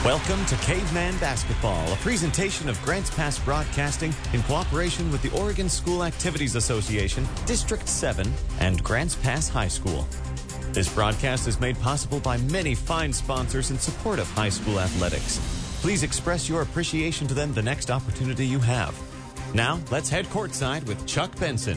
Welcome to Caveman Basketball, a presentation of Grants Pass Broadcasting in cooperation with the Oregon School Activities Association, District 7, and Grants Pass High School. This broadcast is made possible by many fine sponsors in support of high school athletics. Please express your appreciation to them the next opportunity you have. Now, let's head courtside with Chuck Benson.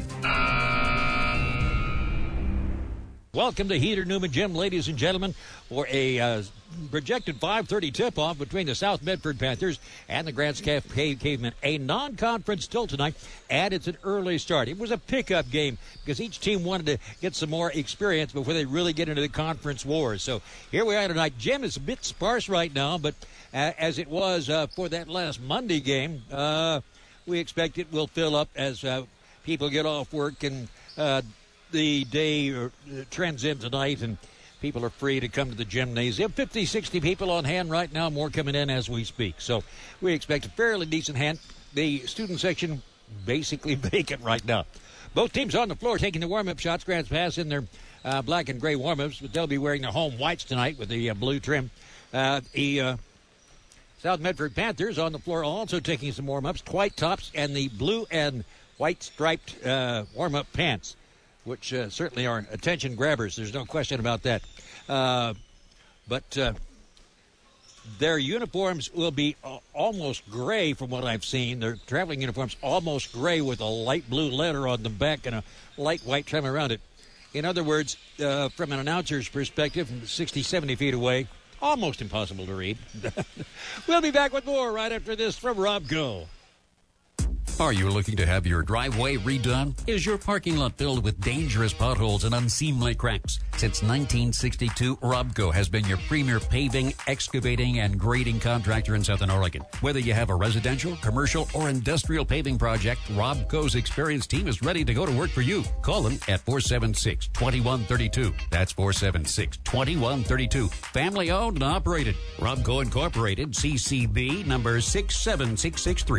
Welcome to Heater Newman Gym, ladies and gentlemen, for a projected 5:30 tip-off between the South Medford Panthers and the Grants Cavemen. A non-conference still tonight, and it's an early start. It was a pickup game because each team wanted to get some more experience before they really get into the conference wars. So here we are tonight. Gym is a bit sparse right now, but as it was for that last Monday game, we expect it will fill up as people get off work and the day trends in tonight and people are free to come to the gymnasium. 50, 60 people on hand right now, more coming in as we speak. So we expect a fairly decent hand. The student section basically vacant right now. Both teams on the floor taking the warm-up shots. Grants Pass in their black and gray warm-ups, but they'll be wearing their home whites tonight with the blue trim. The South Medford Panthers on the floor also taking some warm-ups, white tops and the blue and white striped warm-up pants, which certainly are attention grabbers. There's no question about that. But their uniforms will be almost gray from what I've seen. Their traveling uniforms almost gray with a light blue letter on the back and a light white trim around it. In other words, from an announcer's perspective, from 60, 70 feet away, almost impossible to read. We'll be back with more right after this from Robco. Are you looking to have your driveway redone? Is your parking lot filled with dangerous potholes and unseemly cracks? Since 1962, Robco has been your premier paving, excavating, and grading contractor in Southern Oregon. Whether you have a residential, commercial, or industrial paving project, Robco's experienced team is ready to go to work for you. Call them at 476-2132. That's 476-2132. Family owned and operated. Robco Incorporated, CCB number 67663.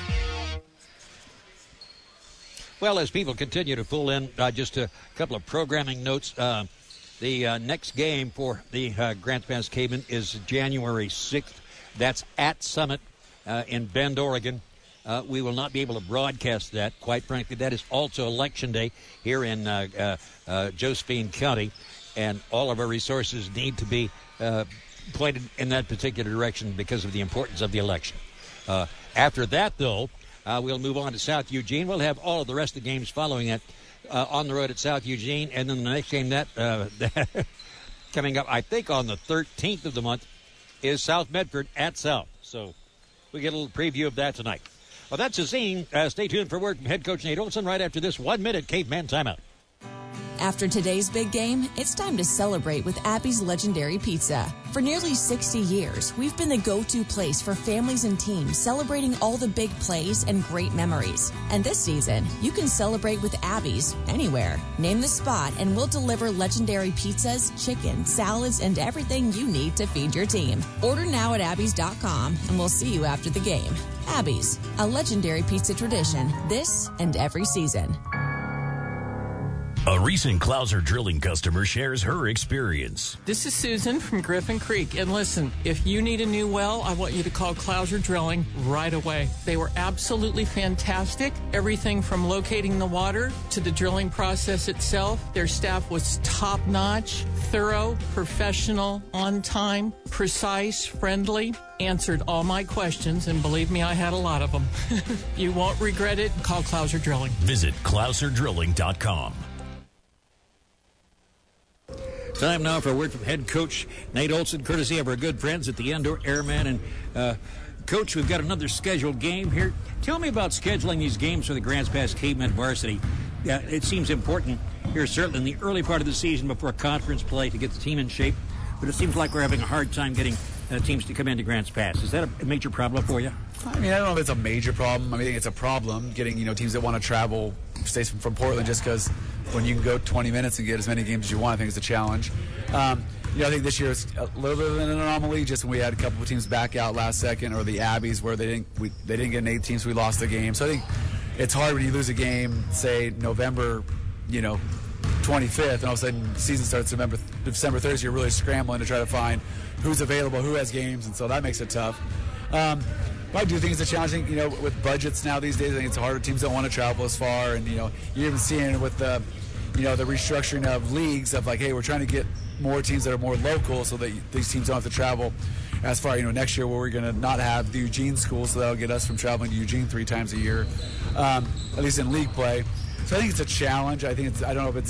Well, as people continue to pull in, just a couple of programming notes. The next game for the Grants Pass Cavemen is January 6th. That's at Summit in Bend, Oregon. We will not be able to broadcast that. Quite frankly, that is also Election Day here in Josephine County, and all of our resources need to be pointed in that particular direction because of the importance of the election. After that, though, we'll move on to South Eugene. We'll have all of the rest of the games following that on the road at South Eugene. And then the next game that coming up, I think on the 13th of the month, is South Medford at South. So we get a little preview of that tonight. Well, that's the scene. Stay tuned for word from head coach Nate Olson right after this 1-minute Caveman timeout. After today's big game, it's time to celebrate with Abby's Legendary Pizza. For nearly 60 years, we've been the go-to place for families and teams celebrating all the big plays and great memories. And this season, you can celebrate with Abby's anywhere. Name the spot and we'll deliver legendary pizzas, chicken, salads, and everything you need to feed your team. Order now at abbys.com and we'll see you after the game. Abby's, a legendary pizza tradition this and every season. A recent Clouser Drilling customer shares her experience. This is Susan from Griffin Creek. And listen, if you need a new well, I want you to call Clouser Drilling right away. They were absolutely fantastic. Everything from locating the water to the drilling process itself. Their staff was top-notch, thorough, professional, on time, precise, friendly. Answered all my questions, and believe me, I had a lot of them. You won't regret it. Call Clouser Drilling. Visit ClouserDrilling.com. Time now for a word from head coach Nate Olson, courtesy of our good friends at the Endor Airman. And, Coach, we've got another scheduled game here. Tell me about scheduling these games for the Grants Pass Cavemen varsity. It seems important here, certainly in the early part of the season before conference play to get the team in shape. But it seems like we're having a hard time getting teams to come into Grants Pass. Is that a major problem for you? I mean, I don't know if it's a major problem. I mean, I think it's a problem getting, teams that want to travel, stay from Portland, just because when you can go 20 minutes and get as many games as you want, I think it's a challenge. I think this year is a little bit of an anomaly, just when we had a couple of teams back out last second, or the Abbeys where they didn't get an 18, so we lost the game. So I think it's hard when you lose a game, say November, 25th, and all of a sudden the season starts December 30th, so you're really scrambling to try to find who's available, who has games, and so that makes it tough. But I do think it's a challenging, with budgets now these days. I think it's harder. Teams don't want to travel as far, and you're even seeing it with the restructuring of leagues of like, hey, we're trying to get more teams that are more local so that these teams don't have to travel as far. Next year where we're going to not have the Eugene school, so that'll get us from traveling to Eugene 3 times a year, at least in league play. So I think it's a challenge. I don't know if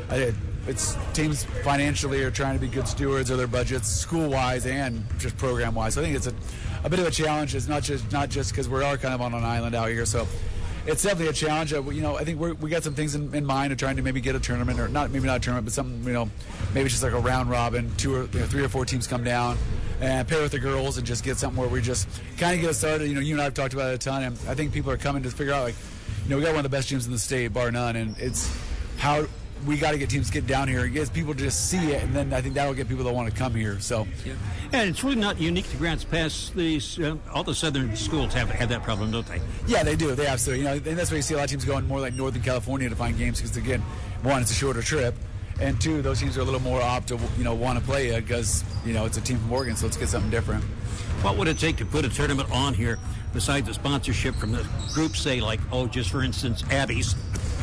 it's teams financially are trying to be good stewards of their budgets, school-wise and just program-wise. So I think it's a bit of a challenge. It's not just because we are kind of on an island out here. So it's definitely a challenge. I think we got some things in mind of trying to maybe get a tournament, or maybe not a tournament, but some, maybe it's just like a round robin, 3 or 4 teams come down and pair with the girls and just get something where we just kind of get it started. You and I have talked about it a ton, and I think people are coming to figure out, like, we got one of the best gyms in the state, bar none, and it's how we got to get teams to get down here and get people to just see it, and then I think that'll get people that want to come here. So, yeah. And it's really not unique to Grants Pass. These all the southern schools have that problem, don't they? Yeah, they do. They absolutely. And that's why you see a lot of teams going more like Northern California to find games because, again, one, it's a shorter trip, and two, those teams are a little more apt to want to play it because it's a team from Oregon, so let's get something different. What would it take to put a tournament on here besides the sponsorship from the groups, say like, just for instance, Abby's?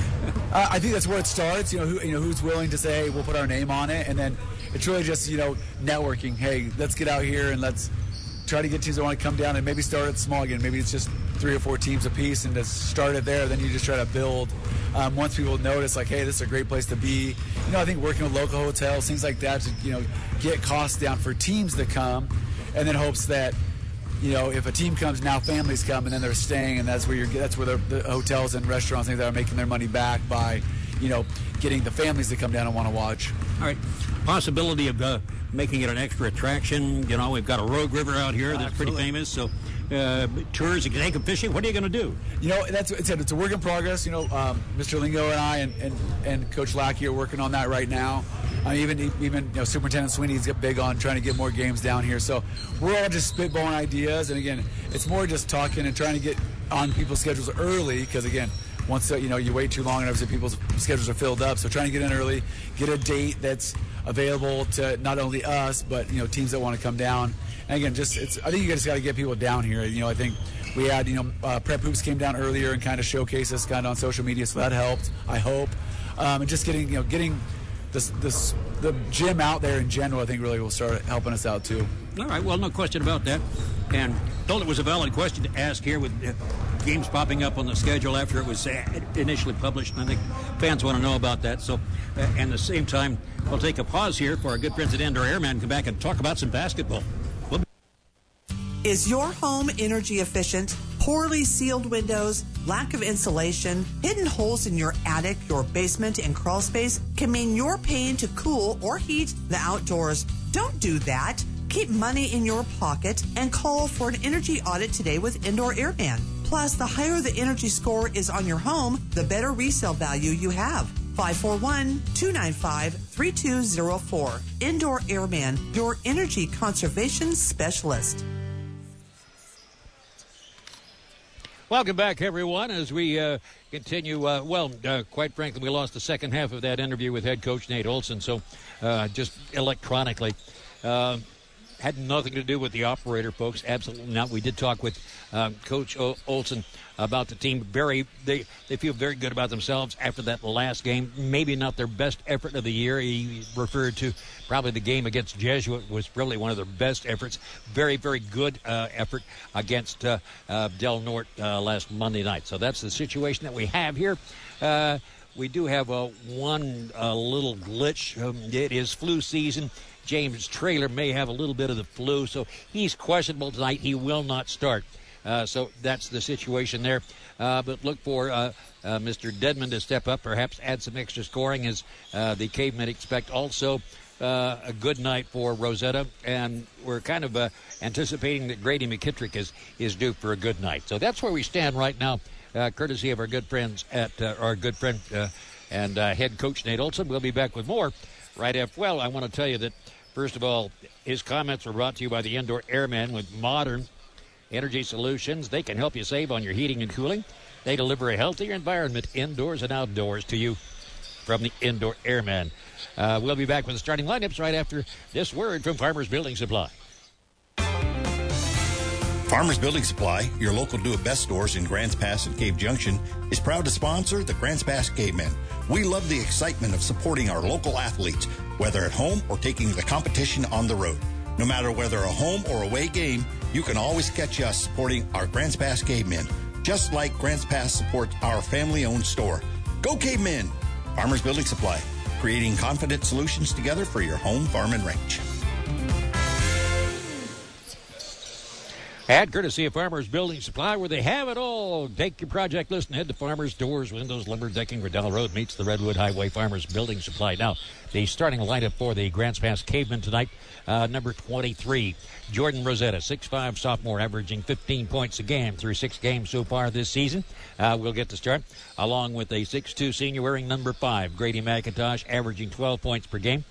I think that's where it starts. Who's willing to say, hey, we'll put our name on it, and then it's really just networking. Hey, let's get out here and let's try to get teams that want to come down and maybe start it small again. Maybe it's just 3 or 4 teams a piece, and to start it there. Then you just try to build. Once people notice, like, hey, this is a great place to be. I think working with local hotels, things like that, to get costs down for teams that come, and then hopes that. If a team comes, now families come, and then they're staying, and that's where the hotels and restaurants, things that are making their money back by, getting the families to come down and want to watch. All right, possibility of making it an extra attraction. We've got a Rogue River out here that's pretty famous. So, tours, naked fishing. What are you going to do? It's a work in progress. Mr. Lingo and I and Coach Lackey are working on that right now. Even Superintendent Sweeney's big on trying to get more games down here. So we're all just spitballing ideas. And again, it's more just talking and trying to get on people's schedules early. Because again, once you wait too long and obviously people's schedules are filled up. So trying to get in early, get a date that's available to not only us but teams that want to come down. And again, I think you just got to get people down here. I think we had Prep Hoops came down earlier and kind of showcased us kind of on social media, so that helped. I hope, and just getting the gym out there in general, I think really will start helping us out too. All right, well, no question about that. And told it was a valid question to ask here with games popping up on the schedule after it was initially published. And I think fans want to know about that. So, and at the same time, we'll take a pause here for our good friends at Indoor Airman and come back and talk about some basketball. Is your home energy efficient? Poorly sealed windows, lack of insulation, hidden holes in your attic, your basement, and crawl space can mean you're paying to cool or heat the outdoors. Don't do that. Keep money in your pocket and call for an energy audit today with Indoor Airman. Plus, the higher the energy score is on your home, the better resale value you have. 541-295-3204. Indoor Airman, your energy conservation specialist. Welcome back, everyone, as we continue. Quite frankly, we lost the second half of that interview with head coach Nate Olson, so just electronically. Had nothing to do with the operator, folks. Absolutely not. We did talk with Coach Olson about the team. They feel very good about themselves after that last game. Maybe not their best effort of the year. He referred to probably the game against Jesuit was really one of their best efforts. Very, very good effort against Del Norte last Monday night. So that's the situation that we have here. We do have one little glitch. It is flu season. James Traylor may have a little bit of the flu, so he's questionable tonight. He will not start. So that's the situation there. But look for Mr. Dedman to step up, perhaps add some extra scoring as the Cavemen expect. Also, a good night for Rosetta, and we're kind of anticipating that Grady McKittrick is due for a good night. So that's where we stand right now, courtesy of our good friends at our good friend and head coach Nate Olson. We'll be back with more right after. Well, I want to tell you that, first of all, his comments are brought to you by the Indoor Airman with modern energy solutions. They can help you save on your heating and cooling. They deliver a healthier environment indoors and outdoors to you. from the Indoor Airmen. We'll be back with the starting lineups right after this word from Farmers Building Supply. Farmers Building Supply, your local do-it-best stores in Grants Pass and Cave Junction, is proud to sponsor the Grants Pass Cavemen. We love the excitement of supporting our local athletes, whether at home or taking the competition on the road. No matter whether a home or away game, you can always catch us supporting our Grants Pass Cavemen, just like Grants Pass supports our family-owned store. Go Cavemen! Farmers Building Supply, creating confident solutions together for your home, farm, and ranch. Ad courtesy of Farmers Building Supply, where they have it all. Take your project list and head to Farmers Doors, Windows, Lumber, Decking, Riddell Road meets the Redwood Highway. Farmers Building Supply. Now, the starting lineup for the Grants Pass Cavemen tonight, number 23, Jordan Rosetta, 6'5", sophomore, averaging 15 points a game through 6 games so far this season. Will get to start, along with a 6'2", senior wearing number 5, Grady McIntosh, averaging 12 points per game.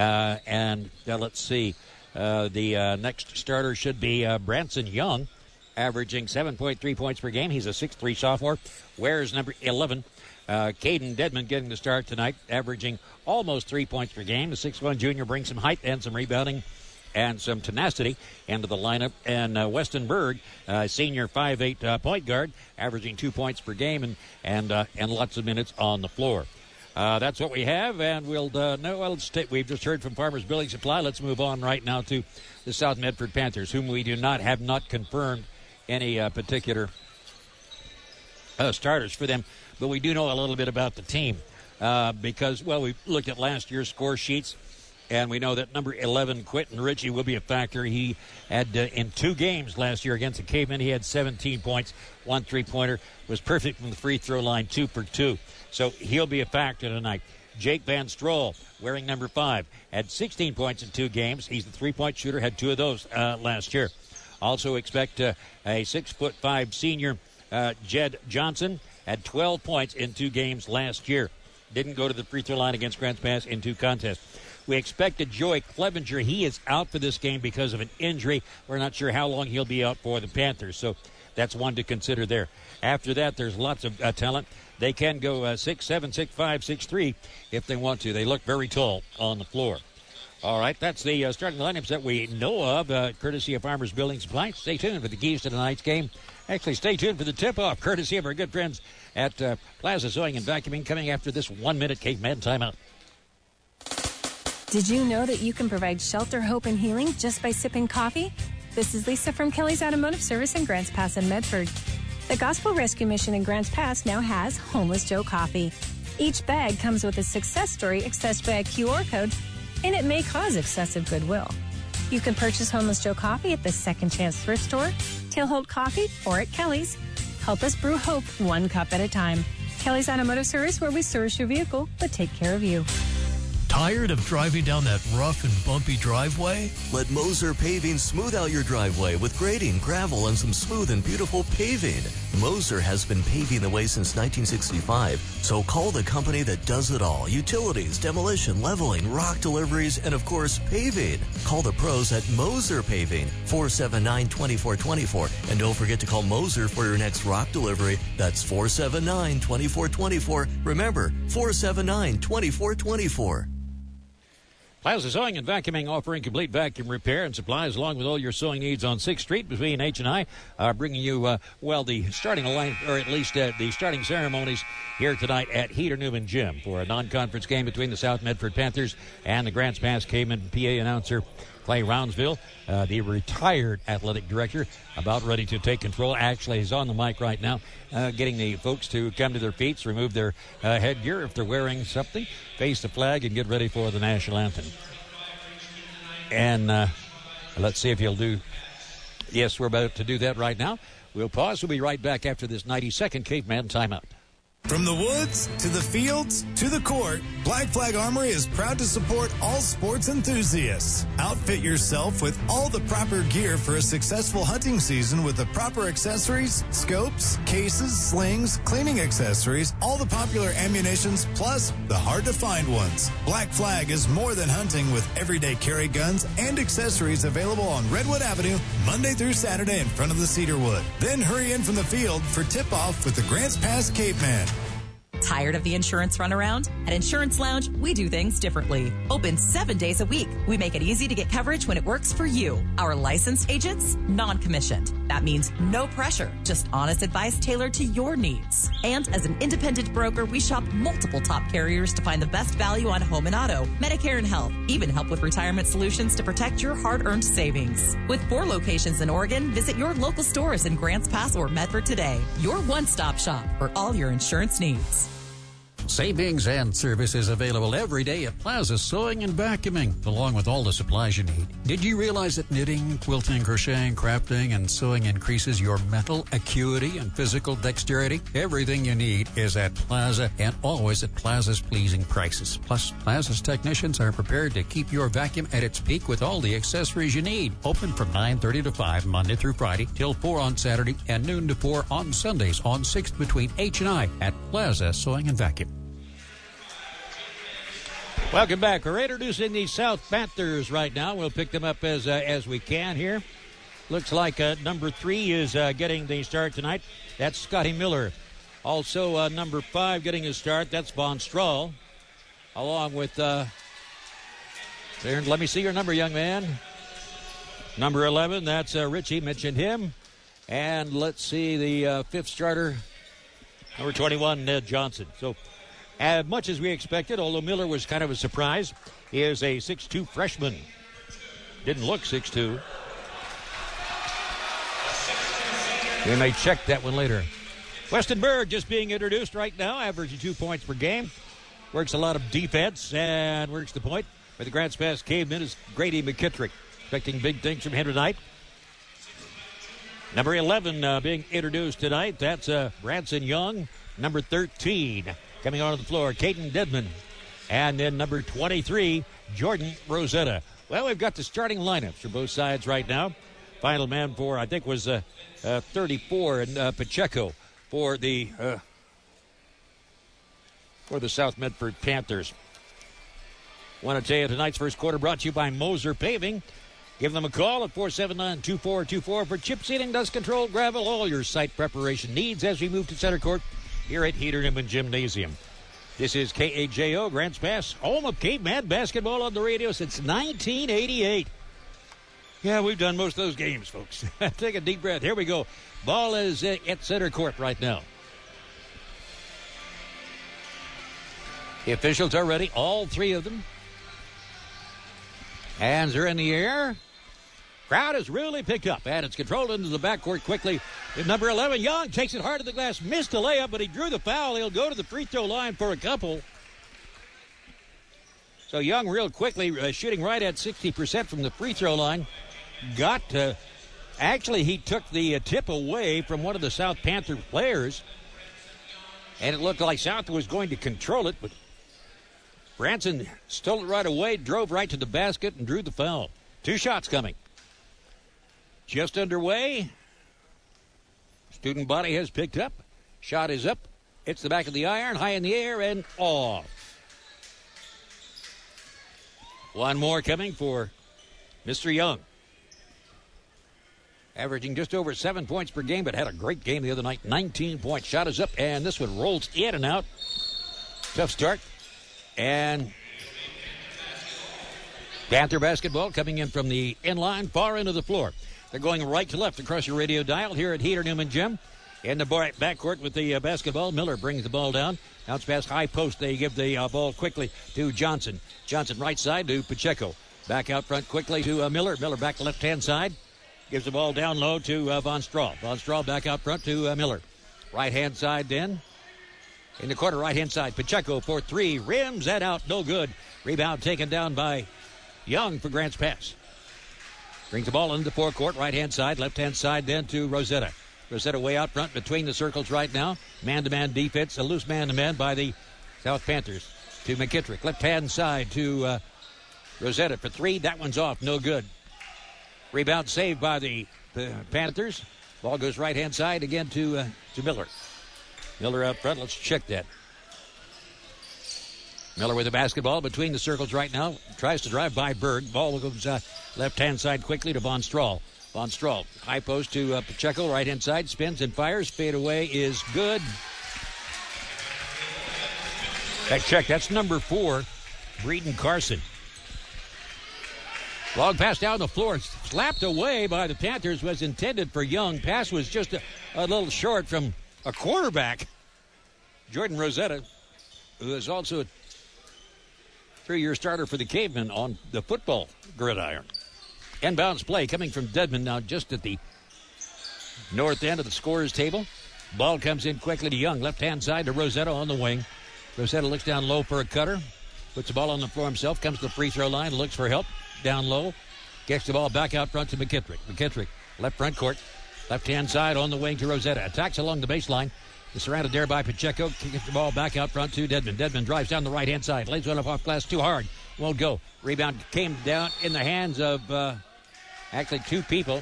Let's see. The next starter should be Branson Young, averaging 7.3 points per game. He's a 6'3" sophomore. Wears number 11. Caden Dedman getting the start tonight, averaging almost 3 points per game. The 6'1" junior brings some height and some rebounding and some tenacity into the lineup. And Weston Berg, senior 5'8" point guard, averaging 2 points per game and lots of minutes on the floor. That's what we have, and we've just heard from Farmers Building Supply. Let's move on right now to the South Medford Panthers, whom we have not confirmed any particular starters for them, but we do know a little bit about the team because, we looked at last year's score sheets, and we know that number 11, Quentin Ritchie, will be a factor. He had, in 2 games last year against the Cavemen, he had 17 points, 1 3-pointer, was perfect from the free throw line, 2 for 2. So he'll be a factor tonight. Jake Van Stroll, wearing number 5, had 16 points in 2 games. He's the 3-point shooter, had 2 of those last year. Also expect a 6'5" senior, Jed Johnson, had 12 points in 2 games last year. Didn't go to the free throw line against Grants Pass in 2 contests. We expected Joey Clevenger. He is out for this game because of an injury. We're not sure how long he'll be out for the Panthers, so that's one to consider there. After that, there's lots of talent. They can go 6'7", 6'5", 6'3", if they want to. They look very tall on the floor. All right, that's the starting lineups that we know of, courtesy of Farmers Building Supply. Stay tuned for the keys to tonight's game. Actually, stay tuned for the tip-off, courtesy of our good friends at Plaza Sewing and Vacuuming, coming after this 1-minute caveman timeout. Did you know that you can provide shelter, hope, and healing just by sipping coffee? This is Lisa from Kelly's Automotive Service in Grants Pass and Medford. The Gospel Rescue Mission in Grants Pass now has Homeless Joe Coffee. Each bag comes with a success story accessed by a QR code, and it may cause excessive goodwill. You can purchase Homeless Joe Coffee at the Second Chance Thrift Store, Tailholt Coffee, or at Kelly's. Help us brew hope 1 cup at a time. Kelly's Automotive Service, where we service your vehicle, but take care of you. Tired of driving down that rough and bumpy driveway? Let Moser Paving smooth out your driveway with grading, gravel, and some smooth and beautiful paving. Moser has been paving the way since 1965, so call the company that does it all. Utilities, demolition, leveling, rock deliveries, and of course, paving. Call the pros at Moser Paving, 479-2424. And don't forget to call Moser for your next rock delivery. That's 479-2424. Remember, 479-2424. Plaza Sewing and Vacuuming, offering complete vacuum repair and supplies along with all your sewing needs on 6th Street between H&I, bringing you, the starting line, or at least the starting ceremonies here tonight at Heater Newman Gym for a non-conference game between the South Medford Panthers and the Grants Pass Cavemen. PA announcer Clay Roundsville, the retired athletic director, about ready to take control. Actually, he's on the mic right now, getting the folks to come to their feet, remove their headgear if they're wearing something, face the flag, and get ready for the national anthem. And let's see if he'll do. Yes, we're about to do that right now. We'll pause. We'll be right back after this 90-second caveman timeout. From the woods to the fields to the court, Black Flag Armory is proud to support all sports enthusiasts. Outfit yourself with all the proper gear for a successful hunting season with the proper accessories, scopes, cases, slings, cleaning accessories, all the popular ammunitions, plus the hard-to-find ones. Black Flag is more than hunting with everyday carry guns and accessories available on Redwood Avenue Monday through Saturday in front of the Cedarwood. Then hurry in from the field for tip-off with the Grants Pass Caveman. Tired of the insurance runaround? At Insurance Lounge, we do things differently. Open 7 days a week. We make it easy to get coverage when it works for you. Our licensed agents, non-commissioned. That means no pressure, just honest advice tailored to your needs. And as an independent broker, we shop multiple top carriers to find the best value on home and auto, Medicare and health, even help with retirement solutions to protect your hard-earned savings. With 4 locations in Oregon, visit your local stores in Grants Pass or Medford today. Your one-stop shop for all your insurance needs. Savings and services available every day at Plaza Sewing and Vacuuming, along with all the supplies you need. Did you realize that knitting, quilting, crocheting, crafting, and sewing increases your mental acuity and physical dexterity? Everything you need is at Plaza and always at Plaza's pleasing prices. Plus, Plaza's technicians are prepared to keep your vacuum at its peak with all the accessories you need. Open from 9:30 to 5 Monday through Friday, till 4 on Saturday, and noon to 4 on Sundays on 6th between H and I at Plaza Sewing and Vacuum. Welcome back. We're introducing the South Panthers right now. We'll pick them up as we can here. Looks like number 3 is getting the start tonight. That's Scotty Miller. Also, number 5 getting a start. That's Von Strahl. Along with, there, let me see your number, young man. Number 11, that's Richie, mentioned him. And let's see the 5th starter, number 21, Ned Johnson. So, as much as we expected, although Miller was kind of a surprise, he is a 6'2 freshman. Didn't look 6'2. We may check that one later. Weston Berg just being introduced right now, averaging 2 points per game. Works a lot of defense and works the point. For the Grants Pass Cavemen is Grady McKittrick. Expecting big things from him tonight. Number 11 being introduced tonight, that's Branson Young. Number 13 coming onto the floor, Caden Dedman. And then number 23, Jordan Rosetta. Well, we've got the starting lineups for both sides right now. Final man for, I think, was 34, and Pacheco for the South Medford Panthers. Want to tell you tonight's first quarter brought to you by Moser Paving. Give them a call at 479-2424 for chip sealing, dust control, gravel, all your site preparation needs as we move to center court here at Heater Newman Gymnasium. This is KAJO, Grants Pass, home of Caveman basketball on the radio since 1988. Yeah, we've done most of those games, folks. Take a deep breath. Here we go. Ball is at center court right now. The officials are ready, all 3 of them. Hands are in the air. Crowd has really picked up, and it's controlled into the backcourt quickly. Number 11, Young, takes it hard to the glass. Missed a layup, but he drew the foul. He'll go to the free throw line for a couple. So Young real quickly shooting right at 60% from the free throw line. Actually, he took the tip away from one of the South Panther players, and it looked like South was going to control it, but Branson stole it right away, drove right to the basket, and drew the foul. 2 shots coming. Just underway. Student body has picked up. Shot is up. It's the back of the iron, high in the air, and off. One more coming for Mr. Young. Averaging just over 7 points per game, but had a great game the other night. 19 points. Shot is up, and this one rolls in and out. Tough start. And Panther basketball coming in from the inline, far end of the floor. They're going right to left across your radio dial here at Heater Newman Gym. In the backcourt with the basketball, Miller brings the ball down. Bounce pass, high post. They give the ball quickly to Johnson. Johnson right side to Pacheco. Back out front quickly to Miller. Miller back left-hand side. Gives the ball down low to Von Strahl. Von Strahl back out front to Miller. Right-hand side then. In the corner, right-hand side, Pacheco for 3. Rims that out, no good. Rebound taken down by Young for Grants Pass. Brings the ball into the forecourt, right-hand side, left-hand side then to Rosetta. Rosetta way out front between the circles right now. Man-to-man defense, a loose man-to-man by the South Panthers. To McKittrick, left-hand side to Rosetta for 3. That one's off, no good. Rebound saved by the Panthers. Ball goes right-hand side again to Miller. Miller out front. Let's check that. Miller with the basketball between the circles right now. Tries to drive by Berg. Ball goes left-hand side quickly to Von Strahl. Von Strahl, high post to Pacheco. Right-hand side, spins and fires. Fade away is good. That check, that's number 4, Breeden Carson. Long pass down the floor, slapped away by the Panthers, was intended for Young. Pass was just a little short from a quarterback, Jordan Rosetta, who is also a 3-year starter for the Cavemen on the football gridiron. Inbounds play coming from Dedmon now just at the north end of the scorer's table. Ball comes in quickly to Young, left-hand side to Rosetta on the wing. Rosetta looks down low for a cutter, puts the ball on the floor himself, comes to the free throw line, looks for help. Down low, gets the ball back out front to McKittrick. McKittrick, left front court, left-hand side on the wing to Rosetta. Attacks along the baseline. Is surrounded there by Pacheco. Gets the ball back out front to Dedmon. Dedmon drives down the right-hand side. Lays one off glass too hard. Won't go. Rebound came down in the hands of actually 2 people.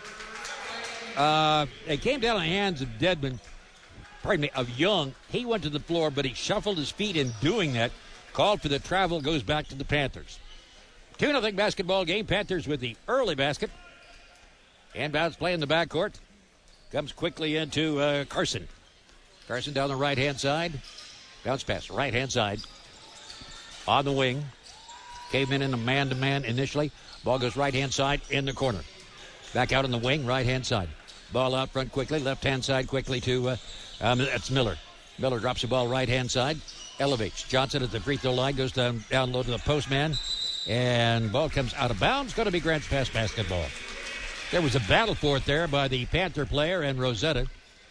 It came down in the hands of Dedmon. Pardon me, of Young. He went to the floor, but he shuffled his feet in doing that. Called for the travel, goes back to the Panthers. 2-0 basketball game. Panthers with the early basket. Inbounds play in the backcourt. Comes quickly into Carson. Carson down the right-hand side. Bounce pass, right-hand side. On the wing. Caveman in a man-to-man initially. Ball goes right-hand side in the corner. Back out on the wing, right-hand side. Ball out front quickly. Left-hand side quickly to, that's Miller. Miller drops the ball right-hand side. Elevates. Johnson at the free throw line. Goes down low to the postman. And ball comes out of bounds. Going to be Grants Pass basketball. There was a battle for it there by the Panther player and Rosetta.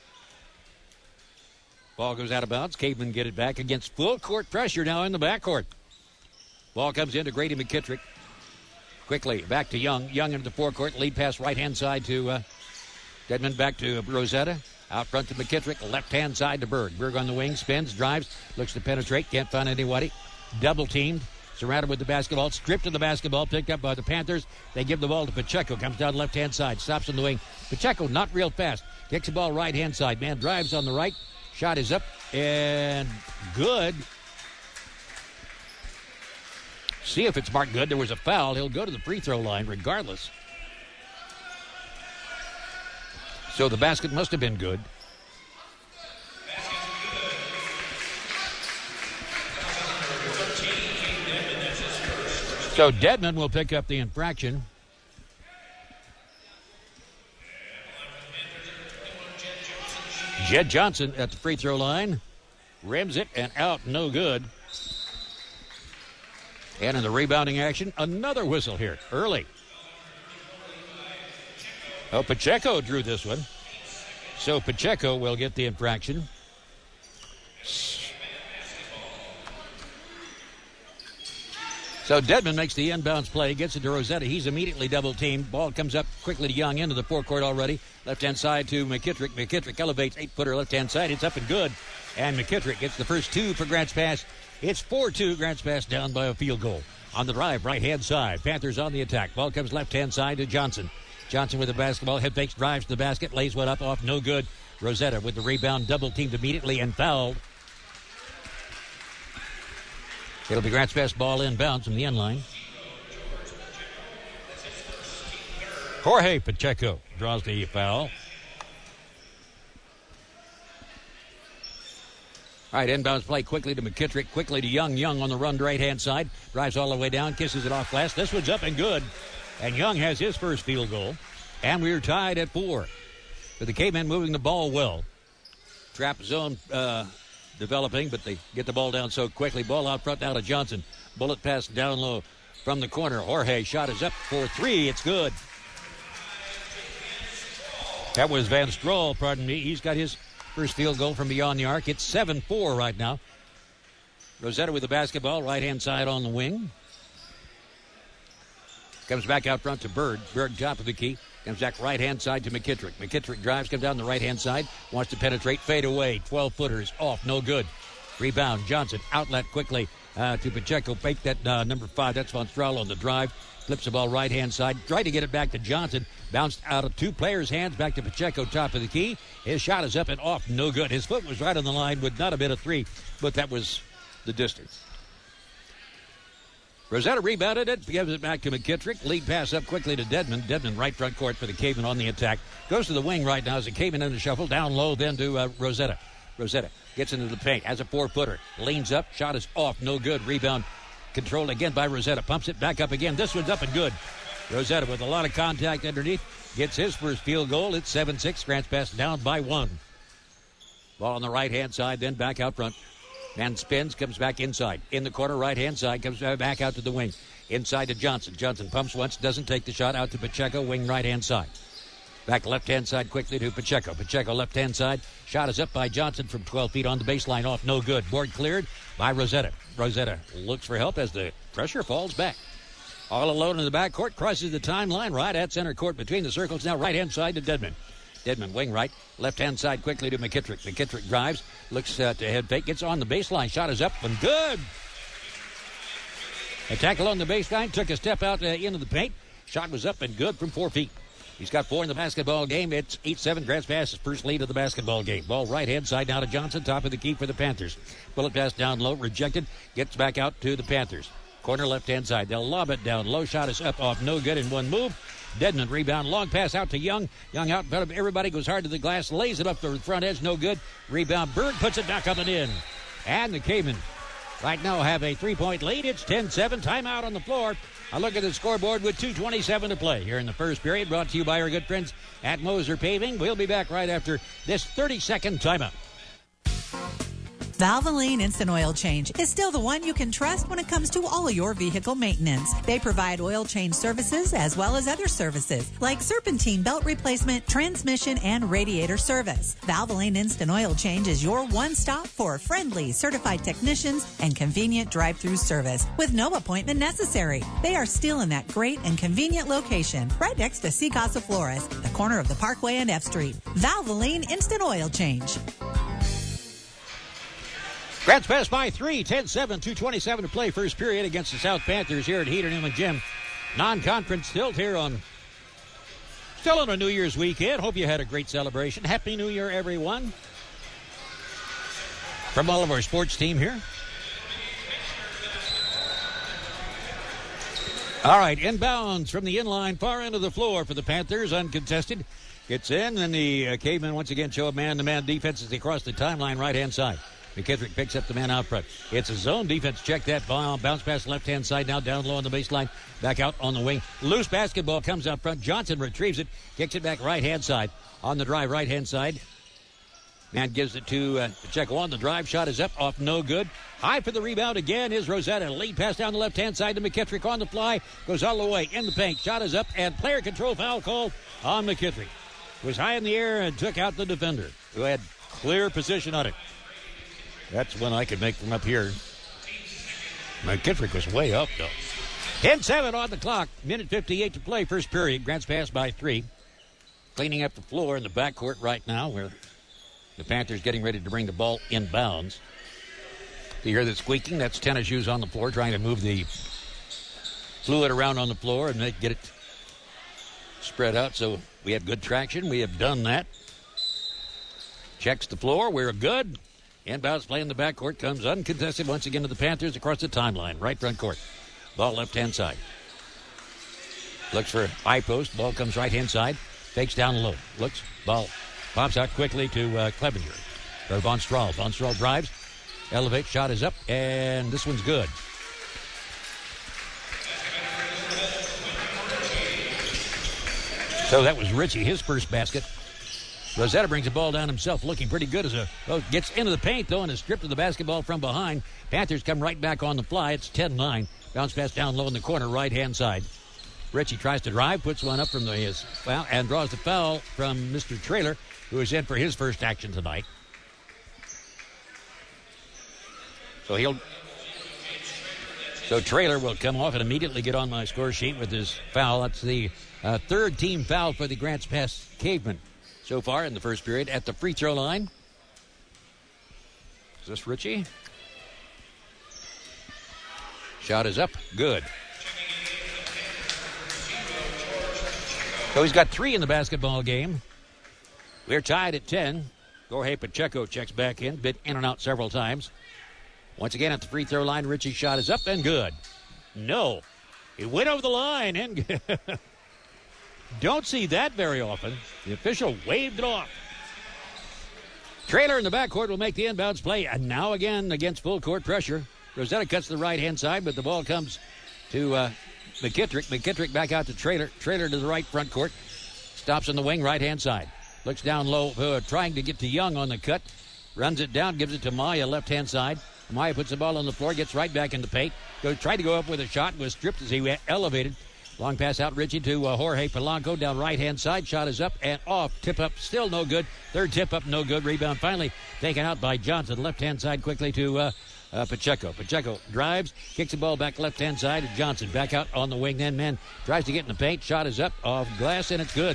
Ball goes out of bounds. Cavemen get it back against full court pressure now in the backcourt. Ball comes into Grady McKittrick. Quickly back to Young. Young into the forecourt. Lead pass right-hand side to Dedmon. Back to Rosetta. Out front to McKittrick. Left-hand side to Berg. Berg on the wing. Spins. Drives. Looks to penetrate. Can't find anybody. Double teamed. Surrounded with the basketball, stripped of the basketball, picked up by the Panthers. They give the ball to Pacheco, comes down left-hand side, stops on the wing. Pacheco, not real fast, kicks the ball right-hand side. Man drives on the right, shot is up, and good. See if it's marked good. There was a foul. He'll go to the free throw line regardless. So the basket must have been good. So Dedmon will pick up the infraction. Jed Johnson at the free throw line. Rims it and out, no good. And in the rebounding action, another whistle here, early. Oh, Pacheco drew this one. So Pacheco will get the infraction. So Dedmon makes the inbounds play, gets it to Rosetta. He's immediately double-teamed. Ball comes up quickly to Young into the forecourt already. Left-hand side to McKittrick. McKittrick elevates, 8-footer left-hand side. It's up and good. And McKittrick gets the first 2 for Grants Pass. It's 4-2. Grants Pass down by a field goal. On the drive, right-hand side. Panthers on the attack. Ball comes left-hand side to Johnson. Johnson with the basketball. Head fakes, drives to the basket. Lays one up off. No good. Rosetta with the rebound. Double-teamed immediately and fouled. It'll be Grants Pass ball inbounds from the end line. Jorge Pacheco draws the foul. All right, inbounds play quickly to McKittrick, quickly to Young. Young on the run right-hand side. Drives all the way down, kisses it off glass. This one's up and good. And Young has his first field goal. And we're tied at 4. With the Cavemen moving the ball well. Trap zone developing, but they get the ball down so quickly. Ball out front now to Johnson. Bullet pass down low from the corner. Jorge shot is up for 3. It's good. That was Van Stroll, pardon me. He's got his first field goal from beyond the arc. It's 7-4 right now. Rosetta with the basketball, right-hand side on the wing. Comes back out front to Bird. Bird top of the key. Comes back right-hand side to McKittrick. McKittrick drives, comes down the right-hand side. Wants to penetrate, fade away. 12-footers off, no good. Rebound, Johnson. Outlet quickly to Pacheco. Fake that number 5. That's Von Strahl on the drive. Flips the ball right-hand side. Tried to get it back to Johnson. Bounced out of 2 players' hands. Back to Pacheco, top of the key. His shot is up and off, no good. His foot was right on the line. Would not have been a 3, but that was the distance. Rosetta rebounded it, gives it back to McKittrick. Lead pass up quickly to Dedmon. Dedmon right front court for the Cavemen on the attack. Goes to the wing right now as the Cavemen in the shuffle. Down low then to Rosetta. Rosetta gets into the paint, has a 4-footer, leans up, shot is off, no good. Rebound controlled again by Rosetta, pumps it back up again. This one's up and good. Rosetta with a lot of contact underneath gets his first field goal. It's 7-6. Grants Pass down by 1. Ball on the right-hand side, then back out front. Man spins, comes back inside. In the corner, right-hand side, comes back out to the wing. Inside to Johnson. Johnson pumps once, doesn't take the shot. Out to Pacheco, wing right-hand side. Back left-hand side quickly to Pacheco. Pacheco left-hand side. Shot is up by Johnson from 12 feet on the baseline. Off, no good. Board cleared by Rosetta. Rosetta looks for help as the pressure falls back. All alone in the backcourt, crosses the timeline right at center court between the circles. Now right-hand side to Dedman. Dedman, wing right. Left-hand side quickly to McKittrick. McKittrick drives, looks to head fake, gets on the baseline. Shot is up and good. A tackle on the baseline, took a step out into the paint. Shot was up and good from 4 feet. He's got 4 in the basketball game. It's 8-7. Grants Pass his first lead of the basketball game. Ball right-hand side now to Johnson, top of the key for the Panthers. Bullet pass down low, rejected. Gets back out to the Panthers. Corner left-hand side. They'll lob it down low. Shot is up, off, no good in one move. Dedman rebound, long pass out to Young. Young out in front of everybody, goes hard to the glass, lays it up the front edge, no good. Rebound, Berg puts it back up and in. And the Cavemen right now have a 3-point lead. It's 10-7. Timeout on the floor. A look at the scoreboard with 2:27 to play here in the first period. Brought to you by our good friends at Moser Paving. We'll be back right after this 30-second timeout. Valvoline Instant Oil Change is still the one you can trust when it comes to all your vehicle maintenance. They provide oil change services as well as other services like serpentine belt replacement, transmission, and radiator service. Valvoline Instant Oil Change is your one stop for friendly, certified technicians and convenient drive-through service with no appointment necessary. They are still in that great and convenient location right next to Casa Flores, the corner of the Parkway and F Street. Valvoline Instant Oil Change. Grants Pass by 3, 10-7, 2:27 to play first period against the South Panthers here at Heater Newman Gym. Non-conference tilt here still on a New Year's weekend. Hope you had a great celebration. Happy New Year, everyone. From all of our sports team here. All right, inbounds from the inline, far end of the floor for the Panthers, uncontested. Gets in, and the Cavemen once again show a man-to-man defense as they cross the timeline right-hand side. McKittrick picks up the man out front. It's a zone defense. Check that ball. Bounce pass left-hand side now down low on the baseline. Back out on the wing. Loose basketball comes out front. Johnson retrieves it. Kicks it back right-hand side. On the drive, right-hand side. Man gives it to Pacheco on the drive. Shot is up. Off, no good. High for the rebound again is Rosetta. Lead pass down the left-hand side to McKittrick on the fly. Goes all the way in the paint. Shot is up. And player control foul called on McKittrick. Was high in the air and took out the defender, who had clear position on it. That's when I could make them up here. McKittrick was way up, though. 10-7 on the clock. Minute 58 to play. First period. Grants Pass by 3. Cleaning up the floor in the backcourt right now where the Panthers getting ready to bring the ball inbounds. You hear the squeaking. That's tennis shoes on the floor trying to move the fluid around on the floor and get it spread out so we have good traction. We have done that. Checks the floor. We're good. Inbounds play in the backcourt comes uncontested once again to the Panthers across the timeline, right front court. Ball left-hand side. Looks for high post. Ball comes right-hand side. Fakes down low. Looks. Ball pops out quickly to Clevenger. Or Von Strahl. Von Strahl drives. Elevates. Shot is up. And this one's good. So that was Ritchie, his first basket. Rosetta brings the ball down himself, looking pretty good gets into the paint, though, and is stripped of the basketball from behind. Panthers come right back on the fly. It's 10-9. Bounce pass down low in the corner, right-hand side. Ritchie tries to drive, puts one up from his foul, and draws the foul from Mr. Traylor, who is in for his first action tonight. So Traylor will come off and immediately get on my score sheet with his foul. That's the third team foul for the Grants Pass Cavemen so far in the first period at the free throw line. Is this Ritchie? Shot is up. Good. So he's got 3 in the basketball game. We're tied at 10. Jorge Pacheco checks back in. Been in and out several times. Once again at the free throw line, Ritchie's shot is up and good. No. It went over the line and don't see that very often. The official waved it off. Trailer in the backcourt will make the inbounds play, and now again against full court pressure. Rosetta cuts to the right-hand side, but the ball comes to McKittrick. McKittrick back out to Trailer. Trailer to the right front court. Stops on the wing, right-hand side. Looks down low, trying to get to Young on the cut. Runs it down, gives it to Maya, left-hand side. Maya puts the ball on the floor, gets right back in the paint. Tried to go up with a shot, was stripped as he elevated. Long pass out, Richie to Jorge Polanco down right-hand side. Shot is up and off. Tip up, still no good. Third tip up, no good. Rebound finally taken out by Johnson. Left-hand side quickly to Pacheco. Pacheco drives, kicks the ball back left-hand side to Johnson. Back out on the wing, then man tries to get in the paint. Shot is up off glass, and it's good.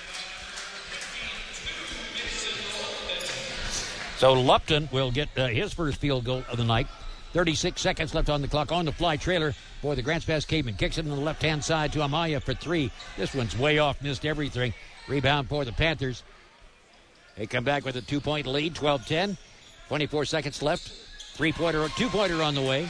So Lupton will get his first field goal of the night. 36 seconds left on the clock. On the fly, Trailer for the Grants Pass Caveman. Kicks it on the left-hand side to Amaya for three. This one's way off, missed everything. Rebound for the Panthers. They come back with a 2-point lead, 12-10. 24 seconds left. Two-pointer on the way.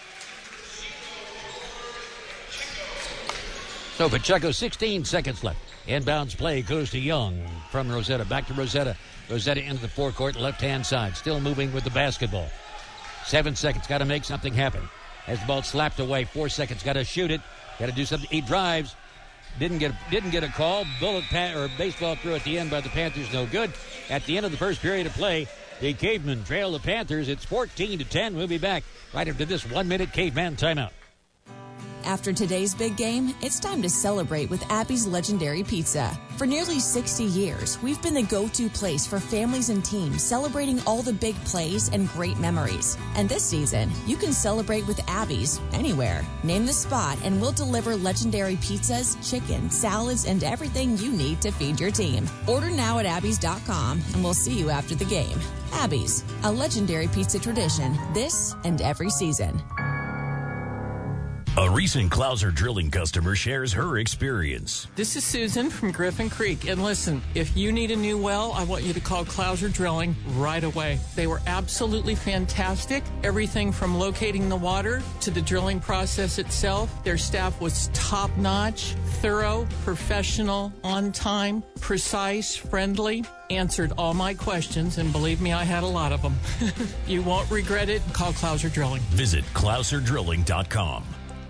So Pacheco, 16 seconds left. Inbounds play goes to Young from Rosetta. Back to Rosetta. Rosetta into the forecourt, left-hand side. Still moving with the basketball. 7 seconds. Got to make something happen. As the ball slapped away. 4 seconds. Got to shoot it. Got to do something. He drives. Didn't get a call. Baseball throw at the end by the Panthers. No good. At the end of the first period of play, the Cavemen trail the Panthers. It's 14-10. We'll be back right after this 1-minute Caveman timeout. After today's big game, it's time to celebrate with Abby's Legendary Pizza. For nearly 60 years, we've been the go-to place for families and teams celebrating all the big plays and great memories. And this season, you can celebrate with Abby's anywhere. Name the spot and we'll deliver legendary pizzas, chicken, salads, and everything you need to feed your team. Order now at abbys.com and we'll see you after the game. Abby's, a legendary pizza tradition this and every season. A recent Clouser Drilling customer shares her experience. This is Susan from Griffin Creek. And listen, if you need a new well, I want you to call Clouser Drilling right away. They were absolutely fantastic. Everything from locating the water to the drilling process itself. Their staff was top-notch, thorough, professional, on time, precise, friendly. Answered all my questions, and believe me, I had a lot of them. You won't regret it. Call Clouser Drilling. Visit ClouserDrilling.com.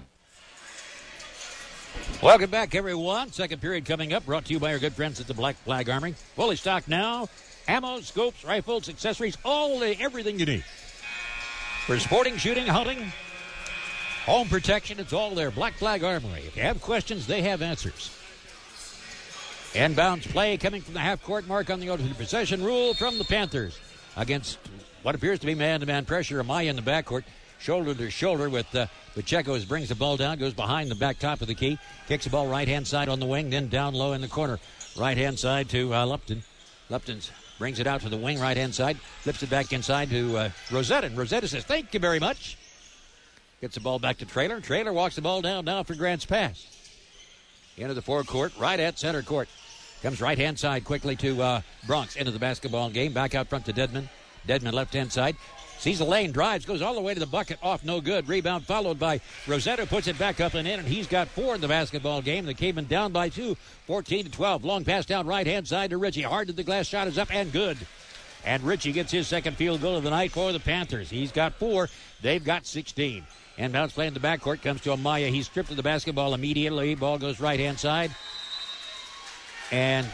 Welcome back, everyone. Second period coming up, brought to you by our good friends at the Black Flag Armory. Fully stocked now. Ammo, scopes, rifles, accessories, everything you need. For sporting, shooting, hunting, home protection, it's all there. Black Flag Armory. If you have questions, they have answers. Inbounds play coming from the half-court mark on the ultimate possession rule from the Panthers against what appears to be man-to-man pressure. Amaya in the backcourt. Shoulder to shoulder with Pacheco as brings the ball down, goes behind the back top of the key, kicks the ball right-hand side on the wing, then down low in the corner. Right-hand side to Lupton. Lupton brings it out to the wing, right-hand side, flips it back inside to Rosetta. And Rosetta says, thank you very much. Gets the ball back to Trailer. Trailer walks the ball down now for Grants Pass. Into the forecourt, right at center court. Comes right-hand side quickly to Bronx. Into the basketball game, back out front to Dedman. Dedman left-hand side. Sees the lane, drives, goes all the way to the bucket, off, no good. Rebound followed by Rosetta, puts it back up and in, and he's got 4 in the basketball game. The Cavemen down by 2, 14-12. Long pass down right-hand side to Richie. Hard to the glass, shot is up and good. And Richie gets his second field goal of the night for the Panthers. He's got 4. They've got 16. Inbounds play in the backcourt comes to Amaya. He's stripped of the basketball immediately. Ball goes right-hand side. And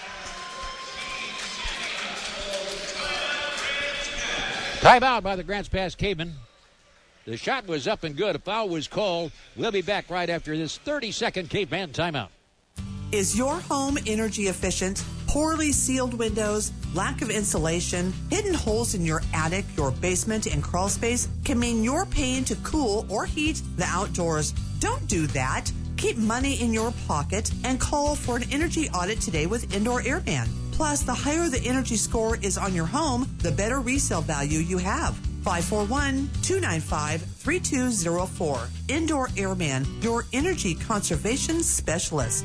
timeout by the Grants Pass Cavemen. The shot was up and good. A foul was called. We'll be back right after this 30-second Caveman timeout. Is your home energy efficient? Poorly sealed windows, lack of insulation, hidden holes in your attic, your basement, and crawl space can mean you're paying to cool or heat the outdoors. Don't do that. Keep money in your pocket and call for an energy audit today with Indoor Airman. Plus, the higher the energy score is on your home, the better resale value you have. 541-295-3204. Indoor Airman, your energy conservation specialist.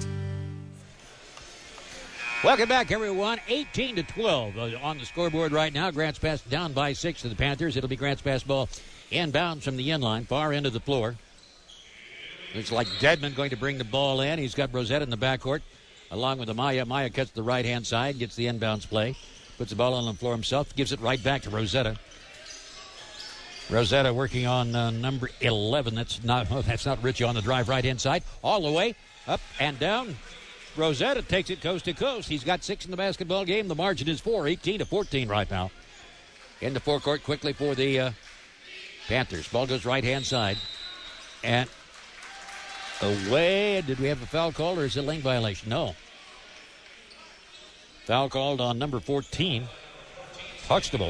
Welcome back, everyone. 18-12 on the scoreboard right now. Grants Pass down by 6 to the Panthers. It'll be Grants Pass ball inbounds from the end line, far end of the floor. Looks like Dedman going to bring the ball in. He's got Rosetta in the backcourt, along with Amaya. Amaya cuts the right-hand side, gets the inbounds play. Puts the ball on the floor himself. Gives it right back to Rosetta. Rosetta working on number 11. That's not Richie on the drive right-hand side. All the way up and down. Rosetta takes it coast to coast. He's got 6 in the basketball game. The margin is 4, 18-14 right now. In the forecourt quickly for the Panthers. Ball goes right-hand side. And away. Did we have a foul call or is it a lane violation? No. Foul called on number 14, Huxtable.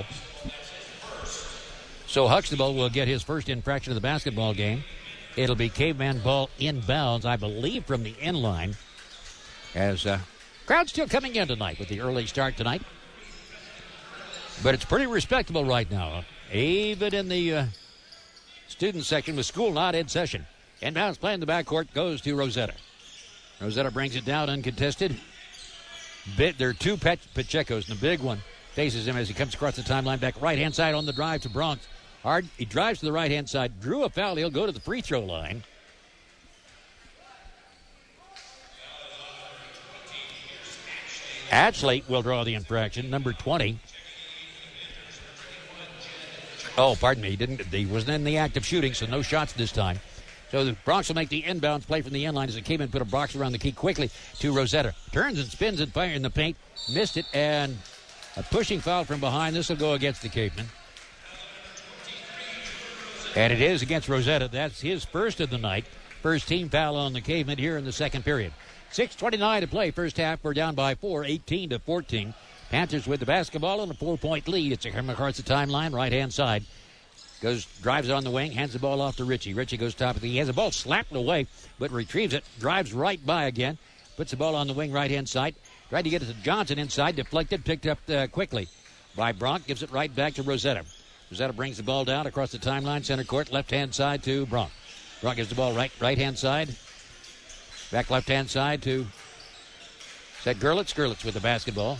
So Huxtable will get his first infraction of the basketball game. It'll be Caveman ball inbounds, I believe, from the end line. As crowd still coming in tonight with the early start tonight. But it's pretty respectable right now. Even in the student section with school not in session. Inbounds play in the backcourt goes to Rosetta. Rosetta brings it down uncontested. There are two Pacheco's, and the big one faces him as he comes across the timeline back right-hand side on the drive to Bronx. Hard, he drives to the right-hand side, drew a foul. He'll go to the free throw line. Ashley will draw the infraction, number 20. Oh, pardon me, he wasn't in the act of shooting, so no shots this time. So the Bronx will make the inbounds play from the end line as it came in, put a box around the key quickly to Rosetta. Turns and spins and fires in the paint. Missed it, and a pushing foul from behind. This will go against the Caveman. And it is against Rosetta. That's his first of the night. First team foul on the Caveman here in the second period. 6:29 to play. First half, we're down by 4, 18-14. Panthers with the basketball and a 4-point lead. It's coming across the timeline, right-hand side. Drives it on the wing, hands the ball off to Richie. Richie goes top of he has the ball slapped away, but retrieves it, drives right by again, puts the ball on the wing right-hand side. Tried to get it to Johnson inside, deflected, picked up quickly by Bronk, gives it right back to Rosetta. Rosetta brings the ball down across the timeline, center court, left-hand side to Bronk. Bronk gives the ball right-hand side, back left-hand side to Gerlitz. Gerlitz with the basketball.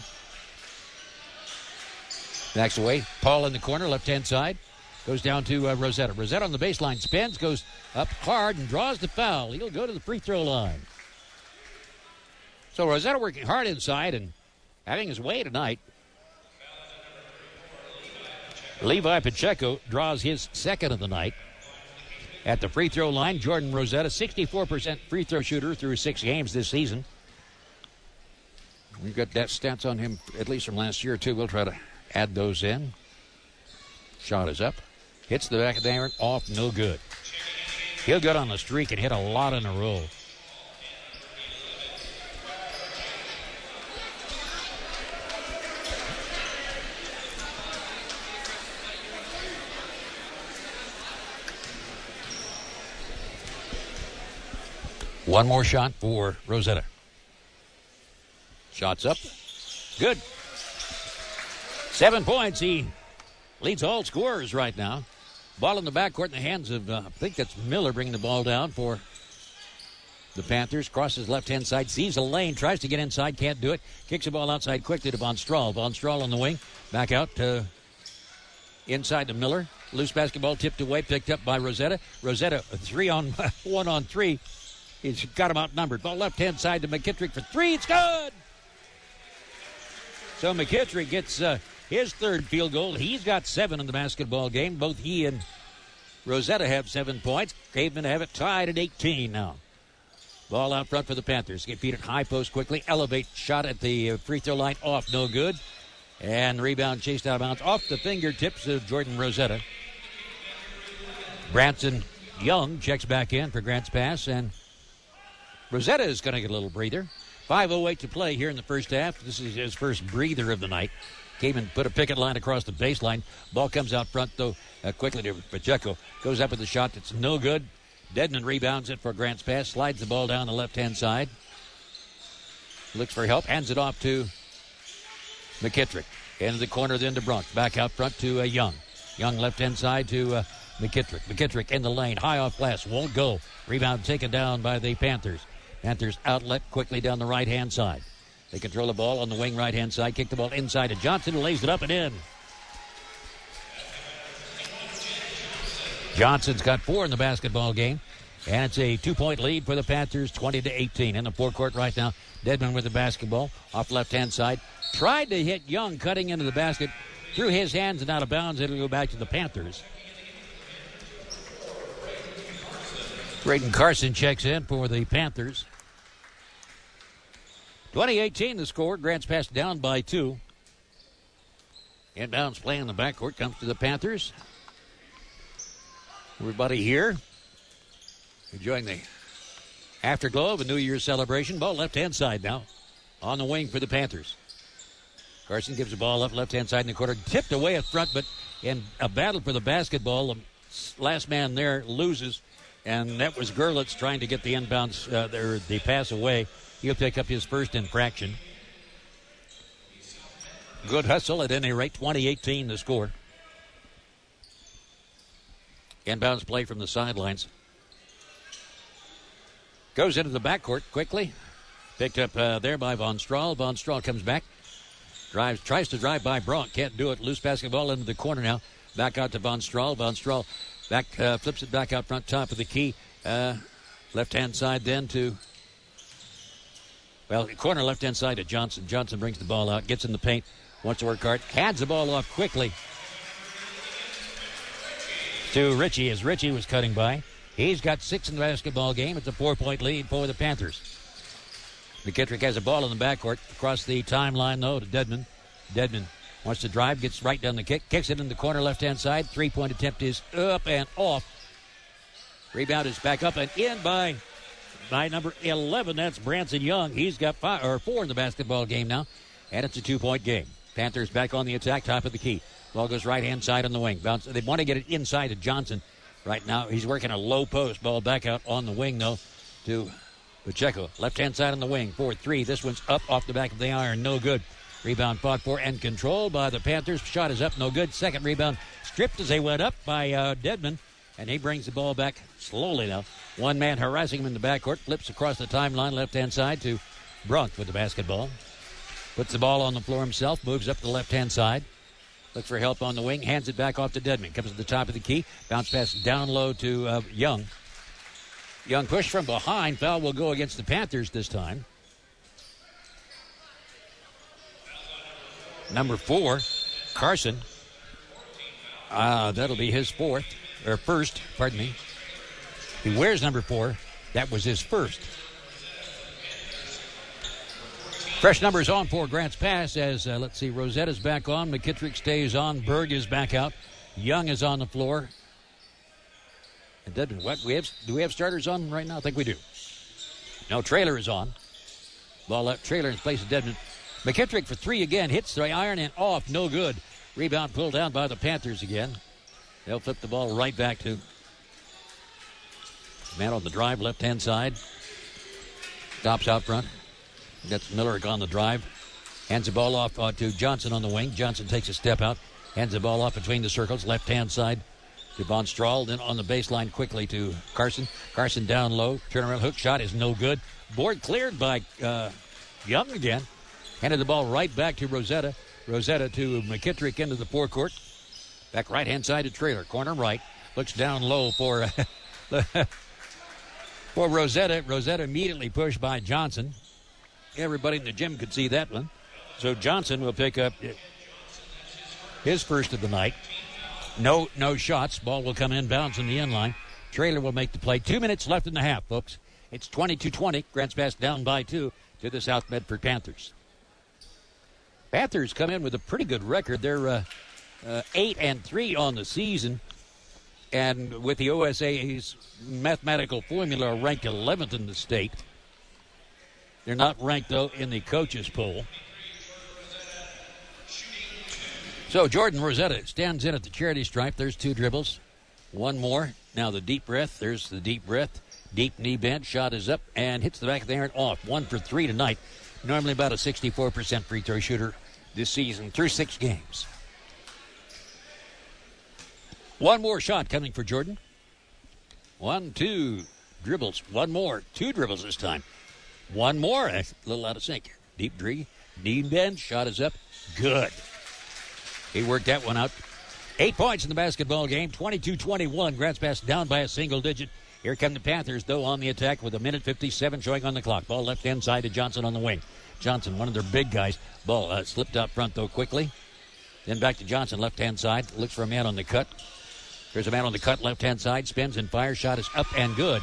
Backs away, Paul in the corner, left-hand side. Goes down to Rosetta. Rosetta on the baseline spins, goes up hard and draws the foul. He'll go to the free throw line. So Rosetta working hard inside and having his way tonight. Levi Pacheco draws his second of the night. At the free throw line, Jordan Rosetta, 64% free throw shooter through 6 games this season. We've got that stats on him at least from last year, too. We'll try to add those in. Shot is up. Hits the back of the iron, off, no good. He'll get on the streak and hit a lot in a row. One more shot for Rosetta. Shots up. Good. 7 points. He leads all scorers right now. Ball in the backcourt in the hands of, I think that's Miller bringing the ball down for the Panthers. Crosses left-hand side, sees a lane, tries to get inside, can't do it. Kicks the ball outside quickly to Von Strahl. Von Strahl on the wing. Back out to inside to Miller. Loose basketball tipped away, picked up by Rosetta. Rosetta, 1-on-3. He's got him outnumbered. Ball left-hand side to McKittrick for 3. It's good! So McKittrick gets his third field goal. He's got 7 in the basketball game. Both he and Rosetta have 7 points. Cavemen have it tied at 18 now. Ball out front for the Panthers. Get beat at high post quickly. Elevate shot at the free throw line. Off, no good. And rebound chased out of bounds off the fingertips of Jordan Rosetta. Branson Young checks back in for Grant's pass. And Rosetta is going to get a little breather. 5:08 to play here in the first half. This is his first breather of the night. Came and put a picket line across the baseline. Ball comes out front, though, quickly to Pacheco. Goes up with a shot that's no good. Dedman rebounds it for Grant's pass. Slides the ball down the left-hand side. Looks for help. Hands it off to McKittrick. Into the corner, then to Bronx. Back out front to Young. Young left-hand side to McKittrick. McKittrick in the lane. High off glass. Won't go. Rebound taken down by the Panthers. Panthers outlet quickly down the right-hand side. They control the ball on the wing right-hand side. Kick the ball inside to Johnson, who lays it up and in. Johnson's got 4 in the basketball game. And it's a 2-point lead for the Panthers, 20-18. In the forecourt right now, Dedmon with the basketball off left-hand side. Tried to hit Young cutting into the basket. Through his hands and out of bounds. It'll go back to the Panthers. Braden Carson checks in for the Panthers. 20-18 the score. Grants Pass down by 2. Inbounds play in the backcourt comes to the Panthers. Everybody here enjoying the afterglow of a New Year's celebration. Ball left-hand side now on the wing for the Panthers. Carson gives the ball up left-hand side in the corner. Tipped away up front, but in a battle for the basketball, the last man there loses. And that was Gerlitz trying to get the inbounds, the pass away. He'll pick up his first infraction. Good hustle at any rate. 20-18 the score. Inbounds play from the sidelines. Goes into the backcourt quickly. Picked up there by Von Strahl. Von Strahl comes back. Tries to drive by Bronk. Can't do it. Loose basketball into the corner now. Back out to Von Strahl. Von Strahl back, flips it back out front, top of the key. Left-hand side then to, corner left-hand side to Johnson. Johnson brings the ball out, gets in the paint, wants to work hard, hands the ball off quickly to Ritchie as Ritchie was cutting by. He's got 6 in the basketball game. It's a 4-point lead for the Panthers. McKittrick has a ball in the backcourt. Across the timeline, though, to Dedmon. Dedmon wants to drive, gets right down the kick, kicks it in the corner left-hand side. 3-point attempt is up and off. Rebound is back up and in by number 11. That's Branson Young. He's got 4 in the basketball game now, and it's a 2-point game. Panthers back on the attack, top of the key. Ball goes right-hand side on the wing. Bounce. They want to get it inside to Johnson. Right now, he's working a low post. Ball back out on the wing, though, to Pacheco. Left-hand side on the wing, 4-3. This one's up off the back of the iron. No good. Rebound fought for and controlled by the Panthers. Shot is up, no good. Second rebound stripped as they went up by Dedmon. And he brings the ball back slowly now. One man harassing him in the backcourt. Flips across the timeline, left-hand side to Brunk with the basketball. Puts the ball on the floor himself. Moves up the left-hand side. Looks for help on the wing. Hands it back off to Dedmon. Comes to the top of the key. Bounce pass down low to Young. Young pushed from behind. Foul will go against the Panthers this time. Number 4, Carson. That'll be his first, pardon me. He wears number 4. That was his first. Fresh numbers on for Grants Pass as, Rosetta's back on. McKittrick stays on. Berg is back out. Young is on the floor. And do we have starters on right now? I think we do. No, Traylor is on. Ball up. Traylor in place of Dedmon. McKittrick for 3 again. Hits the iron and off. No good. Rebound pulled down by the Panthers again. They'll flip the ball right back to man on the drive, left-hand side. Stops out front. Gets Miller on the drive. Hands the ball off to Johnson on the wing. Johnson takes a step out. Hands the ball off between the circles. Left-hand side to Von Strahl. Then on the baseline quickly to Carson. Carson down low. Turnaround hook shot is no good. Board cleared by Young again. Handed the ball right back to Rosetta. Rosetta to McKittrick into the forecourt. Back right-hand side to Traylor. Corner right. Looks down low for for Rosetta. Rosetta immediately pushed by Johnson. Everybody in the gym could see that one. So Johnson will pick up his first of the night. No shots. Ball will come inbounds in the end line. Traylor will make the play. 2 minutes left in the half, folks. It's 22-20. Grants Pass down by 2 to the South Medford Panthers. Panthers come in with a pretty good record. They're 8-3 on the season. And with the OSA's mathematical formula, ranked 11th in the state. They're not ranked, though, in the coaches' poll. So Jordan Rosetta stands in at the charity stripe. There's 2 dribbles. One more. Now the deep breath. There's the deep breath. Deep knee bend. Shot is up and hits the back of the iron off. 1 for 3 tonight. Normally about a 64% free throw shooter this season through 6 games. One more shot coming for Jordan. 1, 2 dribbles. One more. 2 dribbles this time. One more. A little out of sync. Deep knee bend. Shot is up. Good. He worked that one out. 8 points in the basketball game. 22-21. Grants Pass down by a single digit Here come the Panthers, though, on the attack with 1:57 showing on the clock. Ball left-hand side to Johnson on the wing. Johnson, one of their big guys. Ball slipped out front, though, quickly. Then back to Johnson, left-hand side. Looks for a man on the cut. There's a man on the cut, left-hand side. Spins and fires. Shot is up and good.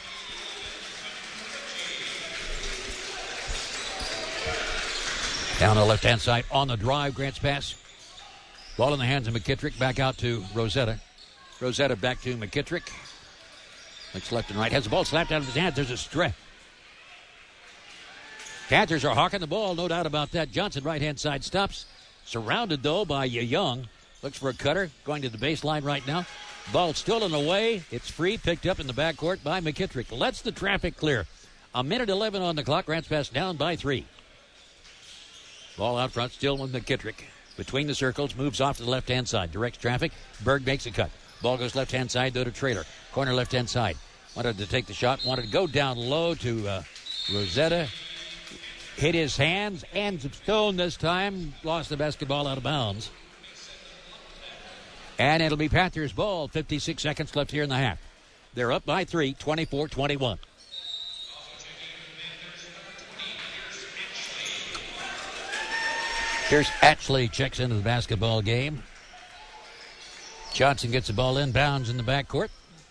Down the left-hand side on the drive. Grants pass. Ball in the hands of McKittrick. Back out to Rosetta. Rosetta back to McKittrick. Looks left and right. Has the ball slapped out of his hands. There's a strike. Panthers are hawking the ball, no doubt about that. Johnson, right-hand side, stops. Surrounded, though, by Young. Looks for a cutter. Going to the baseline right now. Ball still in the way. It's free. Picked up in the backcourt by McKittrick. Lets the traffic clear. 1:11 on the clock. Grants pass down by 3. Ball out front, still with McKittrick. Between the circles, moves off to the left-hand side. Directs traffic. Berg makes a cut. Ball goes left-hand side, though, to Traylor. Corner left-hand side. Wanted to take the shot. Wanted to go down low to Rosetta. Hit his hands and some stone this time. Lost the basketball out of bounds. And it'll be Panthers ball. 56 seconds left here in the half. They're up by 3, 24-21. Here's Ashley, checks into the basketball game. Johnson gets the ball inbounds in the backcourt.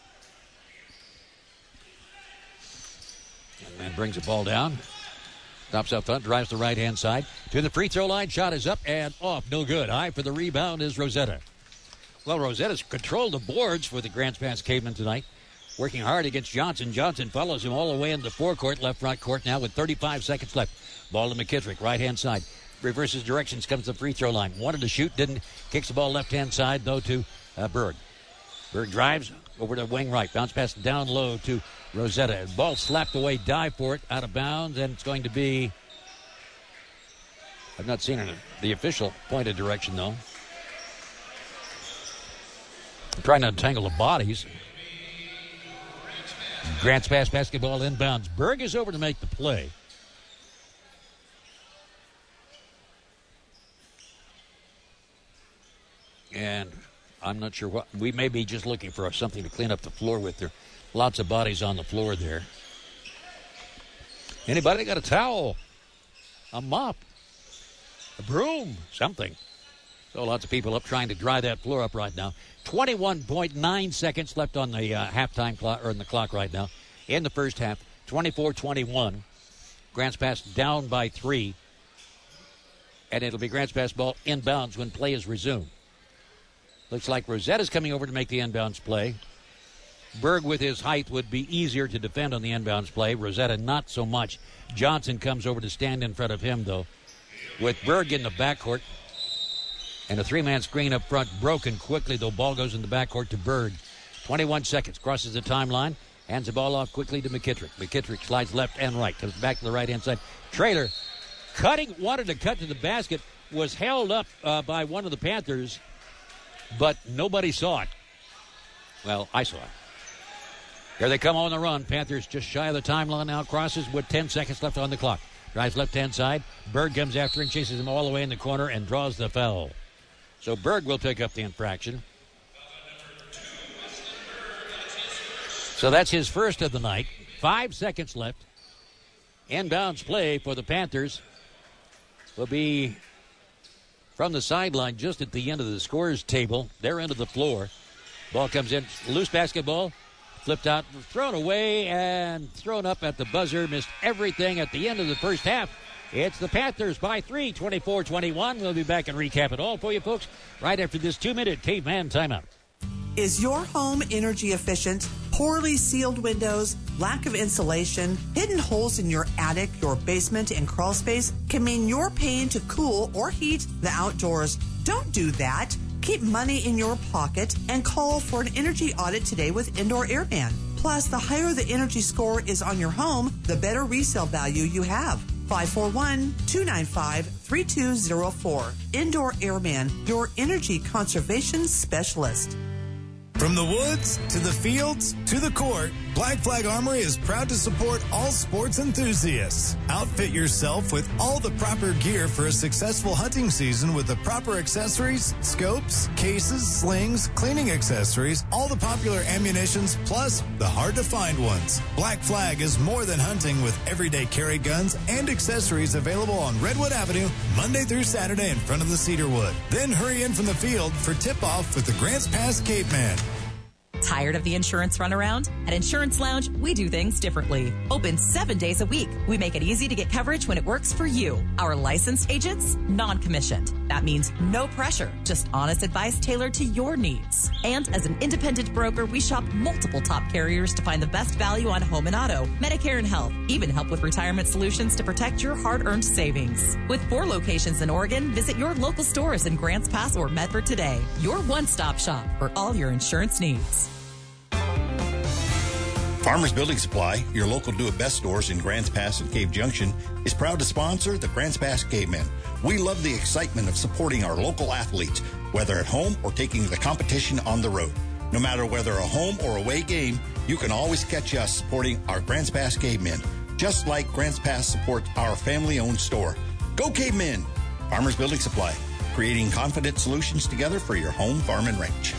And then brings the ball down. Stops up front, drives the right-hand side. To the free throw line, shot is up and off. No good. High for the rebound is Rosetta. Well, Rosetta's controlled the boards for the Grants Pass Cavemen tonight. Working hard against Johnson. Johnson follows him all the way into the forecourt, left front court now with 35 seconds left. Ball to McKittrick, right-hand side. Reverses directions, comes to the free throw line. Wanted to shoot, didn't. Kicks the ball left-hand side, though, to Berg. Berg drives over to wing right. Bounce pass down low to Rosetta. Ball slapped away, dive for it, out of bounds, and it's going to be... I've not seen the official pointed direction, though. I'm trying to untangle the bodies. Grants Pass basketball inbounds. Berg is over to make the play. And I'm not sure what. We may be just looking for something to clean up the floor with. There are lots of bodies on the floor there. Anybody got a towel? A mop? A broom? Something. So lots of people up trying to dry that floor up right now. 21.9 seconds left on the halftime clock, or in the clock right now. In the first half, 24-21. Grants Pass down by 3. And it'll be Grants Pass ball inbounds when play is resumed. Looks like Rosetta's coming over to make the inbounds play. Berg, with his height, would be easier to defend on the inbounds play. Rosetta, not so much. Johnson comes over to stand in front of him, though. With Berg in the backcourt and a 3-man screen up front, broken quickly, though. Ball goes in the backcourt to Berg. 21 seconds, crosses the timeline, hands the ball off quickly to McKittrick. McKittrick slides left and right, comes back to the right-hand side. Traylor, wanted to cut to the basket, was held up by one of the Panthers, but nobody saw it. Well, I saw it. Here they come on the run. Panthers just shy of the timeline now. Crosses with 10 seconds left on the clock. Drives left-hand side. Berg comes after him, chases him all the way in the corner, and draws the foul. So Berg will pick up the infraction. So that's his first of the night. 5 seconds left. Inbounds play for the Panthers will be from the sideline just at the end of the scorers table, their end of the floor. Ball comes in, loose basketball, flipped out, thrown away, and thrown up at the buzzer. Missed everything at the end of the first half. It's the Panthers by 3, 24-21. We'll be back and recap it all for you folks right after this 2-minute Caveman timeout. Is your home energy efficient? Poorly sealed windows, lack of insulation, hidden holes in your attic, your basement, and crawl space can mean you're paying to cool or heat the outdoors. Don't do that. Keep money in your pocket and call for an energy audit today with Indoor Airman. Plus, the higher the energy score is on your home, the better resale value you have. 541-295-3204. Indoor Airman, your energy conservation specialist. From the woods to the fields to the court, Black Flag Armory is proud to support all sports enthusiasts. Outfit yourself with all the proper gear for a successful hunting season with the proper accessories, scopes, cases, slings, cleaning accessories, all the popular ammunitions, plus the hard-to-find ones. Black Flag is more than hunting with everyday carry guns and accessories available on Redwood Avenue Monday through Saturday in front of the Cedarwood. Then hurry in from the field for tip-off with the Grants Pass Caveman. Tired of the insurance runaround? At Insurance Lounge, we do things differently. Open 7 days a week. We make it easy to get coverage when it works for you. Our licensed agents, non-commissioned. That means no pressure, just honest advice tailored to your needs. And as an independent broker, we shop multiple top carriers to find the best value on home and auto, Medicare and health, even help with retirement solutions to protect your hard-earned savings. With 4 locations in Oregon, visit your local stores in Grants Pass or Medford today. Your one-stop shop for all your insurance needs. Farmers Building Supply, your local do-it-best stores in Grants Pass and Cave Junction, is proud to sponsor the Grants Pass Cavemen. We love the excitement of supporting our local athletes, whether at home or taking the competition on the road. No matter whether a home or away game, you can always catch us supporting our Grants Pass Cavemen, just like Grants Pass supports our family-owned store. Go Cavemen! Farmers Building Supply, creating confident solutions together for your home, farm, and ranch.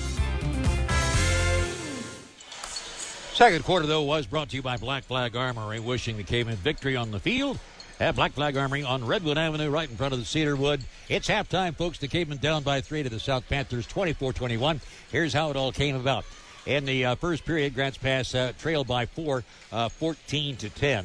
Second quarter, though, was brought to you by Black Flag Armory, wishing the Cavemen victory on the field at Black Flag Armory on Redwood Avenue, right in front of the Cedarwood. It's halftime, folks. The Cavemen down by 3 to the South Panthers, 24-21. Here's how it all came about. In the first period, Grants Pass trailed by 4, 14-10.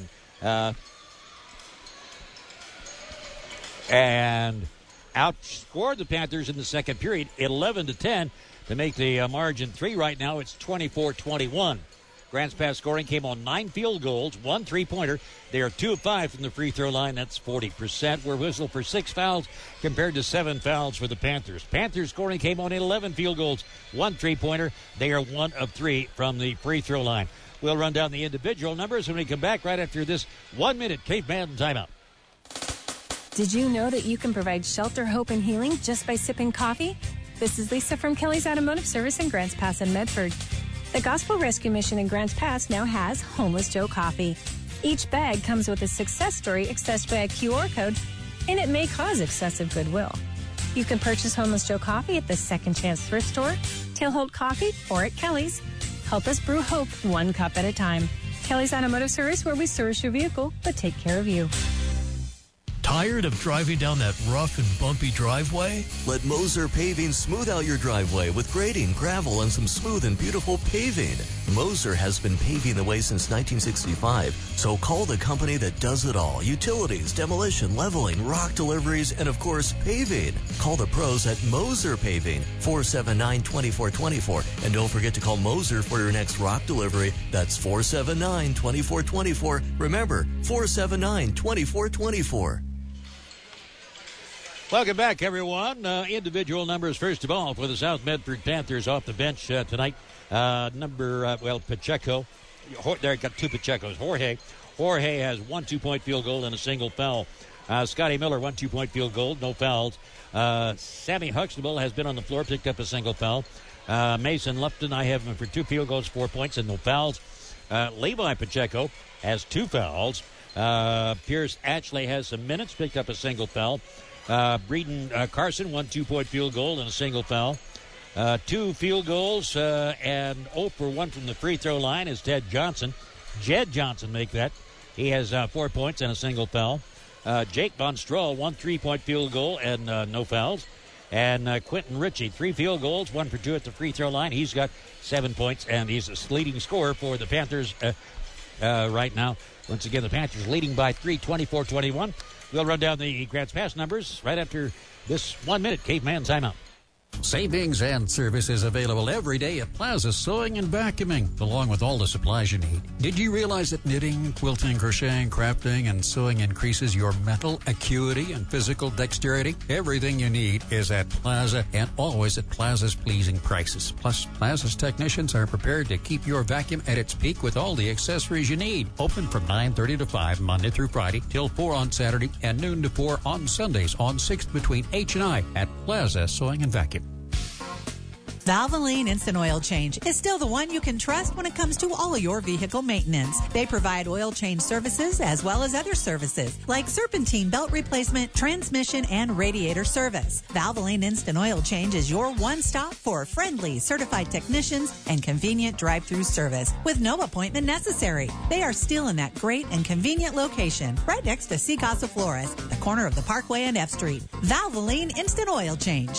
And outscored the Panthers in the second period, 11-10, to make the margin 3 right now. It's 24-21. Grants Pass scoring came on 9 field goals, 1 3-pointer. They are 2 of 5 from the free throw line. That's 40%. We're whistled for 6 fouls compared to 7 fouls for the Panthers. Panthers scoring came on 11 field goals, 1 3-pointer. They are 1 of 3 from the free throw line. We'll run down the individual numbers when we come back right after this 1-minute Caveman timeout. Did you know that you can provide shelter, hope, and healing just by sipping coffee? This is Lisa from Kelly's Automotive Service in Grants Pass and Medford. The Gospel Rescue Mission in Grants Pass now has Homeless Joe Coffee. Each bag comes with a success story accessed by a QR code, and it may cause excessive goodwill. You can purchase Homeless Joe Coffee at the Second Chance Thrift Store, Tailhold Coffee, or at Kelly's. Help us brew hope 1 cup at a time. Kelly's Automotive Service, where we service your vehicle, but take care of you. Tired of driving down that rough and bumpy driveway? Let Moser Paving smooth out your driveway with grading, gravel, and some smooth and beautiful paving. Moser has been paving the way since 1965, so call the company that does it all. Utilities, demolition, leveling, rock deliveries, and of course, paving. Call the pros at Moser Paving, 479-2424. And don't forget to call Moser for your next rock delivery. That's 479-2424. Remember, 479-2424. Welcome back, everyone. Individual numbers, first of all, for the South Medford Panthers off the bench tonight. Pacheco. There, got 2 Pachecos. Jorge has 1 2-point field goal and a single foul. Scotty Miller, 1 2-point field goal, no fouls. Sammy Huxtable has been on the floor, picked up a single foul. Mason Lupton, I have him for 2 field goals, 4 points, and no fouls. Levi Pacheco has 2 fouls. Pierce Atchley has some minutes, picked up a single foul. Breeden Carson, 1 2-point field goal and a single foul. 2 field goals and 0 for 1 from the free throw line is Ted Johnson. Jed Johnson make that. He has 4 points and a single foul. Jake Von Stroll, 1 3-point field goal and no fouls. And Quentin Ritchie, 3 field goals, 1 for 2 at the free throw line. He's got 7 points, and he's a leading scorer for the Panthers right now. Once again, the Panthers leading by 3, 24-21. We'll run down the Grants Pass numbers right after this 1-minute Caveman timeout. Savings and services available every day at Plaza Sewing and Vacuuming, along with all the supplies you need. Did you realize that knitting, quilting, crocheting, crafting, and sewing increases your mental acuity and physical dexterity? Everything you need is at Plaza and always at Plaza's pleasing prices. Plus, Plaza's technicians are prepared to keep your vacuum at its peak with all the accessories you need. Open from 9:30 to 5 Monday through Friday, till 4 on Saturday, and noon to 4 on Sundays on 6th between H and I at Plaza Sewing and Vacuum. Valvoline Instant Oil Change is still the one you can trust when it comes to all your vehicle maintenance. They provide oil change services as well as other services like serpentine belt replacement, transmission, and radiator service. Valvoline Instant Oil Change is your one stop for friendly, certified technicians and convenient drive-through service with no appointment necessary. They are still in that great and convenient location right next to Casa Flores, the corner of the Parkway and F Street. Valvoline Instant Oil Change.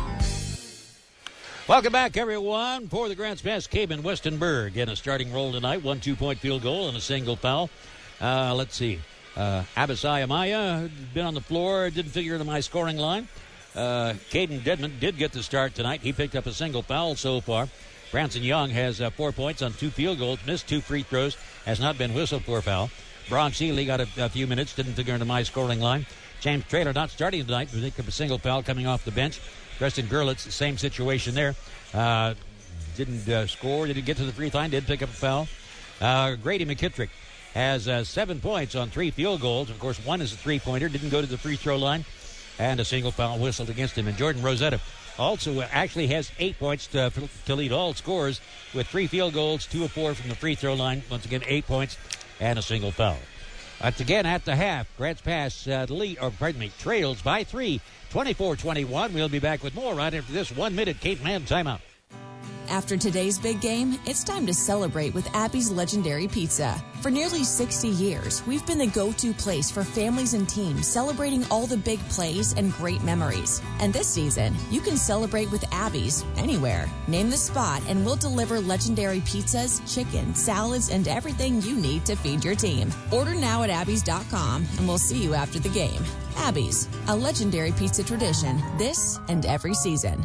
Welcome back, everyone, for the Grants Pass Caveman Westenberg in a starting role tonight. 1 2-point field goal and a single foul. Let's see. Abisai Amaya been on the floor, didn't figure into my scoring line. Caden Dedman did get the start tonight. He picked up a single foul so far. Branson Young has 4 points on 2 field goals, missed 2 free throws, has not been whistled for a foul. Bronx Ely got a few minutes, didn't figure into my scoring line. James Traylor not starting tonight, but picked up a single foul coming off the bench. Preston Gerlitz, same situation there. Didn't score, didn't get to the free throw line, did pick up a foul. Grady McKittrick has 7 points on 3 field goals. Of course, 1 is a three-pointer, didn't go to the free throw line, and a single foul whistled against him. And Jordan Rosetta also actually has 8 points to lead all scores with 3 field goals, 2 of 4 from the free throw line. Once again, 8 points and a single foul. That's again at the half. Grants Pass trails by 3, 24-21. We'll be back with more right after this 1-minute caveman timeout. After today's big game, it's time to celebrate with Abby's Legendary Pizza. For nearly 60 years, we've been the go-to place for families and teams celebrating all the big plays and great memories. And this season, you can celebrate with Abby's anywhere. Name the spot and we'll deliver legendary pizzas, chicken, salads, and everything you need to feed your team. Order now at abbys.com and we'll see you after the game. Abby's, a legendary pizza tradition this and every season.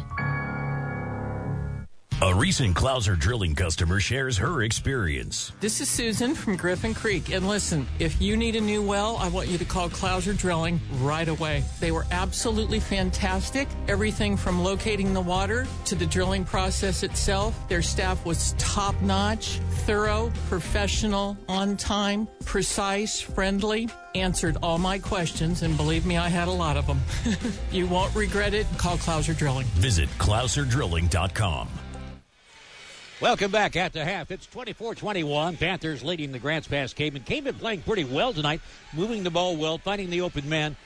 A recent Clouser Drilling customer shares her experience. This is Susan from Griffin Creek. And listen, if you need a new well, I want you to call Clouser Drilling right away. They were absolutely fantastic. Everything from locating the water to the drilling process itself. Their staff was top-notch, thorough, professional, on time, precise, friendly. Answered all my questions, and believe me, I had a lot of them. You won't regret it. Call Clouser Drilling. Visit ClouserDrilling.com. Welcome back at the half. It's 24-21. Panthers leading the Grants Pass Cavemen. Cavemen playing pretty well tonight, moving the ball well, finding the open man.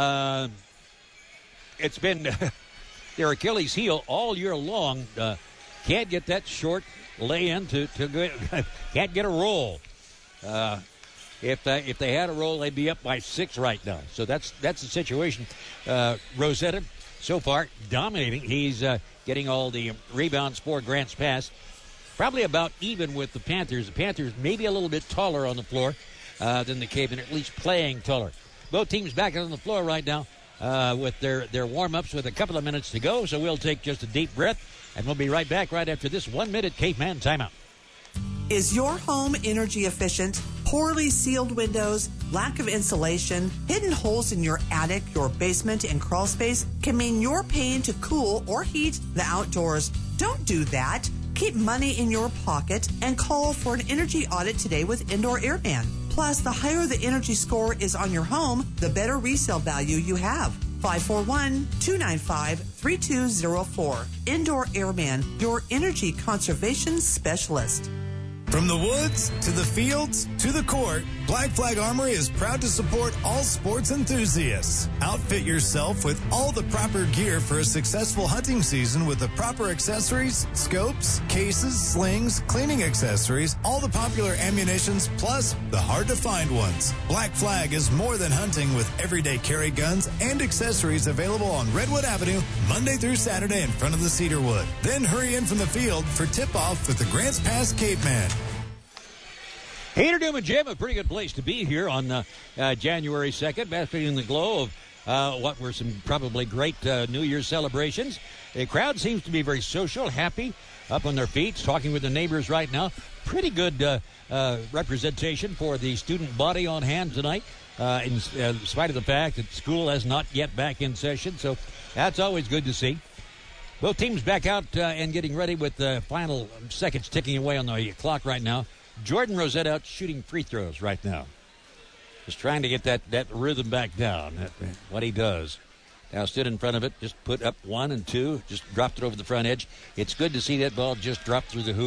It's been their Achilles heel all year long. Can't get that short lay-in to can't get a roll. If they had a roll, they'd be up by 6 right now. So that's the situation. Rosetta, so far, dominating. He's getting all the rebounds for Grants Pass. Probably about even with the Panthers. The Panthers maybe a little bit taller on the floor than the Cavemen, at least playing taller. Both teams back on the floor right now with their warm-ups with a couple of minutes to go. So we'll take just a deep breath, and we'll be right back right after this 1-minute Caveman timeout. Is your home energy efficient? Poorly sealed windows, lack of insulation, hidden holes in your attic, your basement, and crawl space can mean you're paying to cool or heat the outdoors. Don't do that. Keep money in your pocket and call for an energy audit today with Indoor Airman. Plus, the higher the energy score is on your home, the better resale value you have. 541-295-3204. Indoor Airman, your energy conservation specialist. From the woods to the fields to the court, Black Flag Armory is proud to support all sports enthusiasts. Outfit yourself with all the proper gear for a successful hunting season with the proper accessories, scopes, cases, slings, cleaning accessories, all the popular ammunitions, plus the hard-to-find ones. Black Flag is more than hunting with everyday carry guns and accessories available on Redwood Avenue Monday through Saturday in front of the Cedarwood. Then hurry in from the field for tip-off with the Grants Pass Caveman. Heater Newman Gym, a pretty good place to be here on January 2nd, basking in the glow of what were some probably great New Year's celebrations. The crowd seems to be very social, happy, up on their feet, talking with the neighbors right now. Pretty good representation for the student body on hand tonight, in spite of the fact that school has not yet back in session, so that's always good to see. Both teams back out and getting ready with the final seconds ticking away on the clock right now. Jordan Rosette out shooting free throws right now. Just trying to get that rhythm back down, what he does. Now stood in front of it, just put up 1 and 2, just dropped it over the front edge. It's good to see that ball just drop through the hoop.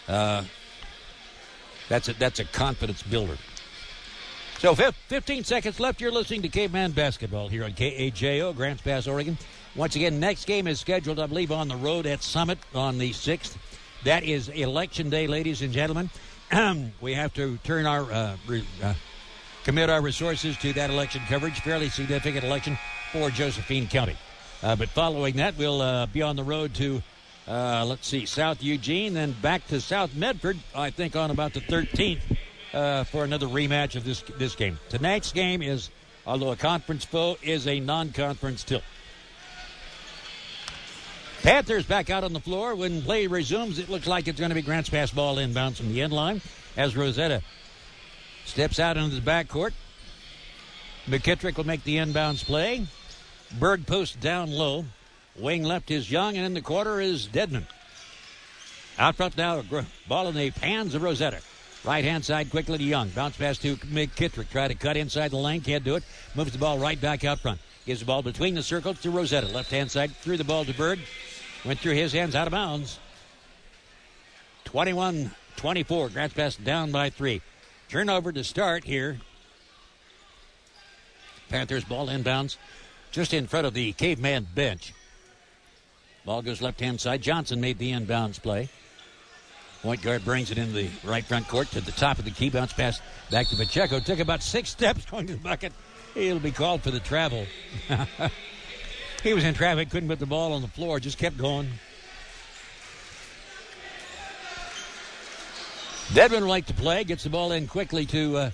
That's a confidence builder. So 15 seconds left. You're listening to Caveman Basketball here on KAJO, Grants Pass, Oregon. Once again, next game is scheduled, I believe, on the road at Summit on the 6th. That is Election Day, ladies and gentlemen. We have to turn our commit our resources to that election coverage. Fairly significant election for Josephine County. But following that, we'll be on the road to, South Eugene, then back to South Medford, I think, on about the 13th for another rematch of this game. Tonight's game is, although a conference foe, is a non-conference still. Panthers back out on the floor. When play resumes, it looks like it's going to be Grants Pass ball inbounds from the end line as Rosetta steps out into the backcourt. McKittrick will make the inbounds play. Berg posts down low. Wing left is Young, and in the quarter is Dedman. Out front now, ball in the hands of Rosetta. Right-hand side quickly to Young. Bounce pass to McKittrick. Try to cut inside the lane. Can't do it. Moves the ball right back out front. Gives the ball between the circles to Rosetta. Left-hand side, threw the ball to Berg. Went through his hands, out of bounds. 21-24. Grants Pass down by 3. Turnover to start here. Panthers ball inbounds just in front of the Caveman bench. Ball goes left-hand side. Johnson made the inbounds play. Point guard brings it in the right front court to the top of the key. Bounce pass back to Pacheco. Took about 6 steps going to the bucket. He'll be called for the travel. He was in traffic, couldn't put the ball on the floor, just kept going. Dedman would like to play, gets the ball in quickly to,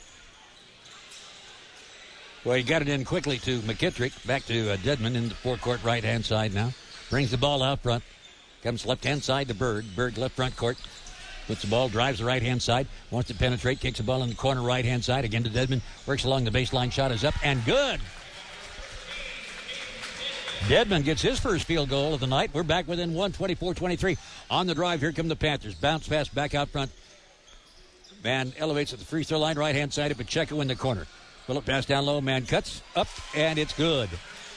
he got it in quickly to McKittrick. Back to Dedman in the forecourt right-hand side now. Brings the ball out front. Comes left-hand side to Berg. Berg left front court. Puts the ball, drives the right-hand side. Wants to penetrate, kicks the ball in the corner right-hand side. Again to Dedman. Works along the baseline. Shot is up and good. Dedman gets his first field goal of the night. We're back within 1, 24-23. On the drive, here come the Panthers. Bounce pass back out front. Man elevates at the free throw line. Right-hand side of Pacheco in the corner. Bullet pass down low. Man cuts up, and it's good.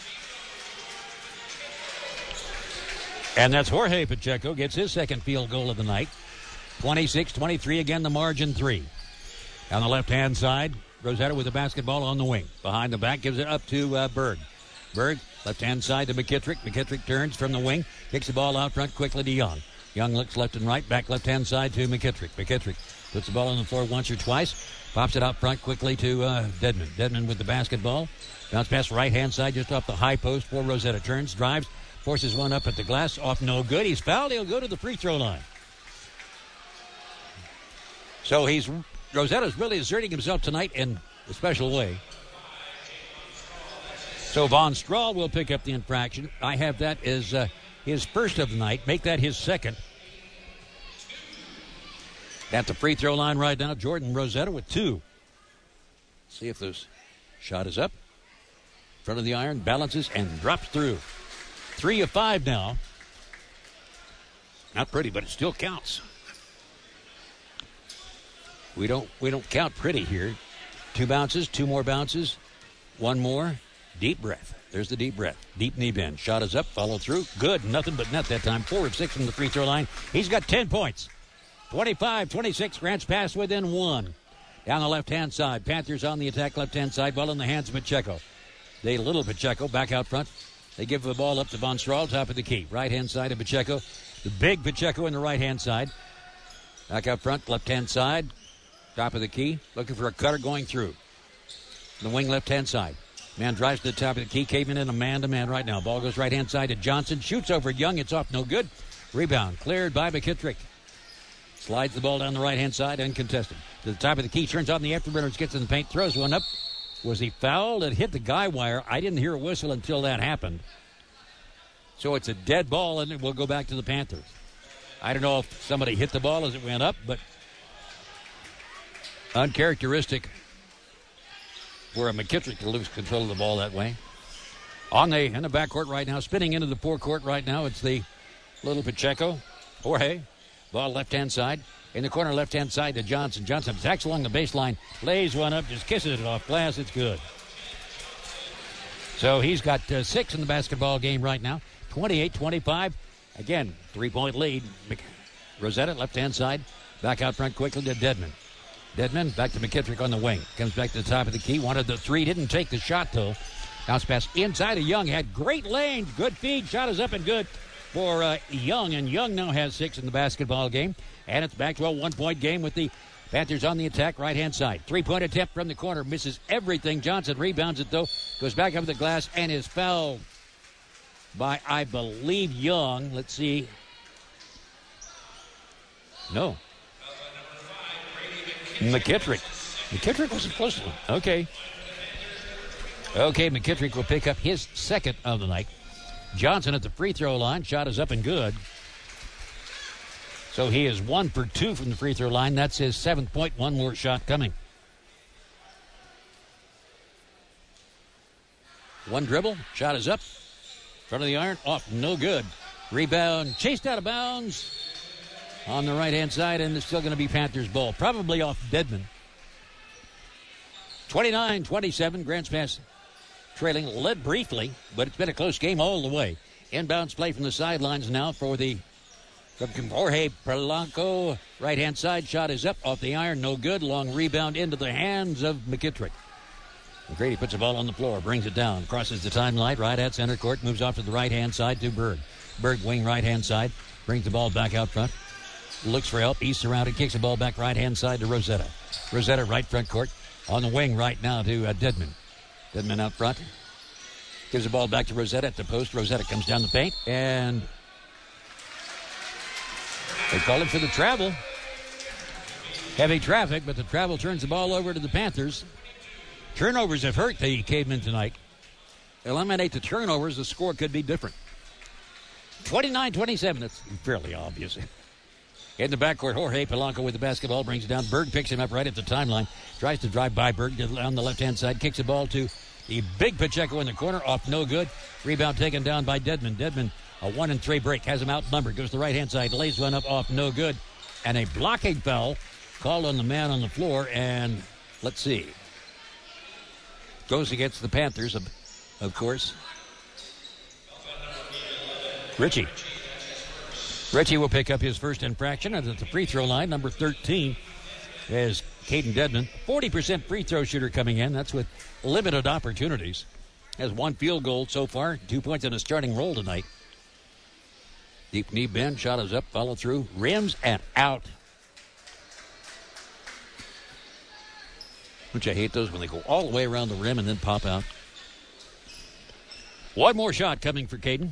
And that's Jorge Pacheco. Gets his second field goal of the night. 26-23, again the margin 3. On the left-hand side, Rosetta with the basketball on the wing. Behind the back, gives it up to Berg. Berg, left-hand side to McKittrick. McKittrick turns from the wing, kicks the ball out front quickly to Young. Young looks left and right, back left-hand side to McKittrick. McKittrick puts the ball on the floor once or twice, pops it out front quickly to Dedman. Dedman with the basketball. Bounce pass right-hand side just off the high post for Rosetta. Turns, drives, forces one up at the glass. Off no good. He's fouled. He'll go to the free throw line. So Rosetta's really asserting himself tonight in a special way. So Von Strahl will pick up the infraction. I have that as his first of the night. Make that his second. At the free throw line right now, Jordan Rosetta with 2. See if this shot is up. In front of the iron, balances and drops through. 3 of 5 now. Not pretty, but it still counts. We don't count pretty here. 2 bounces, 2 more bounces, 1 more. Deep breath. There's the deep breath. Deep knee bend. Shot is up. Follow through. Good. Nothing but net that time. 4 of 6 from the free throw line. He's got 10 points. 25-26. Grants Pass within 1. Down the left-hand side. Panthers on the attack left-hand side. Ball in the hands of Pacheco. They little Pacheco back out front. They give the ball up to Von Strahl, top of the key. Right-hand side of Pacheco. The big Pacheco in the right-hand side. Back out front, left-hand side. Top of the key. Looking for a cutter going through. The wing left-hand side. Man drives to the top of the key. Caveman in a man-to-man right now. Ball goes right-hand side to Johnson. Shoots over Young. It's off. No good. Rebound. Cleared by McKittrick. Slides the ball down the right-hand side. Uncontested. To the top of the key. Turns on the afterburners. Gets in the paint. Throws one up. Was he fouled? It hit the guy wire. I didn't hear a whistle until that happened. So it's a dead ball, and it will go back to the Panthers. I don't know if somebody hit the ball as it went up, but uncharacteristic for a McKittrick to lose control of the ball that way. In the backcourt right now, spinning into the forecourt right now, it's the little Pacheco. Jorge, ball left-hand side. In the corner left-hand side to Johnson. Johnson attacks along the baseline, lays one up, just kisses it off glass. It's good. So he's got 6 in the basketball game right now. 28-25. Again, 3-point lead. Rosetta, left-hand side. Back out front quickly to Dedman. Dedman back to McKittrick on the wing. Comes back to the top of the key. Wanted the 3. Didn't take the shot, though. Bounce pass inside of Young. Had great lanes. Good feed. Shot is up and good for Young. And Young now has 6 in the basketball game. And it's back to a 1-point game with the Panthers on the attack, right-hand side. 3-point attempt from the corner. Misses everything. Johnson rebounds it, though. Goes back up the glass and is fouled by, I believe, Young. Let's see. No. McKittrick. McKittrick wasn't close to him. Okay. Okay, McKittrick will pick up his 2nd of the night. Johnson at the free throw line. Shot is up and good. So he is 1 for 2 from the free throw line. That's his 7th point. One more shot coming. One dribble. Shot is up. Front of the iron. Off. No good. Rebound. Chased out of bounds on the right-hand side, and it's still going to be Panthers ball. Probably off Dedman. 29-27. Grants Pass trailing. Led briefly, but it's been a close game all the way. Inbounds play from the sidelines now for the from Jorge Polanco. Right-hand side. Shot is up. Off the iron. No good. Long rebound into the hands of McKittrick. McGrady puts the ball on the floor. Brings it down. Crosses the timeline. Right at center court. Moves off to the right-hand side to Berg. Berg wing right-hand side. Brings the ball back out front. Looks for help. He's surrounded. Kicks the ball back right-hand side to Rosetta. Rosetta right front court. On the wing right now to Dedman. Dedman out front. Gives the ball back to Rosetta at the post. Rosetta comes down the paint. And they call it for the travel. Heavy traffic, but the travel turns the ball over to the Panthers. Turnovers have hurt the Cavemen tonight. Eliminate the turnovers, the score could be different. 29-27. That's fairly obvious. In the backcourt, Jorge Polanco with the basketball, brings it down. Berg picks him up right at the timeline. Tries to drive by Berg on the left-hand side. Kicks the ball to the big Pacheco in the corner. Off no good. Rebound taken down by Dedman. Dedman, a 1-3 break. Has him outnumbered. Goes to the right-hand side. Lays one up off no good. And a blocking foul called on the man on the floor. And let's see. Goes against the Panthers, of course. Ritchie will pick up his first infraction at the free throw line. Number 13 is Caden Dedman. 40% free throw shooter coming in. That's with limited opportunities. Has 1 field goal so far. 2 points in a starting role tonight. Deep knee bend. Shot is up. Follow through. Rims and out. Which I hate those when they go all the way around the rim and then pop out. One more shot coming for Caden.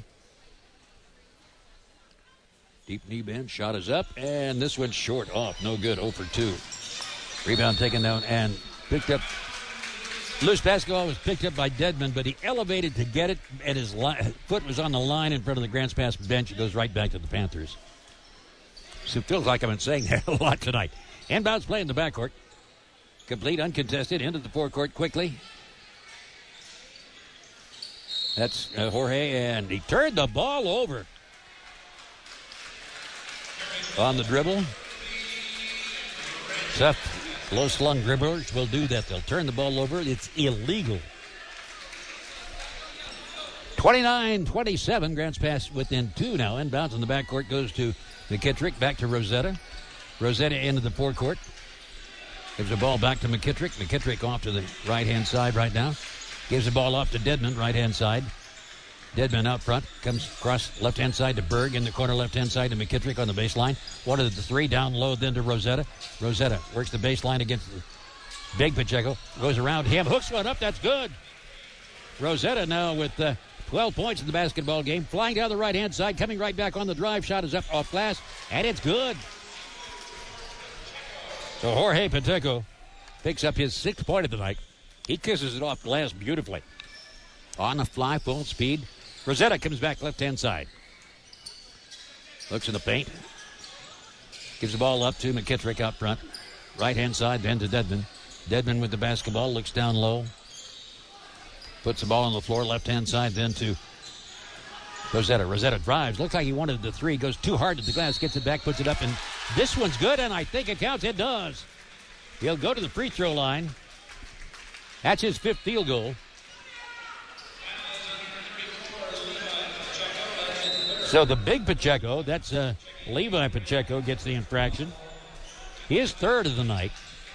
Deep knee bend. Shot is up. And this one's short off. No good. 0 for 2. Rebound taken down and picked up. Loose basketball was picked up by Dedman, but he elevated to get it, and his foot was on the line in front of the Grants Pass bench. It goes right back to the Panthers. So it feels like I've been saying that a lot tonight. Inbounds play in the backcourt. Complete, uncontested, into the forecourt quickly. That's Jorge, and he turned the ball over on the dribble. Tough, low-slung dribblers will do that. They'll turn the ball over. It's illegal. 29-27. Grants Pass within 2 now. Inbounds in the backcourt goes to McKittrick. Back to Rosetta. Rosetta into the forecourt. Gives the ball back to McKittrick. McKittrick off to the right-hand side right now. Gives the ball off to Dedman, right-hand side. Dedman out front. Comes across left-hand side to Berg. In the corner left-hand side to McKittrick on the baseline. One of the 3 down low then to Rosetta. Rosetta works the baseline against the big Pacheco. Goes around him. Hooks one up. That's good. Rosetta now with 12 points in the basketball game. Flying down the right-hand side. Coming right back on the drive. Shot is up off glass. And it's good. So Jorge Pacheco picks up his 6th point of the night. He kisses it off glass beautifully. On the fly, full speed. Rosetta comes back left-hand side. Looks in the paint. Gives the ball up to McKittrick out front. Right-hand side, then to Dedman. Dedman with the basketball, looks down low. Puts the ball on the floor, left-hand side, then to Rosetta. Rosetta drives. Looks like he wanted the 3. Goes too hard to the glass. Gets it back, puts it up, and this one's good, and I think it counts. It does. He'll go to the free throw line. That's his 5th field goal. So the big Pacheco, that's Levi Pacheco, gets the infraction. His third of the night.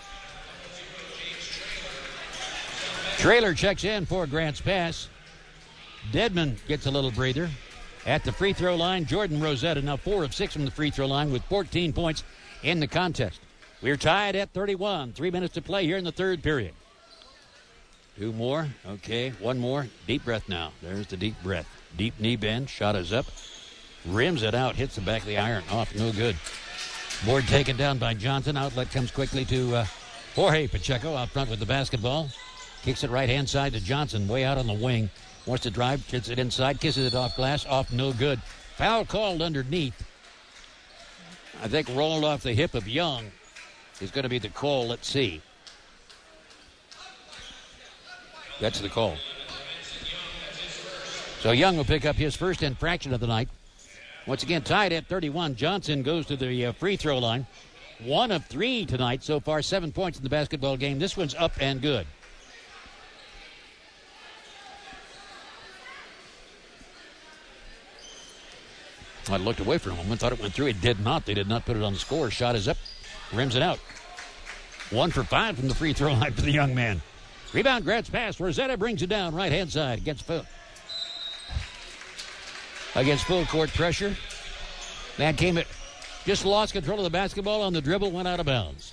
Traylor checks in for Grants Pass. Dedman gets a little breather. At the free throw line, Jordan Rosetta, now 4 of 6 from the free throw line with 14 points in the contest. We're tied at 31. 3 minutes to play here in the third period. 2 more. Okay, 1 more. Deep breath now. There's the deep breath. Deep knee bend. Shot is up. Rims it out. Hits the back of the iron. Off. No good. Board taken down by Johnson. Outlet comes quickly to Jorge Pacheco out front with the basketball. Kicks it right-hand side to Johnson. Way out on the wing. Wants to drive. Gets it inside. Kisses it off glass. Off. No good. Foul called underneath. I think rolled off the hip of Young is going to be the call. Let's see. That's the call. So Young will pick up his first infraction of the night. Once again, tied at 31. Johnson goes to the free throw line. 1 of 3 tonight so far. 7 points in the basketball game. This one's up and good. I looked away for a moment, thought it went through. It did not. They did not put it on the score. Shot is up. Rims it out. 1 for 5 from the free throw line for the young man. Rebound, Grants Pass. Rosetta brings it down right-hand side against full court pressure. Man came at, just lost control of the basketball on the dribble, went out of bounds.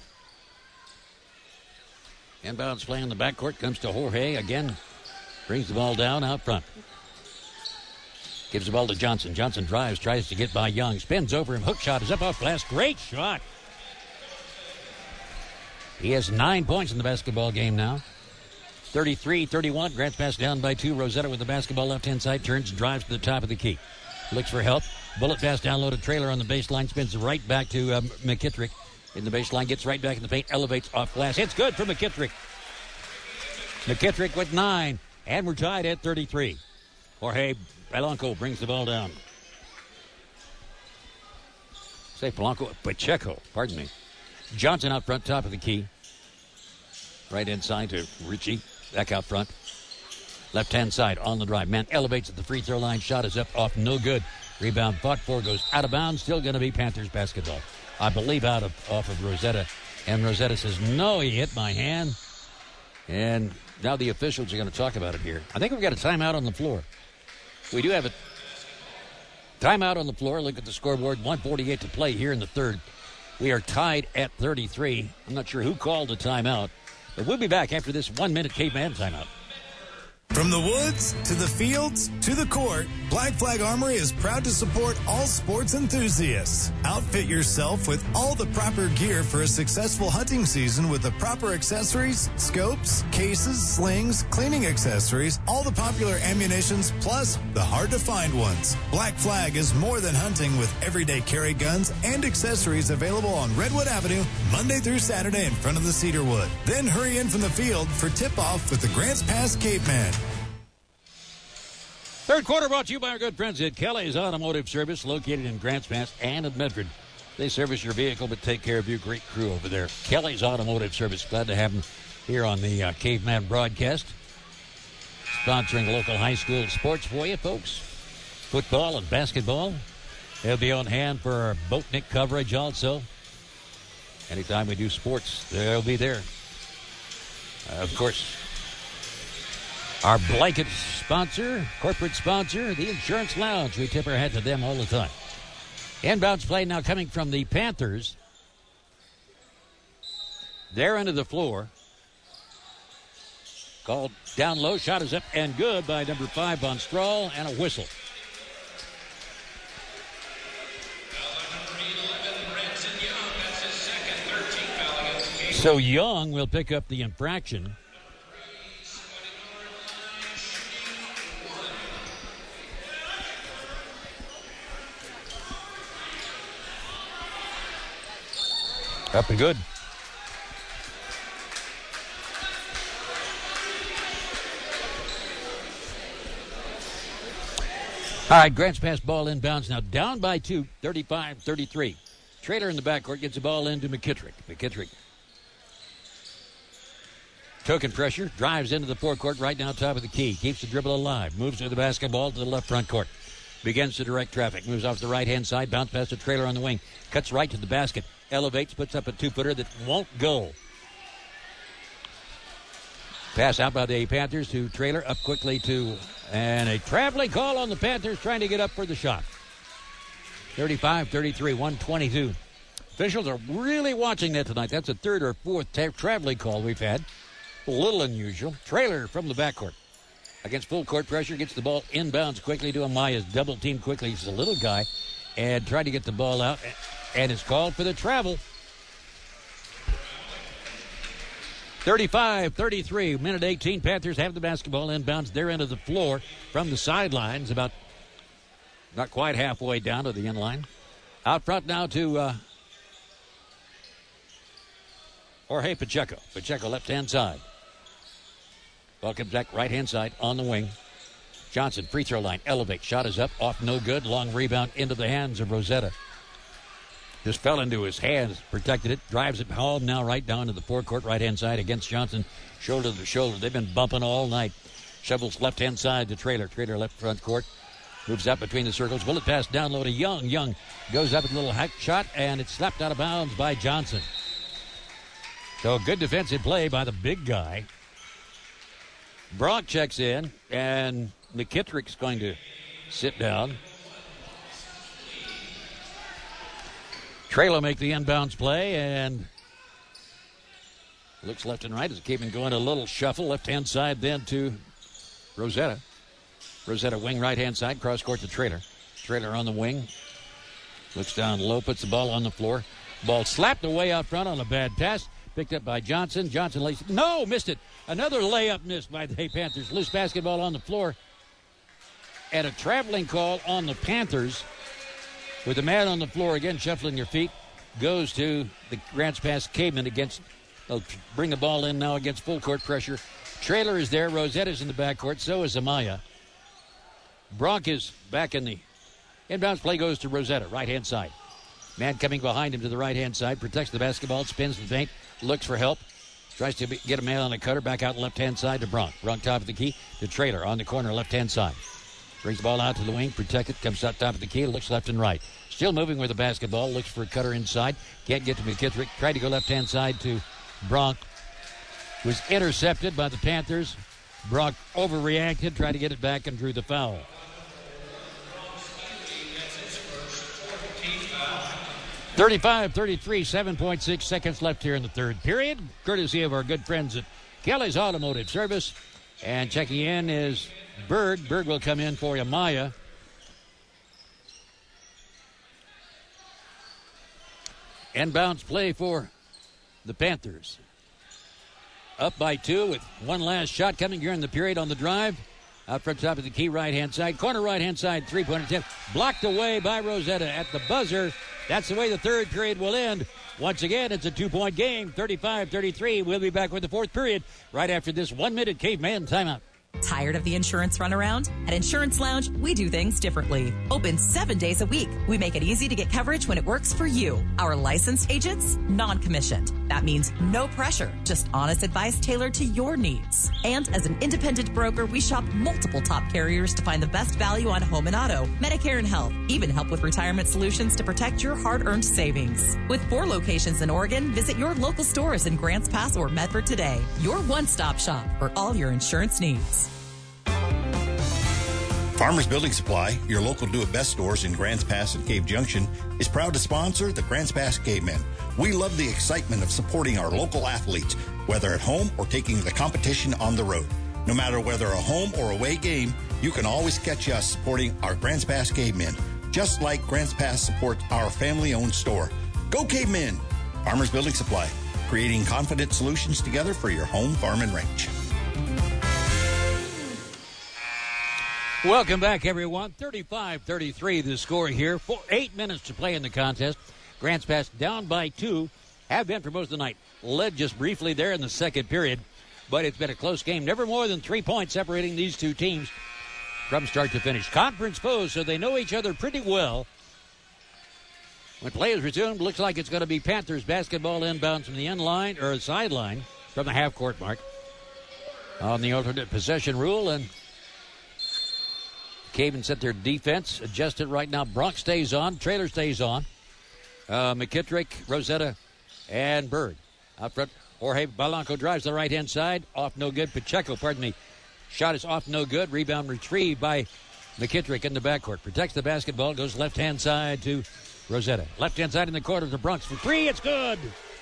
Inbounds play in the backcourt comes to Jorge again. Brings the ball down out front. Gives the ball to Johnson. Johnson drives, tries to get by Young. Spins over him. Hook shot is up off glass. Great shot. He has 9 points in the basketball game now. 33-31. Grants Pass down by 2. Rosetta with the basketball left-hand side. Turns and drives to the top of the key. Looks for help. Bullet pass down low to Traylor on the baseline. Spins right back to McKittrick in the baseline. Gets right back in the paint. Elevates off glass. It's good for McKittrick. McKittrick with 9. And we're tied at 33. Jorge Polanco brings the ball down. Pacheco, pardon me. Johnson out front, top of the key. Right inside to Richie. Back out front. Left-hand side on the drive. Man elevates at the free throw line. Shot is up off. No good. Rebound fought for. Goes out of bounds. Still going to be Panthers basketball. I believe off of Rosetta. And Rosetta says, no, he hit my hand. And now the officials are going to talk about it here. I think we've got a timeout on the floor. We do have a timeout on the floor. Look at the scoreboard. 1:48 to play here in the third. We are tied at 33. I'm not sure who called the timeout. But we'll be back after this 1-minute caveman timeout. From the woods to the fields to the court, Black Flag Armory is proud to support all sports enthusiasts. Outfit yourself with all the proper gear for a successful hunting season with the proper accessories, scopes, cases, slings, cleaning accessories, all the popular ammunitions, plus the hard-to-find ones. Black Flag is more than hunting with everyday carry guns and accessories available on Redwood Avenue Monday through Saturday in front of the Cedarwood. Then hurry in from the field for tip-off with the Grants Pass Caveman. Third quarter brought to you by our good friends at Kelly's Automotive Service, located in Grants Pass and in Medford. They service your vehicle, but take care of you. Great crew over there. Kelly's Automotive Service. Glad to have them here on the Caveman broadcast. Sponsoring local high school sports for you, folks. Football and basketball. They'll be on hand for our Boatnik coverage also. Anytime we do sports, they'll be there. Of course, our blanket sponsor, corporate sponsor, the Insurance Lounge. We tip our hat to them all the time. Inbounds play now coming from the Panthers. They're into the floor. Called down low. Shot is up and good by number 5, Von Strahl, and a whistle. So Young will pick up the infraction. Up and good. All right, Grants Pass ball inbounds now. Down by 2, 35-33. Traylor in the backcourt gets the ball into McKittrick. McKittrick. Token pressure. Drives into the forecourt right now top of the key. Keeps the dribble alive. Moves with the basketball to the left front court. begins to direct traffic. Moves off the right-hand side, bounce past the trailer on the wing. Cuts right to the basket. Elevates, puts up a two-footer that won't go. Pass out by the Panthers to trailer. Up quickly to... And a traveling call on the Panthers trying to get up for the shot. 35-33, 122. Officials are really watching that tonight. That's the third or fourth traveling call we've had. A little unusual. Trailer from the backcourt. Against full court pressure, gets the ball inbounds quickly to Amaya's double team quickly. He's a little guy. And tried to get the ball out. And it's called for the travel. 35-33, minute 18. Panthers have the basketball inbounds their end of the floor from the sidelines, about not quite halfway down to the end line. Out front now to Jorge Pacheco. Pacheco left-hand side. Ball comes back right-hand side on the wing. Johnson, free throw line, elevate. Shot is up, off no good. Long rebound into the hands of Rosetta. Just fell into his hands, protected it, drives it home now right down to the forecourt right-hand side against Johnson, shoulder to shoulder. They've been bumping all night. Shovels left-hand side to Trailer. Trailer left front court. Moves up between the circles. Bullet pass down low to Young. Young goes up with a little hack shot, and it's slapped out of bounds by Johnson. So good defensive play by the big guy. Brock checks in, and McKittrick's going to sit down. Trailer make the inbounds play, and looks left and right as keeping going a little shuffle. Left-hand side then to Rosetta. Rosetta wing right-hand side, cross-court to Trailer. Trailer on the wing. Looks down low, puts the ball on the floor. Ball slapped away out front on a bad pass. Picked up by Johnson. Johnson lays. No, missed it. Another layup missed by the Panthers. Loose basketball on the floor. And a traveling call on the Panthers. With the man on the floor again, shuffling your feet, goes to the Grants Pass Cavemen against. They'll bring the ball in now against full court pressure. Trailer is there. Rosetta's in the backcourt. So is Amaya. Bronk is back in the inbounds play. Goes to Rosetta, right-hand side. Man coming behind him to the right-hand side. Protects the basketball. Spins the paint. Looks for help. Tries to get a man on the cutter. Back out left-hand side to Bronk. Bronk top of the key to Trailer on the corner left-hand side. Brings the ball out to the wing. Protected. Comes out top of the key. Looks left and right. Still moving with the basketball. Looks for a cutter inside. Can't get to McKittrick. Tried to go left-hand side to Bronk. Was intercepted by the Panthers. Bronk overreacted. Tried to get it back and drew the foul. (35-33), 7.6 seconds left here in the third period. Courtesy of our good friends at Kelly's Automotive Service. And checking in is Berg. Berg will come in for Amaya. Inbounds play for the Panthers. Up by 2 with one last shot coming here in the period on the drive. Out front top of the key right-hand side. Corner right-hand side, three-pointer attempt. Blocked away by Rosetta at the buzzer. That's the way the third period will end. Once again, it's a 2-point game, 35-33. We'll be back with the fourth period right after this 1-minute Caveman timeout. Tired of the insurance runaround? At Insurance Lounge, we do things differently. Open 7 days a week. We make it easy to get coverage when it works for you. Our licensed agents, non-commissioned. That means no pressure, just honest advice tailored to your needs. And as an independent broker, we shop multiple top carriers to find the best value on home and auto, Medicare and health, even help with retirement solutions to protect your hard-earned savings. With 4 locations in Oregon, visit your local stores in Grants Pass or Medford today. Your one-stop shop for all your insurance needs. Farmers Building Supply, your local do-it-best stores in Grants Pass and Cave Junction, is proud to sponsor the Grants Pass Cavemen. We love the excitement of supporting our local athletes, whether at home or taking the competition on the road. No matter whether a home or away game, you can always catch us supporting our Grants Pass Cavemen, just like Grants Pass supports our family-owned store. Go Cavemen! Farmers Building Supply, creating confident solutions together for your home, farm, and ranch. Welcome back, everyone. 35-33 the score here. 8 minutes to play in the contest. Grants Pass down by 2. Have been for most of the night. Led just briefly there in the second period. But it's been a close game. Never more than 3 points separating these two teams from start to finish. Conference foes, so they know each other pretty well. When play is resumed, looks like it's going to be Panthers basketball inbounds from the end line, or sideline, from the half-court mark. On the alternate possession rule, and Cavemen set their defense, adjusted right now. Bronx stays on. Traylor stays on. McKittrick, Rosetta, and Bird. Out front, Jorge Polanco drives the right-hand side. Off no good. Pacheco, shot is off no good. Rebound retrieved by McKittrick in the backcourt. Protects the basketball. Goes left-hand side to Rosetta. Left-hand side in the corner to Bronx for three. It's good.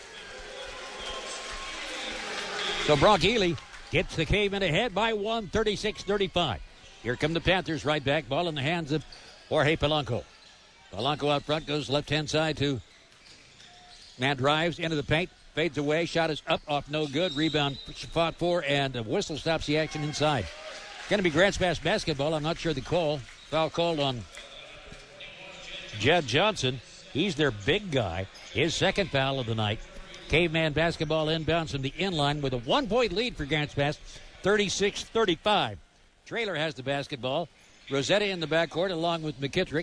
So Brock Ely gets the Cavemen ahead by 1, 36-35. Here come the Panthers right back. Ball in the hands of Jorge Polanco. Polanco out front, goes left-hand side to man, drives into the paint, fades away. Shot is up, off no good. Rebound fought for, and a whistle stops the action inside. Going to be Grants Pass basketball. I'm not sure the call. Foul called on Jed Johnson. He's their big guy. His second foul of the night. Caveman basketball inbounds from the inline with a 1-point lead for Grants Pass, 36-35. Traylor has the basketball. Rosetta in the backcourt along with McKittrick.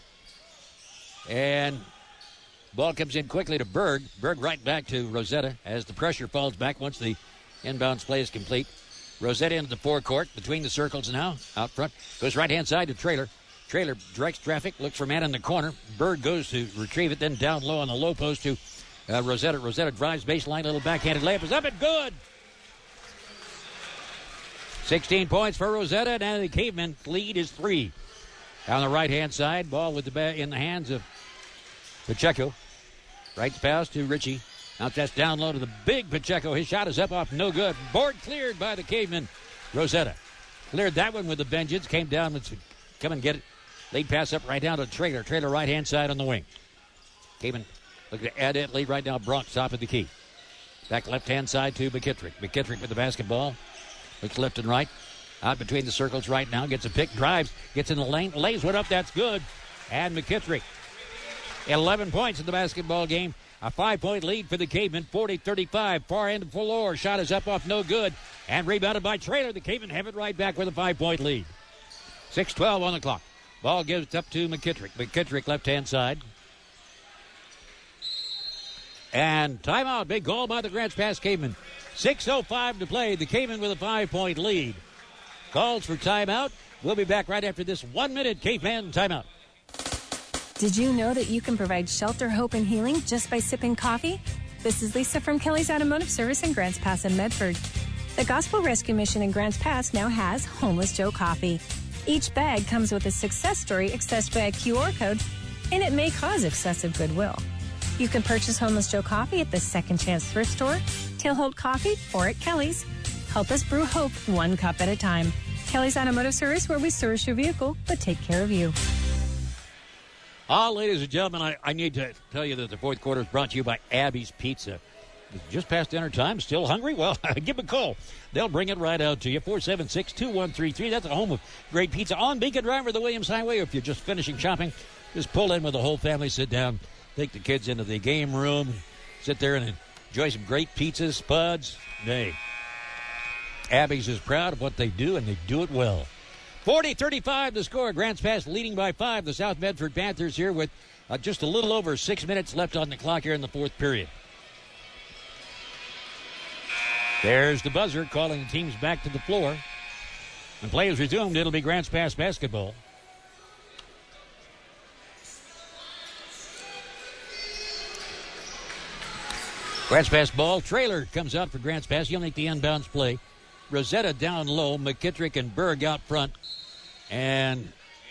And ball comes in quickly to Berg. Berg right back to Rosetta as the pressure falls back once the inbounds play is complete. Rosetta into the forecourt between the circles now. Out front. Goes right-hand side to Traylor. Traylor directs traffic. Looks for man in the corner. Berg goes to retrieve it. Then down low on the low post to Rosetta. Rosetta drives baseline. Little backhanded layup is up and good. 16 points for Rosetta, and the Cavemen lead is 3. On the right-hand side, ball with the in the hands of Pacheco. Right pass to Ritchie. Now that's down low to the big Pacheco. His shot is up off no good. Board cleared by the Cavemen. Rosetta cleared that one with the vengeance. Came down to come and get it. Lead pass up right down to Traylor. Traylor right-hand side on the wing. Cavemen looking to add it lead right now. Bronx top of the key. Back left-hand side to McKittrick. McKittrick with the basketball. Looks left and right. Out between the circles right now. Gets a pick. Drives. Gets in the lane. Lays one up. That's good. And McKittrick. 11 points in the basketball game. A 5-point lead for the Cavemen. 40-35. Far end of the floor. Shot is up off no good. And rebounded by Traylor. The Cavemen have it right back with a 5-point lead. 6:12 on the clock. Ball gives it up to McKittrick. McKittrick left-hand side. And timeout. Big goal by the Grants Pass Cavemen. 6:05 to play. The Cavemen with a 5-point lead. Calls for timeout. We'll be back right after this 1-minute Caveman timeout. Did you know that you can provide shelter, hope, and healing just by sipping coffee? This is Lisa from Kelly's Automotive Service in Grants Pass and Medford. The Gospel Rescue Mission in Grants Pass now has Homeless Joe Coffee. Each bag comes with a success story accessed by a QR code, and it may cause excessive goodwill. You can purchase Homeless Joe Coffee at the Second Chance Thrift Store, Tailholt Coffee, or at Kelly's. Help us brew hope one cup at a time. Kelly's Automotive Service, where we service your vehicle, but take care of you. Ladies and gentlemen, I need to tell you that the fourth quarter is brought to you by Abby's Pizza. Just past dinner time, still hungry? Well, give them a call. They'll bring it right out to you. 476-2133. That's the home of great pizza on Beacon Drive or the Williams Highway. Or if you're just finishing shopping, just pull in with the whole family, sit down, take the kids into the game room, sit there and enjoy some great pizzas, spuds. Hey, Abby's is proud of what they do, and they do it well. 40-35 the score. Grants Pass leading by 5. The South Medford Panthers here with just a little over 6 minutes left on the clock here in the fourth period. There's the buzzer calling the teams back to the floor. When play is resumed, it'll be Grants Pass basketball. Grants Pass ball. Traylor comes out for Grants Pass. He'll make the inbounds play. Rosetta down low. McKittrick and Berg out front. And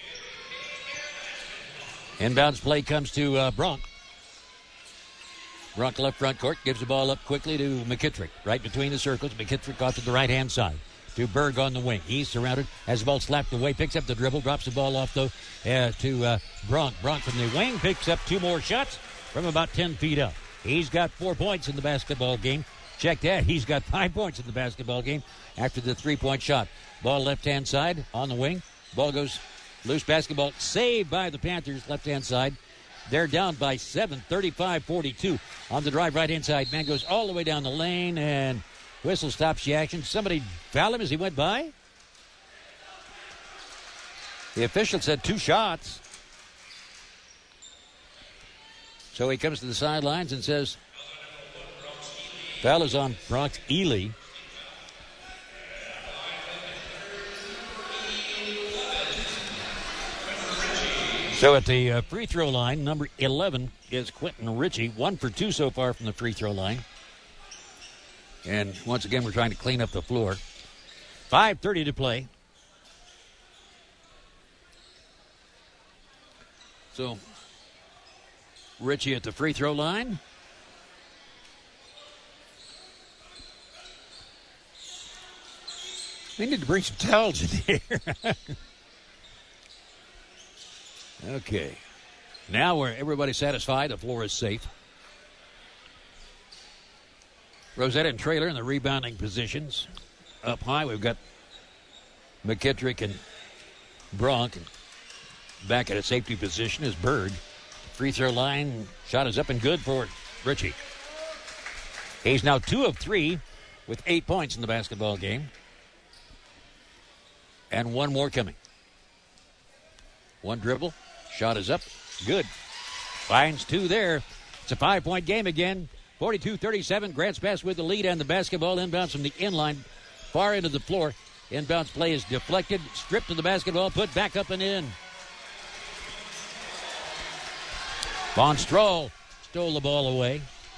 inbounds play comes to Bronk. Bronk left front court. Gives the ball up quickly to McKittrick. Right between the circles. McKittrick off to the right-hand side. To Berg on the wing. He's surrounded. Has the ball slapped away. Picks up the dribble. Drops the ball off, though, to Bronk. Bronk from the wing. Picks up 2 more shots from about 10 feet up. He's got 4 points in the basketball game. Check that. He's got 5 points in the basketball game after the 3-point shot. Ball left-hand side on the wing. Ball goes loose. Basketball saved by the Panthers left-hand side. They're down by 7, 35-42. On the drive right-hand side. Man goes all the way down the lane, and whistle stops the action. Somebody fouled him as he went by. The official said 2 shots. So he comes to the sidelines and says, foul is on Bronx Ely. So at the free throw line, number 11 is Quentin Ritchie. 1 for 2 so far from the free throw line. And once again, we're trying to clean up the floor. 5:30 to play. So Ritchie at the free throw line. They need to bring some towels in here. Okay. Now we're everybody's satisfied. The floor is safe. Rosetta and Traylor in the rebounding positions. Up high, we've got McKittrick and Bronk. Back at a safety position is Bird. Free throw line shot is up and good for Ritchie. He's now 2 of 3 with 8 points in the basketball game. And one more coming. One dribble. Shot is up. Good. Finds 2 there. It's a 5-point game again. 42-37. Grants Pass with the lead and the basketball inbounds from the inline. Far into the floor. Inbounds play is deflected. Stripped to the basketball. Put back up and in. Von Stroll stole the ball away.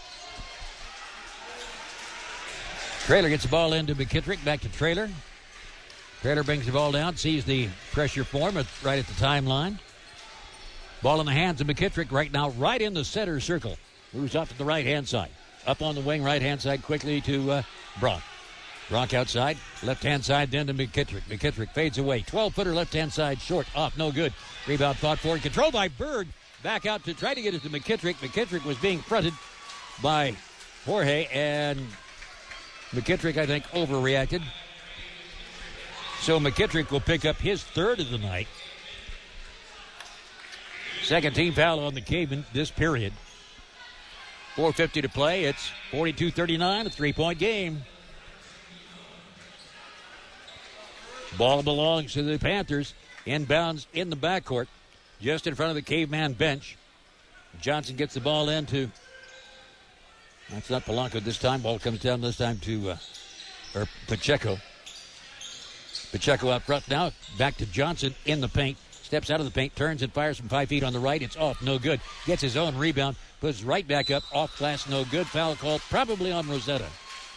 Traylor gets the ball into McKittrick. Back to Traylor. Traylor brings the ball down. Sees the pressure form right at the timeline. Ball in the hands of McKittrick right now, right in the center circle. Moves up to the right-hand side. Up on the wing, right-hand side, quickly to Bronk. Bronk outside, left-hand side, then to McKittrick. McKittrick fades away. 12-footer left-hand side, short, off, no good. Rebound fought forward, controlled by Bird. Back out to try to get it to McKittrick. McKittrick was being fronted by Jorge, and McKittrick, I think, overreacted. So McKittrick will pick up his 3rd of the night. Second team foul on the Cavemen this period. 4:50 to play. It's 42-39, a 3-point game. Ball belongs to the Panthers. Inbounds in the backcourt, just in front of the Caveman bench. Johnson gets the ball into. That's not Polanco this time. Ball comes down this time to Pacheco. Pacheco out front now. Back to Johnson in the paint. Steps out of the paint, turns and fires from 5 feet on the right. It's off, no good. Gets his own rebound, puts right back up, off glass, no good. Foul called probably on Rosetta.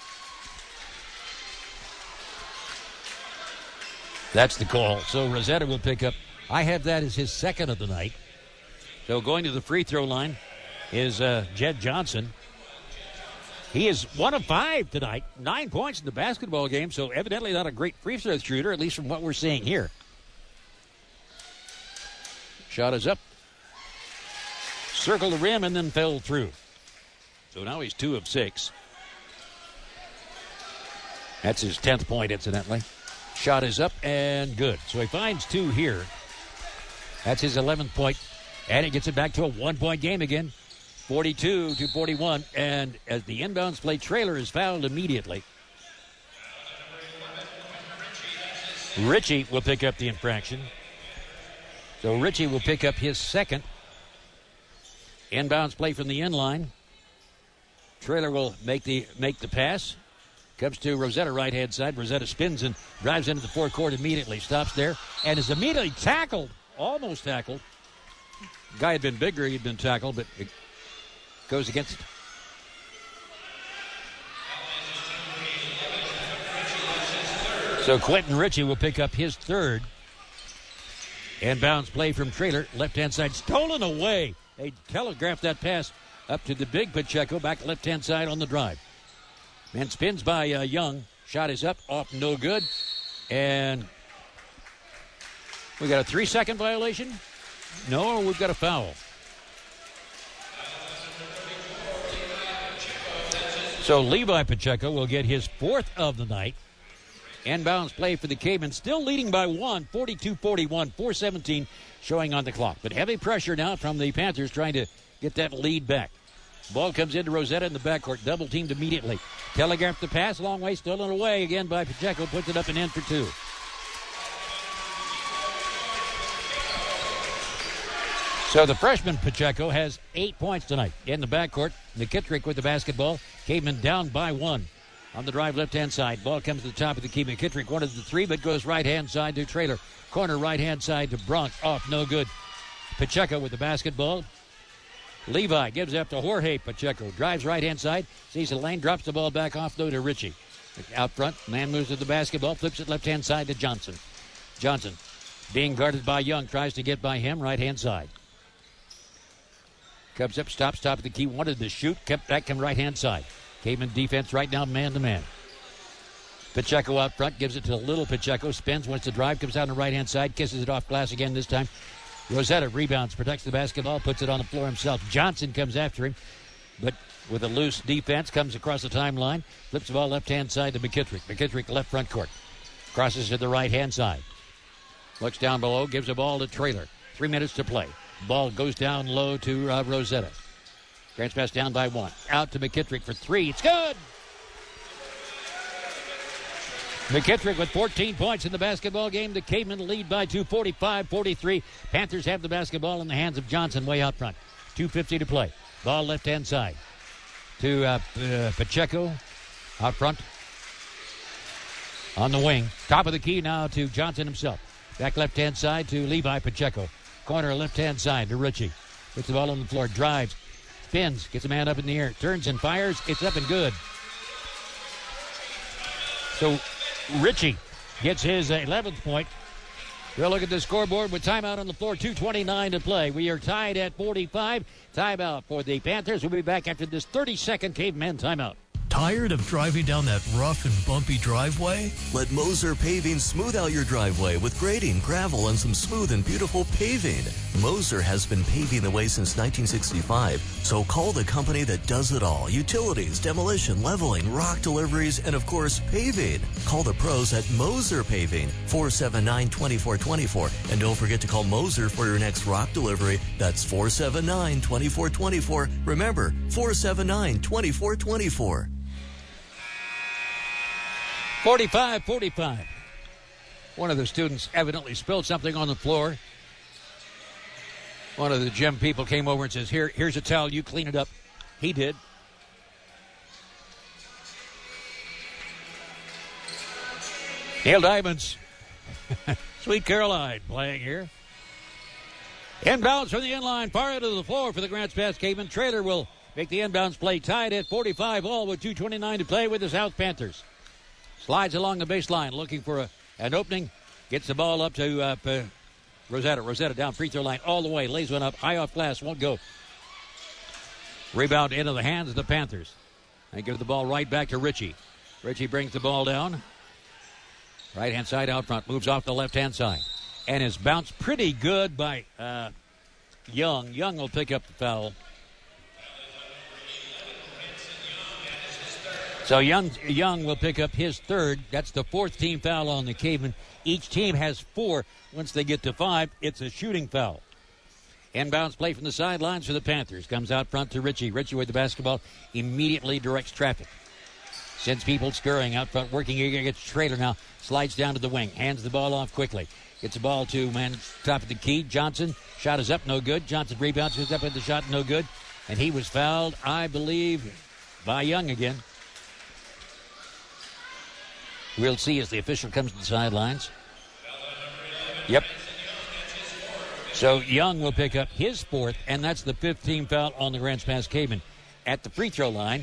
That's the call. So Rosetta will pick up. I have that as his 2nd of the night. So going to the free throw line is Jed Johnson. He is 1 of 5 tonight. 9 points in the basketball game, so evidently not a great free throw shooter, at least from what we're seeing here. Shot is up. Circled the rim and then fell through. So now he's 2 of 6. That's his 10th point, incidentally. Shot is up and good. So he finds 2 here. That's his 11th point. And he gets it back to a 1-point game again. 42-41. And as the inbounds play, Traylor is fouled immediately. Ritchie will pick up the infraction. So Ritchie will pick up his 2nd. Inbounds play from the inline. Traylor will make the pass. Comes to Rosetta, right-hand side. Rosetta spins and drives into the forecourt immediately. Stops there and is immediately tackled. Almost tackled. Guy had been bigger. He'd been tackled, but it goes against. So Quentin Ritchie will pick up his 3rd. Inbounds play from Traylor. Left-hand side stolen away. They telegraphed that pass up to the big Pacheco. Back left-hand side on the drive. Man spins by Young. Shot is up. Off, no good. And we got a 3-second violation? No, we've got a foul. So Levi Pacheco will get his 4th of the night. Inbounds play for the Cavemen, still leading by 1, 42-41, 4:17 showing on the clock. But heavy pressure now from the Panthers trying to get that lead back. Ball comes into Rosetta in the backcourt, double teamed immediately. Telegraphed the pass, long way, stolen away again by Pacheco, puts it up and in for 2. So the freshman Pacheco has 8 points tonight in the backcourt. McKittrick with the basketball. Cavemen down by 1. On the drive, left-hand side. Ball comes to the top of the key. McKittrick wanted the 3, but goes right-hand side to Traylor. Corner right-hand side to Bronk. Off, no good. Pacheco with the basketball. Levi gives up to Jorge Pacheco. Drives right-hand side. Sees the lane. Drops the ball back off, though, to Richie. Out front. Man moves to the basketball. Flips it left-hand side to Johnson. Johnson being guarded by Young. Tries to get by him. Right-hand side. Comes up. Stops. Top of the key. Wanted to shoot. Kept back on right-hand side. Caveman defense right now. Man-to-man. Pacheco out front. Gives it to little Pacheco. Spins. Wants to drive. Comes out on the right-hand side. Kisses it off glass again this time. Rosetta rebounds, protects the basketball, puts it on the floor himself. Johnson comes after him, but with a loose defense, comes across the timeline, flips the ball left-hand side to McKittrick. McKittrick left front court. Crosses to the right-hand side. Looks down below, gives the ball to Traylor. 3 minutes to play. Ball goes down low to Rosetta. Grants Pass down by 1. Out to McKittrick for 3. It's good! McKittrick with 14 points in the basketball game. The Cavemen lead by 2, 45-43. Panthers have the basketball in the hands of Johnson way out front. 2:50 to play. Ball left-hand side to Pacheco out front on the wing. Top of the key now to Johnson himself. Back left-hand side to Levi Pacheco. Corner left-hand side to Richie. Puts the ball on the floor. Drives. Spins. Gets a man up in the air. Turns and fires. It's up and good. So Richie gets his 11th point. We'll look at the scoreboard with timeout on the floor. 2:29 to play. We are tied at 45. Timeout for the Panthers. We'll be back after this 30-second Caveman timeout. Tired of driving down that rough and bumpy driveway? Let Moser Paving smooth out your driveway with grading, gravel, and some smooth and beautiful paving. Moser has been paving the way since 1965, so call the company that does it all. Utilities, demolition, leveling, rock deliveries, and of course, paving. Call the pros at Moser Paving, 479-2424. And don't forget to call Moser for your next rock delivery. That's 479-2424. Remember, 479-2424. 45-45. One of the students evidently spilled something on the floor. One of the gym people came over and says, here's a towel, you clean it up. He did. Neil Diamonds, Sweet Caroline playing here. Inbounds from the inline, far end of the floor for the Grants Pass Caveman. Traylor will make the inbounds play, tied at 45 all with 2:29 to play with the South Panthers. Slides along the baseline, looking for an opening. Gets the ball up to Rosetta. Rosetta down free throw line all the way. Lays one up, high off glass, won't go. Rebound into the hands of the Panthers. They give the ball right back to Richie. Richie brings the ball down. Right-hand side out front, moves off the left-hand side. And is bounced pretty good by Young. Young will pick up the foul. So Young will pick up his third. That's the fourth team foul on the Cavemen. Each team has 4. Once they get to 5, it's a shooting foul. Inbounds play from the sidelines for the Panthers. Comes out front to Richie. Richie with the basketball immediately directs traffic. Sends people scurrying out front, working against Traylor now. Slides down to the wing. Hands the ball off quickly. Gets the ball to man top of the key. Johnson. Shot is up, no good. Johnson rebounds, goes up at the shot, no good. And he was fouled, I believe, by Young again. We'll see as the official comes to the sidelines. Yep. So Young will pick up his 4th, and that's the 5th team foul on the Grants Pass Cavemen. At the free throw line,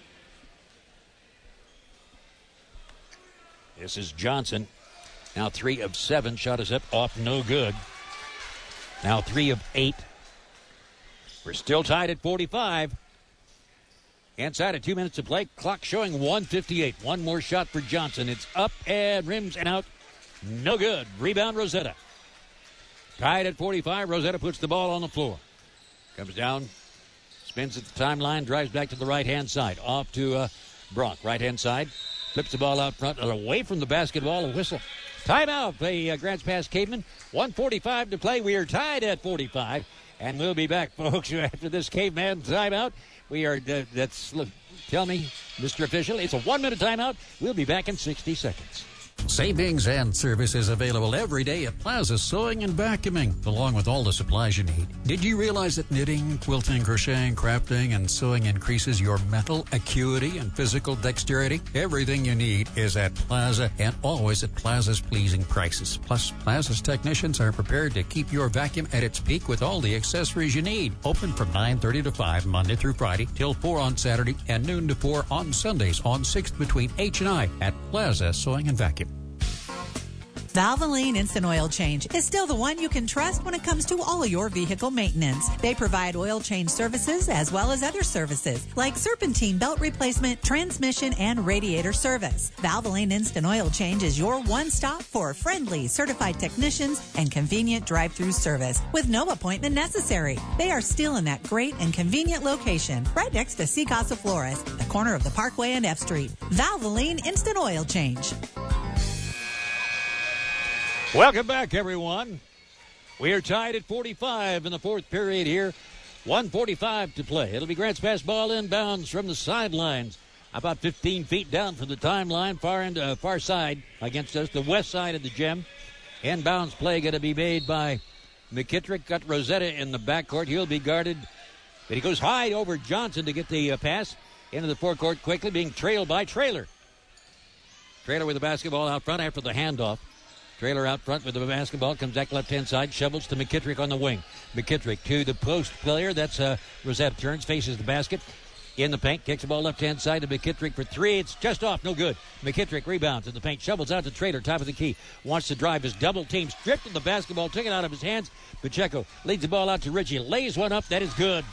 this is Johnson. Now 3 of 7. Shot is up, off, no good. Now 3 of 8. We're still tied at 45. Inside of 2 minutes to play. Clock showing 1:58. One more shot for Johnson. It's up and rims and out. No good. Rebound Rosetta. Tied at 45. Rosetta puts the ball on the floor. Comes down. Spins at the timeline. Drives back to the right-hand side. Off to Bronk. Right-hand side. Flips the ball out front and away from the basketball. A whistle. Timeout. The Grants Pass Cavemen. 1:45 to play. We are tied at 45. And we'll be back, folks, after this Caveman timeout. We are, tell me, Mr. Official, it's a 1-minute timeout. We'll be back in 60 seconds. Savings and services available every day at Plaza Sewing and Vacuuming, along with all the supplies you need. Did you realize that knitting, quilting, crocheting, crafting, and sewing increases your mental acuity and physical dexterity? Everything you need is at Plaza and always at Plaza's pleasing prices. Plus, Plaza's technicians are prepared to keep your vacuum at its peak with all the accessories you need. Open from 9:30 to 5 Monday through Friday, till 4 on Saturday, and noon to 4 on Sundays on 6th between H and I at Plaza Sewing and Vacuum. Valvoline Instant Oil Change is still the one you can trust when it comes to all your vehicle maintenance. They provide oil change services as well as other services like serpentine belt replacement, transmission, and radiator service. Valvoline Instant Oil Change is your one-stop for friendly, certified technicians and convenient drive-through service with no appointment necessary. They are still in that great and convenient location right next to C Casa Flores, the corner of the Parkway and F Street. Valvoline Instant Oil Change. Welcome back, everyone. We are tied at 45 in the fourth period here. 1:45 to play. It'll be Grants Pass ball inbounds from the sidelines, about 15 feet down from the timeline, far side against us, the west side of the gym. Inbounds play going to be made by McKittrick. Got Rosetta in the backcourt. He'll be guarded, but he goes high over Johnson to get the pass into the forecourt quickly, being trailed by Traylor. Traylor with the basketball out front after the handoff. Traylor out front with the basketball, comes back left-hand side, shovels to McKittrick on the wing. McKittrick to the post player, that's Rosetta, turns, faces the basket, in the paint, kicks the ball left-hand side to McKittrick for three. It's just off, no good. McKittrick rebounds in the paint, shovels out to Traylor, top of the key, wants to drive his double team, stripped of the basketball, took it out of his hands. Pacheco leads the ball out to Ritchie, lays one up, that is good.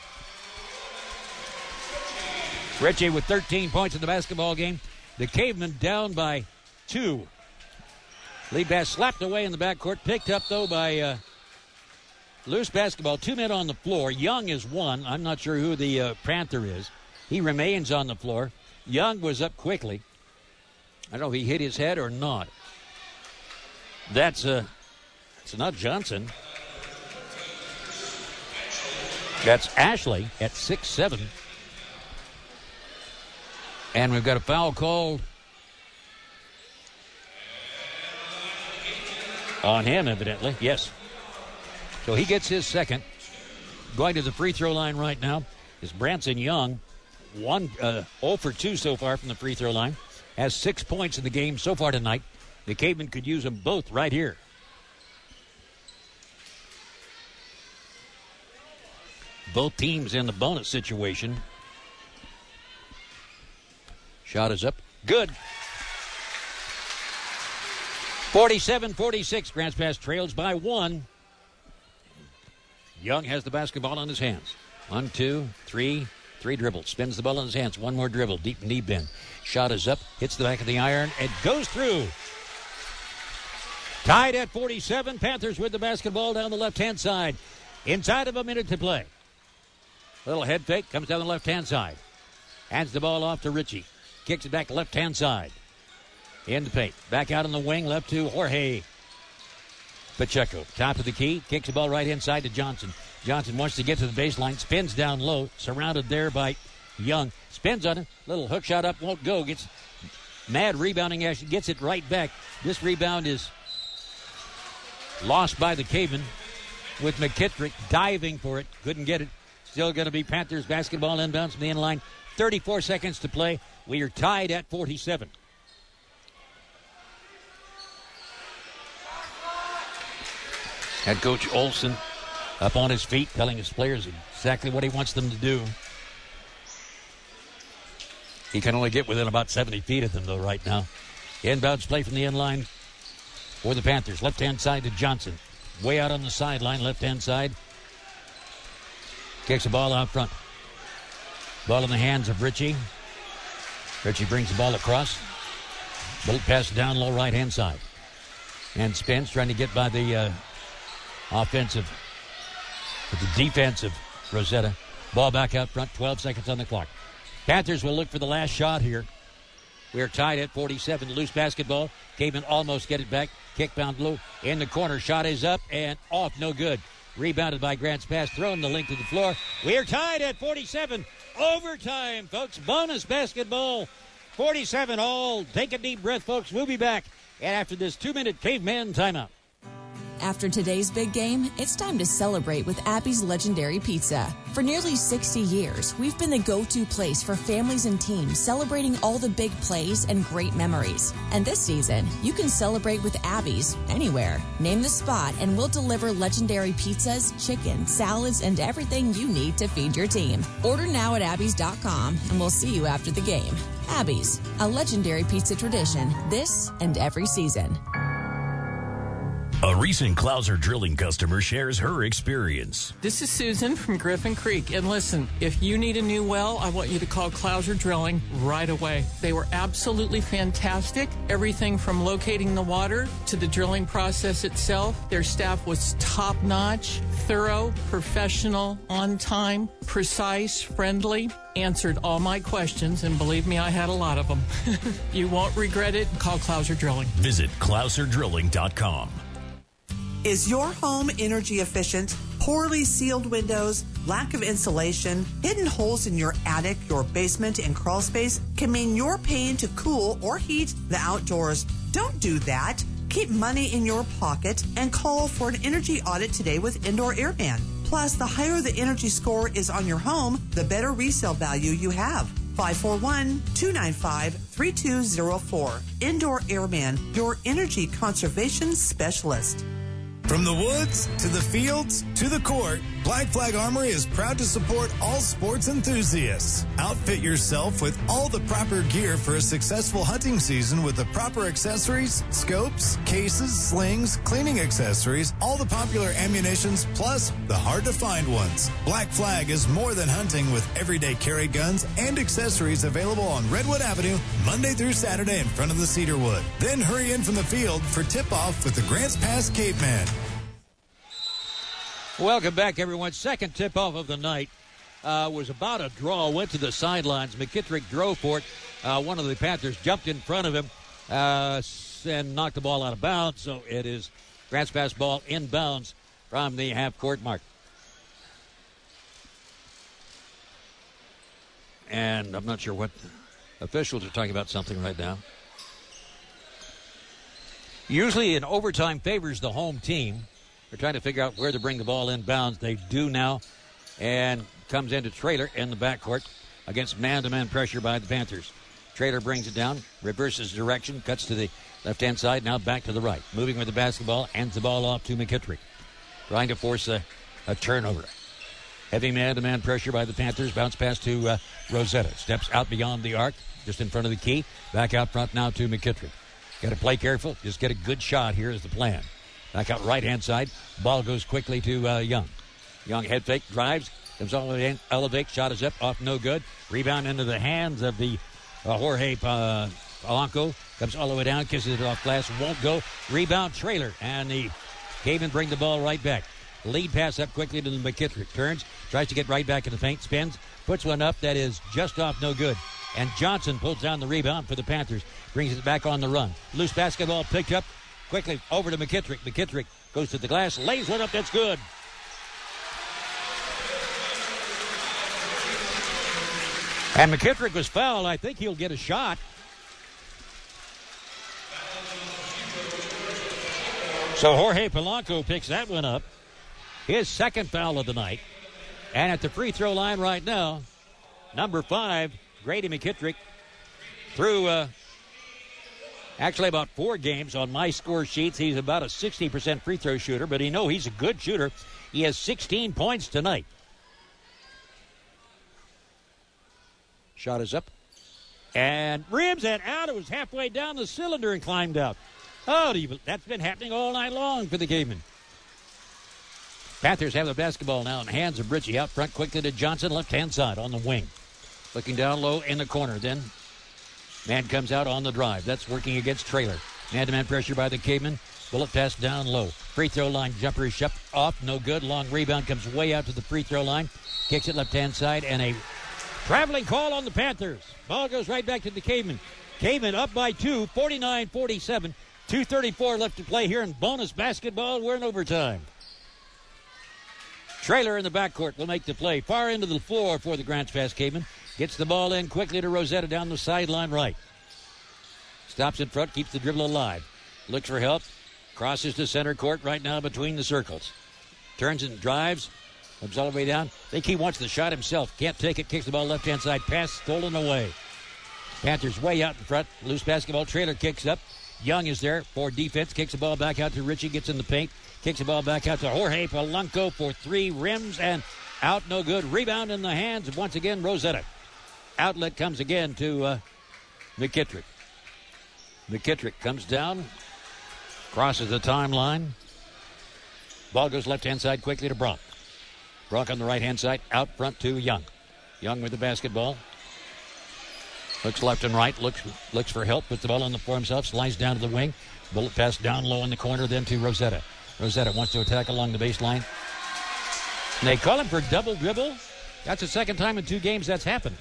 Ritchie with 13 points in the basketball game. The Cavemen down by 2. Lead pass slapped away in the backcourt. Picked up, though, by loose basketball. 2 men on the floor. Young is one. I'm not sure who the Panther is. He remains on the floor. Young was up quickly. I don't know if he hit his head or not. That's not Johnson. That's Ashley at 6'7". And we've got a foul called on him, evidently. Yes. So he gets his second. Going to the free throw line right now is Branson Young. 0 for 2 so far from the free throw line. Has 6 points in the game so far tonight. The Cavemen could use them both right here. Both teams in the bonus situation. Shot is up. Good. 47-46. Grants Pass trails by 1. Young has the basketball in his hands. 1, 2, 3. 3 dribbles. Spins the ball in his hands. One more dribble. Deep knee bend. Shot is up. Hits the back of the iron. And goes through. Tied at 47. Panthers with the basketball down the left-hand side. Inside of a minute to play. Little head fake. Comes down the left-hand side. Hands the ball off to Ritchie. Kicks it back left-hand side. In the paint. Back out on the wing. Left to Jorge Pacheco. Top of the key. Kicks the ball right inside to Johnson. Johnson wants to get to the baseline. Spins down low. Surrounded there by Young. Spins on it. Little hook shot up. Won't go. Gets mad rebounding action. Gets it right back. This rebound is lost by the Cavemen with McKittrick diving for it. Couldn't get it. Still going to be Panthers basketball inbounds from the end line. 34 seconds to play. We are tied at 47. Head coach Olson up on his feet, telling his players exactly what he wants them to do. He can only get within about 70 feet of them, though, right now. Inbounds play from the end line for the Panthers. Left-hand side to Johnson. Way out on the sideline, left-hand side. Kicks the ball out front. Ball in the hands of Ritchie. Ritchie brings the ball across. Bullet pass down low right-hand side. And spins, trying to get by the defensive Rosetta. Ball back out front, 12 seconds on the clock. Panthers will look for the last shot here. We are tied at 47. Loose basketball. Cavemen almost get it back. Kick bound low in the corner. Shot is up and off. No good. Rebounded by Grants Pass. Thrown the length of the floor. We are tied at 47. Overtime, folks. Bonus basketball. 47 all. Take a deep breath, folks. We'll be back And after this 2-minute caveman timeout. After today's big game, it's time to celebrate with Abby's Legendary Pizza. For nearly 60 years, we've been the go-to place for families and teams celebrating all the big plays and great memories. And this season, you can celebrate with Abby's anywhere. Name the spot and we'll deliver legendary pizzas, chicken, salads, and everything you need to feed your team. Order now at abbys.com and we'll see you after the game. Abby's, a legendary pizza tradition this and every season. A recent Clouser Drilling customer shares her experience. This is Susan from Griffin Creek. And listen, if you need a new well, I want you to call Clouser Drilling right away. They were absolutely fantastic. Everything from locating the water to the drilling process itself. Their staff was top-notch, thorough, professional, on time, precise, friendly. Answered all my questions, and believe me, I had a lot of them. You won't regret it. Call Clouser Drilling. Visit ClouserDrilling.com. Is your home energy efficient? Poorly sealed windows, lack of insulation, hidden holes in your attic, your basement, and crawl space can mean you're paying to cool or heat the outdoors. Don't do that. Keep money in your pocket and call for an energy audit today with Indoor Airman. Plus, the higher the energy score is on your home, the better resale value you have. 541-295-3204. Indoor Airman, your energy conservation specialist. From the woods to the fields to the court, Black Flag Armory is proud to support all sports enthusiasts. Outfit yourself with all the proper gear for a successful hunting season with the proper accessories, scopes, cases, slings, cleaning accessories, all the popular ammunitions, plus the hard-to-find ones. Black Flag is more than hunting with everyday carry guns and accessories available on Redwood Avenue Monday through Saturday in front of the Cedarwood. Then hurry in from the field for tip-off with the Grants Pass Caveman. Welcome back, everyone. Second tip-off of the night was about a draw. Went to the sidelines. McKittrick drove for it. One of the Panthers jumped in front of him and knocked the ball out of bounds. So it is Grants Pass ball inbounds from the half-court mark. And I'm not sure what officials are talking about something right now. Usually an overtime favors the home team. They're trying to figure out where to bring the ball inbounds. They do now. And comes into Traylor in the backcourt against man-to-man pressure by the Panthers. Traylor brings it down, reverses direction, cuts to the left-hand side, now back to the right. Moving with the basketball, hands the ball off to McKittrick. Trying to force a turnover. Heavy man-to-man pressure by the Panthers. Bounce pass to Rosetta. Steps out beyond the arc, just in front of the key. Back out front now to McKittrick. Got to play careful. Just get a good shot here is the plan. Back out right-hand side. Ball goes quickly to Young. Young head fake, drives, comes all the way in, elevates, shot is up, off no good. Rebound into the hands of the Jorge Polanco. Comes all the way down, kisses it off glass, won't go. Rebound, Traylor, and the Cavemen bring the ball right back. Lead pass up quickly to the McKittrick. Turns, tries to get right back in the feint, spins, puts one up that is just off no good. And Johnson pulls down the rebound for the Panthers, brings it back on the run. Loose basketball picked up. Quickly over to McKittrick. McKittrick goes to the glass, lays one up, that's good. And McKittrick was fouled. I think he'll get a shot. So Jorge Polanco picks that one up. His second foul of the night. And at the free throw line right now, number 5, Grady McKittrick, through actually about 4 games on my score sheets. He's about a 60% free throw shooter, but he's a good shooter. He has 16 points tonight. Shot is up. And rims and out. It was halfway down the cylinder and climbed out. Oh, that's been happening all night long for the Cavemen. Panthers have the basketball now in the hands of Britchie. Out front quickly to Johnson, left-hand side on the wing. Looking down low in the corner. Then man comes out on the drive. That's working against Traylor. Man-to-man pressure by the Cavemen. Bullet pass down low. Free throw line jumper is shut off. No good. Long rebound comes way out to the free throw line. Kicks it left-hand side and a traveling call on the Panthers. Ball goes right back to the Cavemen. Cavemen up by 2, 49-47. 2:34 left to play here in bonus basketball. We're in overtime. Traylor in the backcourt will make the play. Far into the floor for the Grants Pass Cavemen. Gets the ball in quickly to Rosetta down the sideline right. Stops in front, keeps the dribble alive. looks for help, crosses to center court right now between the circles. Turns and drives, comes all the way down. I think he wants the shot himself. Can't take it, kicks the ball left-hand side, pass stolen away. Panthers way out in front, loose basketball. Trailer kicks up. Young is there for defense, kicks the ball back out to Richie, gets in the paint, kicks the ball back out to Jorge Polanco for three, rims and out, no good. Rebound in the hands of, once again, Rosetta. Outlet comes again to McKittrick. McKittrick comes down, crosses the timeline. Ball goes left-hand side quickly to Bronk. Bronk on the right-hand side, out front to Young. Young with the basketball. Looks left and right, looks for help, puts the ball on the floor himself, slides down to the wing. Bullet pass down low in the corner, then to Rosetta. Rosetta wants to attack along the baseline. And they call him for double dribble. That's the second time in 2 games that's happened.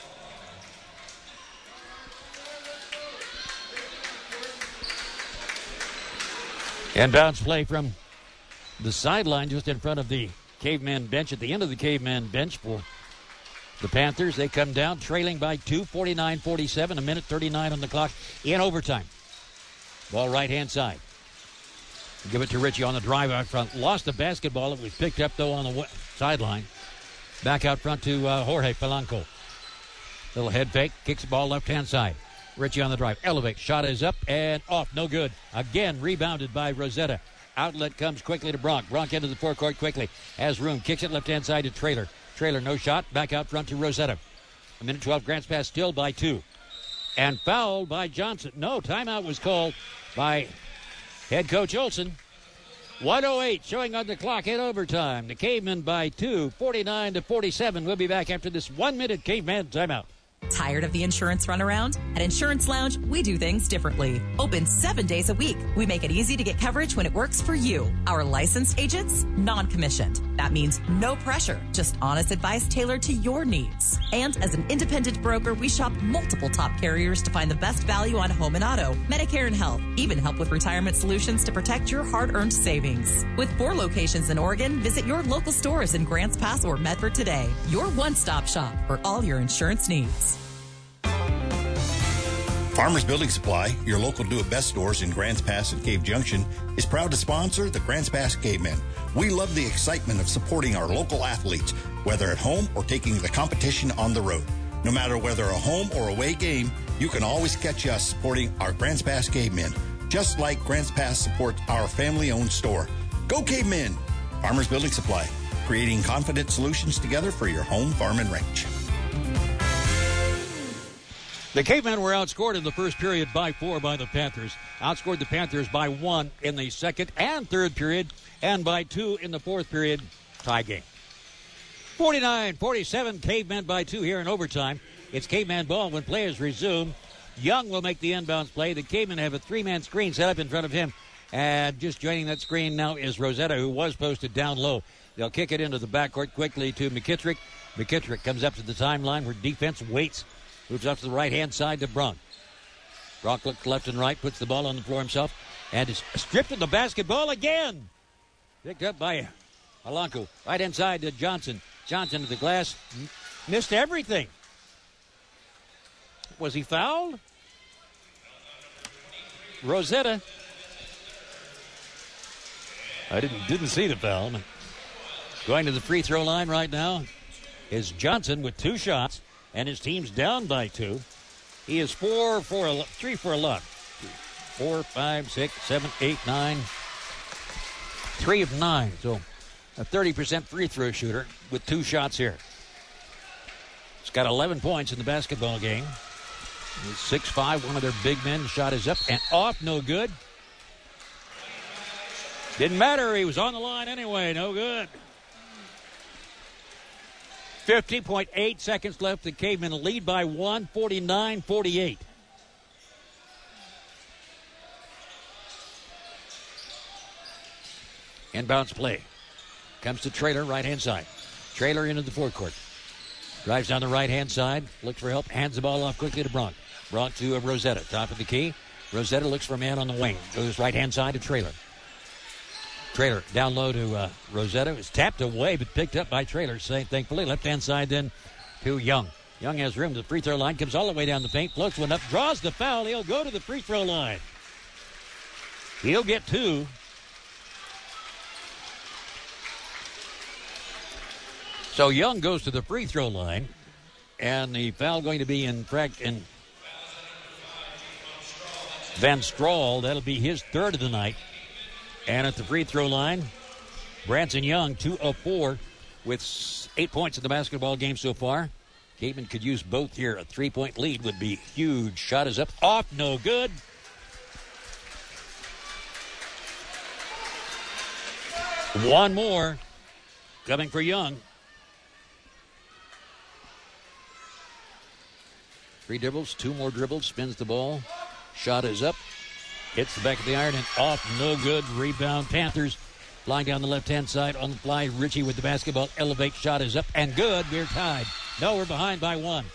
And bounce play from the sideline just in front of the Caveman bench, at the end of the Caveman bench for the Panthers. They come down trailing by 2, 49-47, a minute 39 on the clock in overtime. Ball right-hand side. Give it to Richie on the drive out front. Lost the basketball. It was picked up, though, on the sideline. Back out front to Jorge Polanco. Little head fake. Kicks the ball left-hand side. Richie on the drive. Elevate. Shot is up and off. No good. Again, rebounded by Rosetta. Outlet comes quickly to Bronk. Bronk into the forecourt quickly. Has room. Kicks it left-hand side to Traylor. Traylor, no shot. Back out front to Rosetta. A minute 12. Grants Pass still by 2. And fouled by Johnson. No, timeout was called by head coach Olson. 1:08 showing on the clock in overtime. The Cavemen by 2, 49-47. We'll be back after this 1-minute Caveman timeout. Tired of the insurance runaround? At Insurance Lounge, we do things differently. Open 7 days a week. We make it easy to get coverage when it works for you. Our licensed agents, non-commissioned. That means no pressure, just honest advice tailored to your needs. And as an independent broker, we shop multiple top carriers to find the best value on home and auto, Medicare and health, even help with retirement solutions to protect your hard-earned savings. With 4 locations in Oregon, visit your local stores in Grants Pass or Medford today. Your one-stop shop for all your insurance needs. Farmers Building Supply, your local do-it-best stores in Grants Pass and Cave Junction, is proud to sponsor the Grants Pass Cavemen. We love the excitement of supporting our local athletes, whether at home or taking the competition on the road. No matter whether a home or away game, you can always catch us supporting our Grants Pass Cavemen, just like Grants Pass supports our family-owned store. Go Cavemen! Farmers Building Supply, creating confident solutions together for your home, farm, and ranch. The Cavemen were outscored in the first period by 4 by the Panthers. Outscored the Panthers by 1 in the second and third period, and by 2 in the fourth period. Tie game. 49-47, Cavemen by 2 here in overtime. It's Caveman ball when play is resumed. Young will make the inbounds play. The Cavemen have a 3-man screen set up in front of him. And just joining that screen now is Rosetta, who was posted down low. They'll kick it into the backcourt quickly to McKittrick. McKittrick comes up to the timeline where defense waits. Moves up to the right-hand side to Bronk. Bronk looks left and right, puts the ball on the floor himself, and is stripped of the basketball again. Picked up by Polanco. Right-hand side to Johnson. Johnson to the glass. Missed everything. Was he fouled? Rosetta. I didn't see the foul. Going to the free throw line right now is Johnson with 2 shots. And his team's down by 2. He is 3 for 11. 4, 5, 6, 7, 8, 9. 3 of 9. So a 30% free throw shooter with 2 shots here. He's got 11 points in the basketball game. He's 6'5", one of their big men. Shot is up and off, no good. Didn't matter, he was on the line anyway, no good. 50.8 seconds left. The Cavemen lead by 1, 49-48. Inbounds play. Comes to Traylor, right-hand side. Traylor into the forecourt. Drives down the right-hand side. Looks for help. Hands the ball off quickly to Bronk. Bronk to Rosetta. Top of the key. Rosetta looks for a man on the wing. Goes right-hand side to Traylor. Traylor down low to Rosetta. It was tapped away, but picked up by Traylor. Thankfully, left-hand side then to Young. Young has room to the free throw line. Comes all the way down the paint. Floats one up. Draws the foul. He'll go to the free throw line. He'll get 2. So Young goes to the free throw line, and the foul going to be in Van Strahl. That'll be his 3rd of the night. And at the free throw line, Branson Young, 2 of 4, with 8 points in the basketball game so far. Caveman could use both here. A 3-point lead would be huge. Shot is up, off, no good. One more coming for Young. 3 dribbles, 2 more dribbles, spins the ball. Shot is up, hits the back of the iron and off, no good. Rebound, Panthers. Flying down the left-hand side on the fly. Ritchie with the basketball. Elevate, shot is up and good. We're tied. No, we're behind by 1.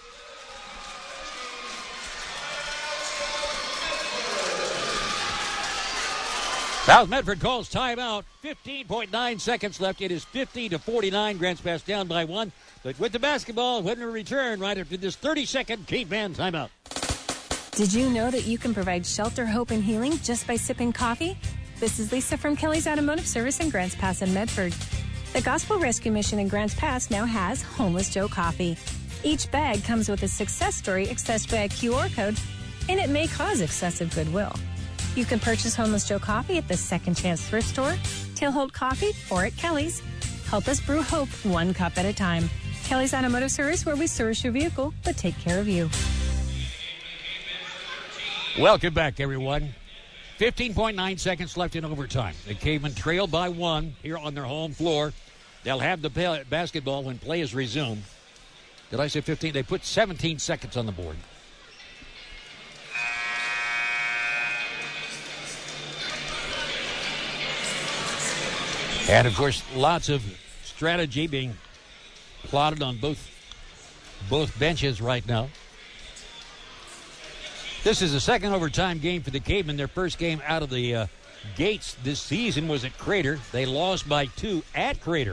South Medford calls timeout. 15.9 seconds left. It is 50-49. Grants Pass down by 1. But with the basketball, when we return right after this 30-second Caveman timeout. Did you know that you can provide shelter, hope, and healing just by sipping coffee? This is Lisa from Kelly's Automotive Service in Grants Pass and Medford. The Gospel Rescue Mission in Grants Pass now has Homeless Joe Coffee. Each bag comes with a success story accessed by a QR code, and it may cause excessive goodwill. You can purchase Homeless Joe Coffee at the Second Chance Thrift Store, Tailhold Coffee, or at Kelly's. Help us brew hope 1 cup at a time. Kelly's Automotive Service, where we service your vehicle, but take care of you. Welcome back, everyone. 15.9 seconds left in overtime. The Cavemen trail by 1 here on their home floor. They'll have the basketball when play is resumed. Did I say 15? They put 17 seconds on the board. And, of course, lots of strategy being plotted on both benches right now. This is the second overtime game for the Cavemen. Their first game out of the gates this season was at Crater. They lost by 2 at Crater.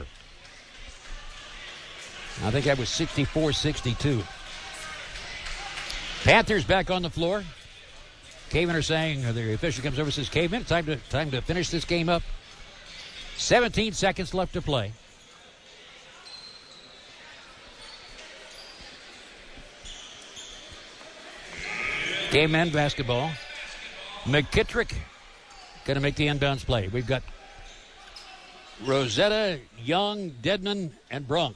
I think that was 64-62. Panthers back on the floor. Cavemen are saying, the official comes over and says, Cavemen, time to finish this game up. 17 seconds left to play. Cavemen basketball. McKittrick going to make the inbounds play. We've got Rosetta, Young, Dedman, and Brunk.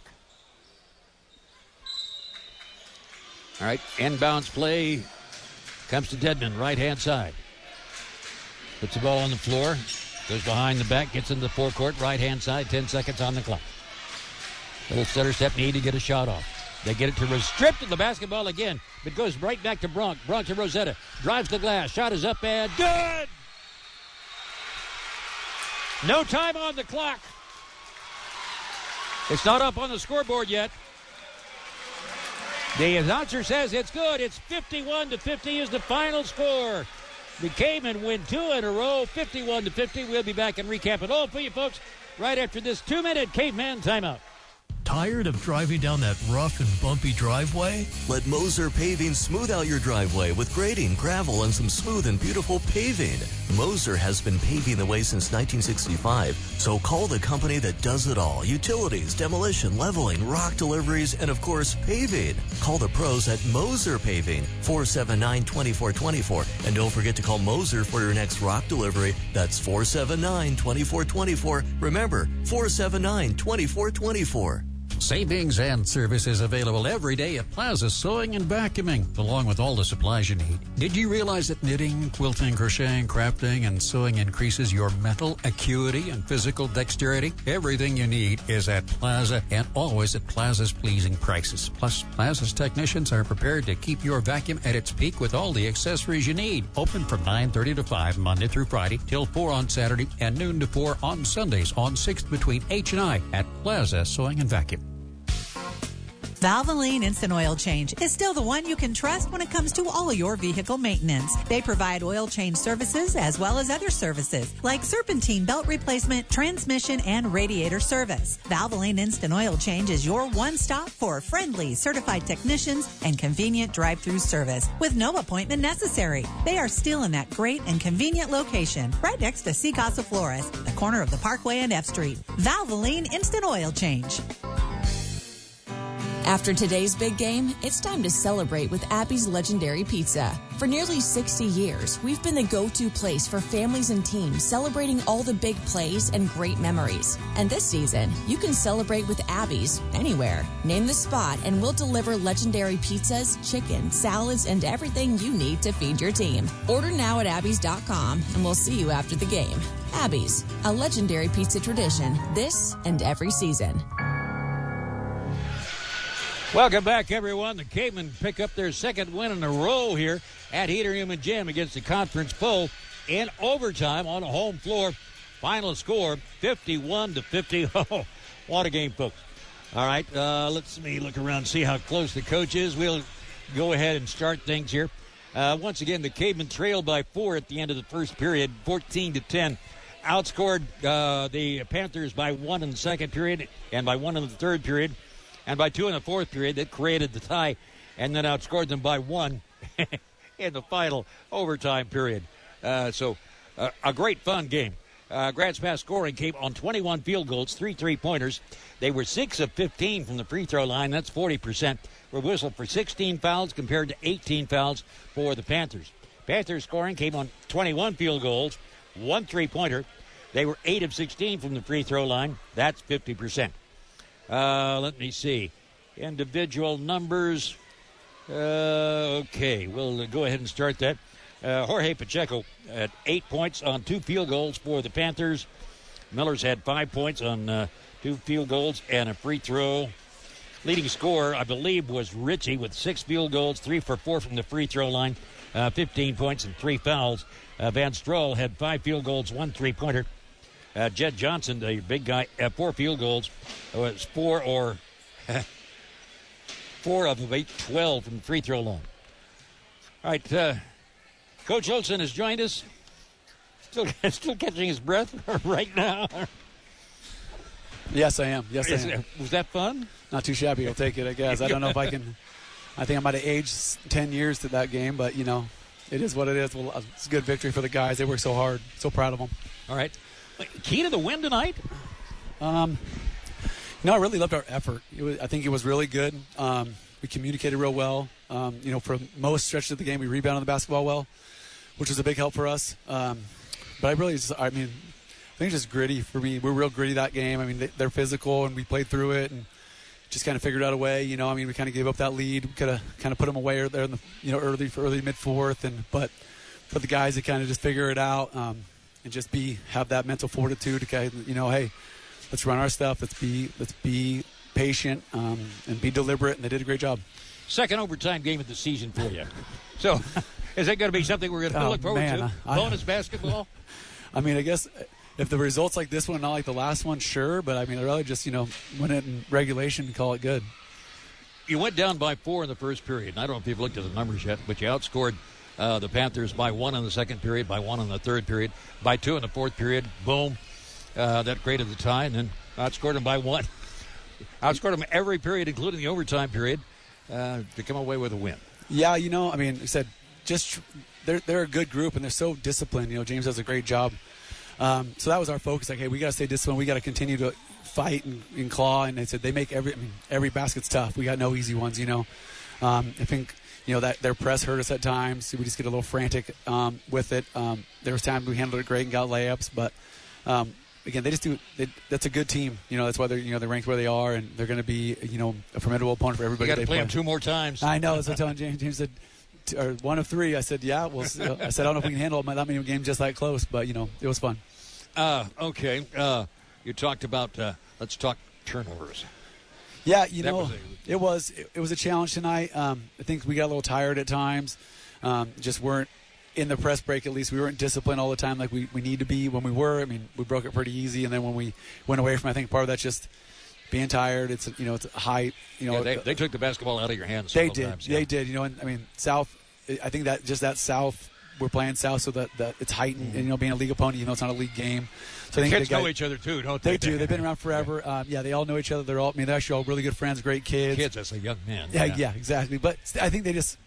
All right, inbounds play comes to Dedman, right-hand side. Puts the ball on the floor, goes behind the back, gets into the forecourt, right-hand side, 10 seconds on the clock. Little center step need to get a shot off. They get it to stripped the basketball again. It goes right back to Brunk. Brunk to Rosetta. Drives the glass. Shot is up and good! No time on the clock. It's not up on the scoreboard yet. The announcer says it's good. It's 51-50 is the final score. The Cavemen win 2 in a row, 51-50. We'll be back and recap it all for you folks right after this 2-minute Caveman timeout. Tired of driving down that rough and bumpy driveway? Let Moser Paving smooth out your driveway with grading, gravel, and some smooth and beautiful paving. Moser has been paving the way since 1965, so call the company that does it all. Utilities, demolition, leveling, rock deliveries, and of course, paving. Call the pros at Moser Paving, 479-2424. And don't forget to call Moser for your next rock delivery. That's 479-2424. Remember, 479-2424. Savings and services available every day at Plaza Sewing and Vacuuming, along with all the supplies you need. Did you realize that knitting, quilting, crocheting, crafting, and sewing increases your mental acuity and physical dexterity? Everything you need is at Plaza and always at Plaza's pleasing prices. Plus, Plaza's technicians are prepared to keep your vacuum at its peak with all the accessories you need. Open from 9:30 to 5 Monday through Friday, till 4 on Saturday, and noon to 4 on Sundays on 6th between H and I at Plaza Sewing and Vacuum. Valvoline Instant Oil Change is still the one you can trust when it comes to all your vehicle maintenance. They provide oil change services as well as other services like serpentine belt replacement, transmission, and radiator service. Valvoline Instant Oil Change is your one stop for friendly, certified technicians and convenient drive-through service with no appointment necessary. They are still in that great and convenient location right next to Casa Flores, the corner of the Parkway and F Street. Valvoline Instant Oil Change. After today's big game, it's time to celebrate with Abby's Legendary Pizza. For nearly 60 years, we've been the go-to place for families and teams celebrating all the big plays and great memories. And this season, you can celebrate with Abby's anywhere. Name the spot and we'll deliver legendary pizzas, chicken, salads, and everything you need to feed your team. Order now at abbys.com and we'll see you after the game. Abby's, a legendary pizza tradition this and every season. Welcome back, everyone. The Cavemen pick up their second win in a row here at Heater Newman Gym against the conference foe in overtime on a home floor. Final score, 51-50. Oh, what a game, folks. All right, let's look around and see how close the coach is. We'll go ahead and start things here. Once again, the Cavemen trailed by 4 at the end of the first period, 14-10. Outscored the Panthers by 1 in the second period and by 1 in the third period. And by 2 in the fourth period, that created the tie, and then outscored them by 1 in the final overtime period. So a great fun game. Grants Pass scoring came on 21 field goals, 3 3-pointers. They were 6 of 15 from the free throw line. That's 40%. Were whistled for 16 fouls compared to 18 fouls for the Panthers. Panthers scoring came on 21 field goals, 1 3-pointer. They were 8 of 16 from the free throw line. That's 50%. Let me see. Individual numbers. Okay, we'll go ahead and start that. Jorge Pacheco at 8 points on 2 field goals for the Panthers. Miller's had 5 points on 2 field goals and a free throw. Leading scorer, I believe, was Ritchie with 6 field goals, 3 for 4 from the free throw line, 15 points and 3 fouls. Van Stroll had 5 field goals, 1 3-pointer. Jed Johnson, the big guy, 4 field goals. Was 4 of them, 8, 12 from the free throw line. All right, Coach Olson has joined us. Still catching his breath right now. Yes, I am. Yes, I am. Was that fun? Not too shabby. I'll take it, I guess. I don't know if I can. I think I might have aged 10 years to that game, but, you know, it is what it is. Well, it's a good victory for the guys. They worked so hard. So proud of them. All right. Key to the win tonight? No, I really loved our effort. I think it was really good. We communicated real well. You know, for most stretches of the game, we rebounded the basketball well, which was a big help for us. But I really I think it's just gritty for me. We're real gritty that game. I mean, they're physical, and we played through it and just kind of figured out a way. You know, I mean, we kind of gave up that lead. We could have kind of put them away there in the, you know, early mid-fourth. But for the guys to kind of just figure it out and just have that mental fortitude to kind of, you know, hey, let's run our stuff. Let's be patient and be deliberate. And they did a great job. Second overtime game of the season for you. So, is that going to be something we're going to look forward to? Bonus basketball? I mean, I guess if the result's like this one, not like the last one, sure. But, I mean, I'd rather just, you know, win it in regulation and call it good. You went down by 4 in the first period. And I don't know if you've looked at the numbers yet, but you outscored the Panthers by 1 in the second period, by 1 in the third period, by 2 in the fourth period. Boom. That created the tie, and then outscored them by 1. Outscored them every period, including the overtime period, to come away with a win. Yeah, you know, I mean, like I said, just they're a good group, and they're so disciplined. You know, James does a great job. So that was our focus. Like, hey, we got to stay disciplined. We got to continue to fight and claw. And they said they make every basket's tough. We got no easy ones, you know. I think, you know, that their press hurt us at times. We just get a little frantic with it. There was times we handled it great and got layups, but again, that's a good team. You know, that's why they're ranked where they are, and they're going to be, you know, a formidable opponent for everybody. You got to play them 2 more times. I know. That's what I'm telling James. James said, or 1 of 3. I said, yeah. Well, I said, I don't know if we can handle that many games just that close, but, you know, it was fun. Okay. You talked about, let's talk turnovers. Yeah, you know, it was a challenge tonight. I think we got a little tired at times. Just weren't in the press break, at least. We weren't disciplined all the time like we need to be when we were. I mean, we broke it pretty easy, and then when we went away from, I think part of that's just being tired. It's it's a high. They took the basketball out of your hands. They did. Times, They did. And I mean, South. I think that South. We're playing South, so that it's heightened. And being a league opponent, it's not a league game. So I think kids know each other too, don't they? They do. They've been around forever. They all know each other. They're actually all really good friends, great kids. Kids as a young man. Yeah, exactly. But I think they just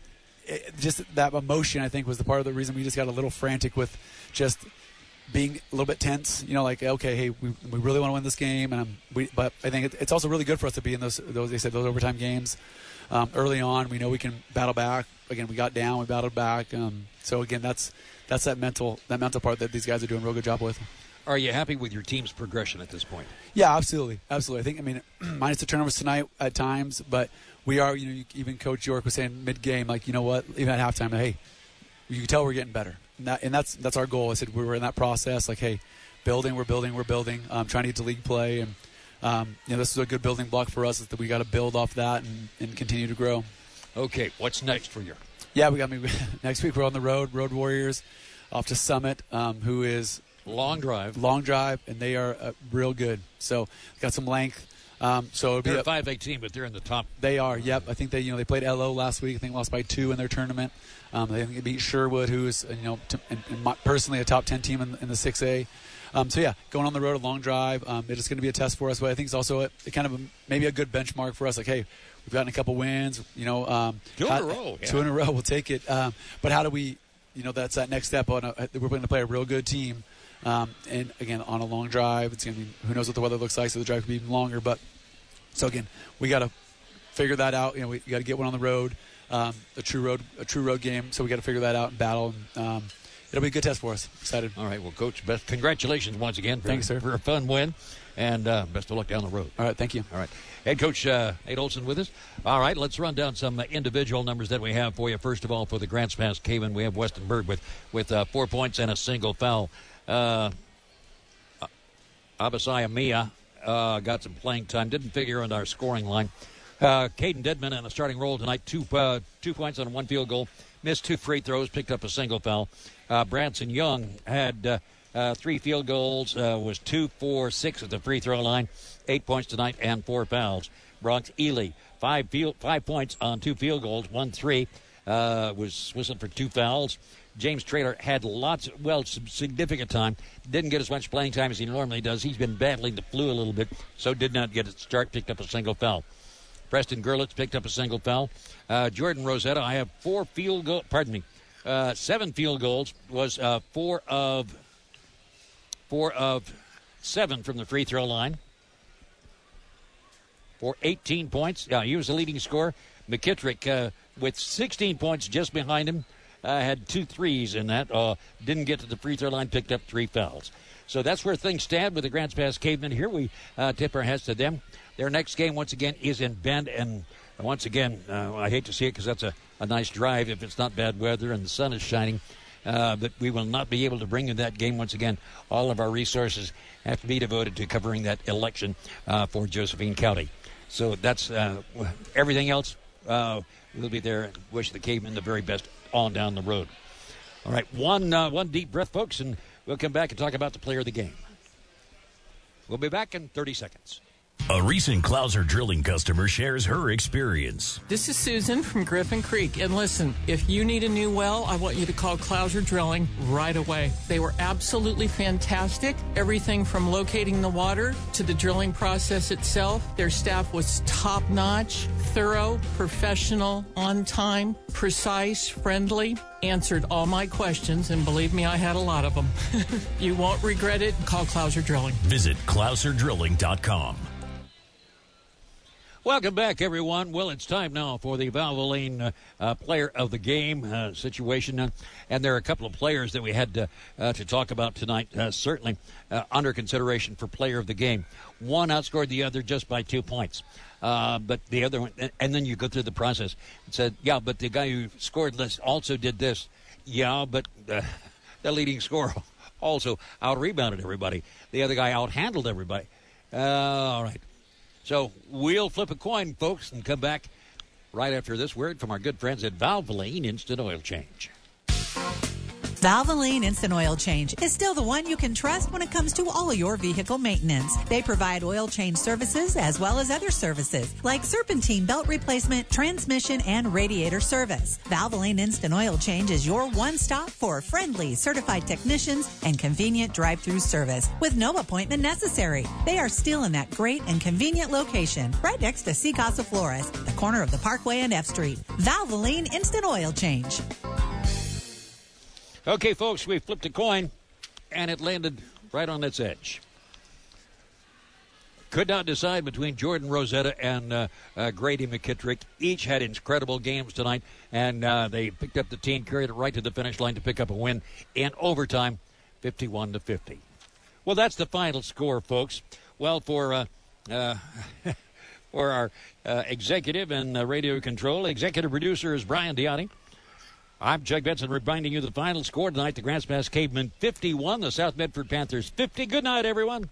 that emotion, I think, was the part of the reason we just got a little frantic with just being a little bit tense. Okay, hey, we really want to win this game, but I think it's also really good for us to be in those overtime games early on. We know we can battle back. Again, we got down, we battled back. So again, that's that mental part that these guys are doing a real good job with. Are you happy with your team's progression at this point? Yeah, absolutely. I think, minus the turnovers tonight at times, but we are, even Coach York was saying mid-game, like, you know what, even at halftime, hey, you can tell we're getting better. And that's our goal. I said we were in that process, like, hey, we're building, trying to get to league play. And, this is a good building block for us, is that we got to build off that and continue to grow. Okay, what's next for you? Yeah, next week we're on the road, Road Warriors, off to Summit, who is long drive, and they are real good. So got some length. So it'll they're 5-18, but they're in the top. They are. Yep. I think they played LO last week. I think lost by 2 in their tournament. They beat Sherwood, who is personally a top 10 team in the 6A. Going on the road, a long drive. It is going to be a test for us, but I think it's also maybe a good benchmark for us. Like, hey, we've gotten a couple wins. 2 in a row. Yeah. 2 in a row. We'll take it. But how do we? That's that next step. We're going to play a real good team. And again, on a long drive, it's going to be, who knows what the weather looks like, so the drive could be even longer. But so again, we got to figure that out. We got to get one on the road, a true road game. So we got to figure that out and battle. And it'll be a good test for us. Excited. All right, well, Coach, congratulations once again. Thanks, sir, for a fun win, and best of luck down the road. All right, thank you. All right, head coach Nate Olson with us. All right, let's run down some individual numbers that we have for you. First of all, for the Grants Pass Cavemen, we have Weston Bird with 4 points and a single foul. Abasaya Mia got some playing time. Didn't figure on our scoring line. Caden Dedman in a starting role tonight. 2 points on 1 field goal. Missed 2 free throws. Picked up a single foul. Branson Young had 3 field goals. Was 2 for 6 at the free throw line. 8 points tonight and 4 fouls. Bronx Ely 5 points on 2 field goals. 1 3. Was whistled for 2 fouls. James Traylor had some significant time. Didn't get as much playing time as he normally does. He's been battling the flu a little bit, so did not get a start, picked up a single foul. Preston Gerlitz picked up a single foul. Jordan Rosetta, I have 7 field goals, was 4 of 7 from the free throw line. For 18 points. Yeah, he was the leading scorer. McKittrick with 16 points just behind him. Had 2 threes in that. Didn't get to the free throw line, picked up 3 fouls. So that's where things stand with the Grants Pass Cavemen. Here we tip our hats to them. Their next game, once again, is in Bend. And once again, I hate to see it because that's a nice drive if it's not bad weather and the sun is shining. But we will not be able to bring you that game once again. All of our resources have to be devoted to covering that election for Josephine County. So that's everything else. We'll be there and wish the Cavemen the very best on down the road. All right, one deep breath, folks, and we'll come back and talk about the player of the game. We'll be back in 30 seconds. A recent Clouser Drilling customer shares her experience. This is Susan from Griffin Creek. And listen, if you need a new well, I want you to call Clouser Drilling right away. They were absolutely fantastic. Everything from locating the water to the drilling process itself. Their staff was top-notch, thorough, professional, on time, precise, friendly. Answered all my questions, and believe me, I had a lot of them. You won't regret it. Call Clouser Drilling. Visit ClouserDrilling.com. Welcome back, everyone. Well, it's time now for the Valvoline player of the game situation. And there are a couple of players that we had to talk about tonight, certainly under consideration for player of the game. One outscored the other just by 2 points. But the other one, and then you go through the process and said, yeah, but the guy who scored less also did this. Yeah, but the leading scorer also out-rebounded everybody. The other guy out-handled everybody. All right. So we'll flip a coin, folks, and come back right after this word from our good friends at Valvoline Instant Oil Change. Valvoline Instant Oil Change is still the one you can trust when it comes to all of your vehicle maintenance. They provide oil change services as well as other services like serpentine belt replacement, transmission, and radiator service. Valvoline Instant Oil Change is your one stop for friendly, certified technicians and convenient drive-through service with no appointment necessary. They are still in that great and convenient location right next to Sea Casa Flores, the corner of the Parkway and F Street. Valvoline Instant Oil Change. Okay, folks, we flipped a coin, and it landed right on its edge. Could not decide between Jordan Rosetta and Grady McKittrick. Each had incredible games tonight, and they picked up the team, carried it right to the finish line to pick up a win in overtime, 51-50. Well, that's the final score, folks. Well, for our executive and radio control, executive producer is Brian Diotti. I'm Chuck Benson reminding you the final score tonight, the Grants Pass Cavemen 51, the South Medford Panthers 50. Good night, everyone.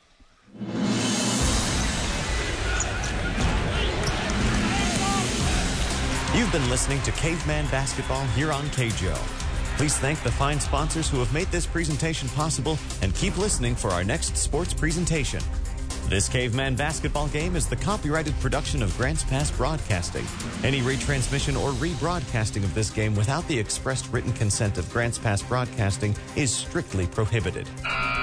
You've been listening to Caveman Basketball here on KJO. Please thank the fine sponsors who have made this presentation possible and keep listening for our next sports presentation. This Caveman Basketball game is the copyrighted production of Grants Pass Broadcasting. Any retransmission or rebroadcasting of this game without the expressed written consent of Grants Pass Broadcasting is strictly prohibited.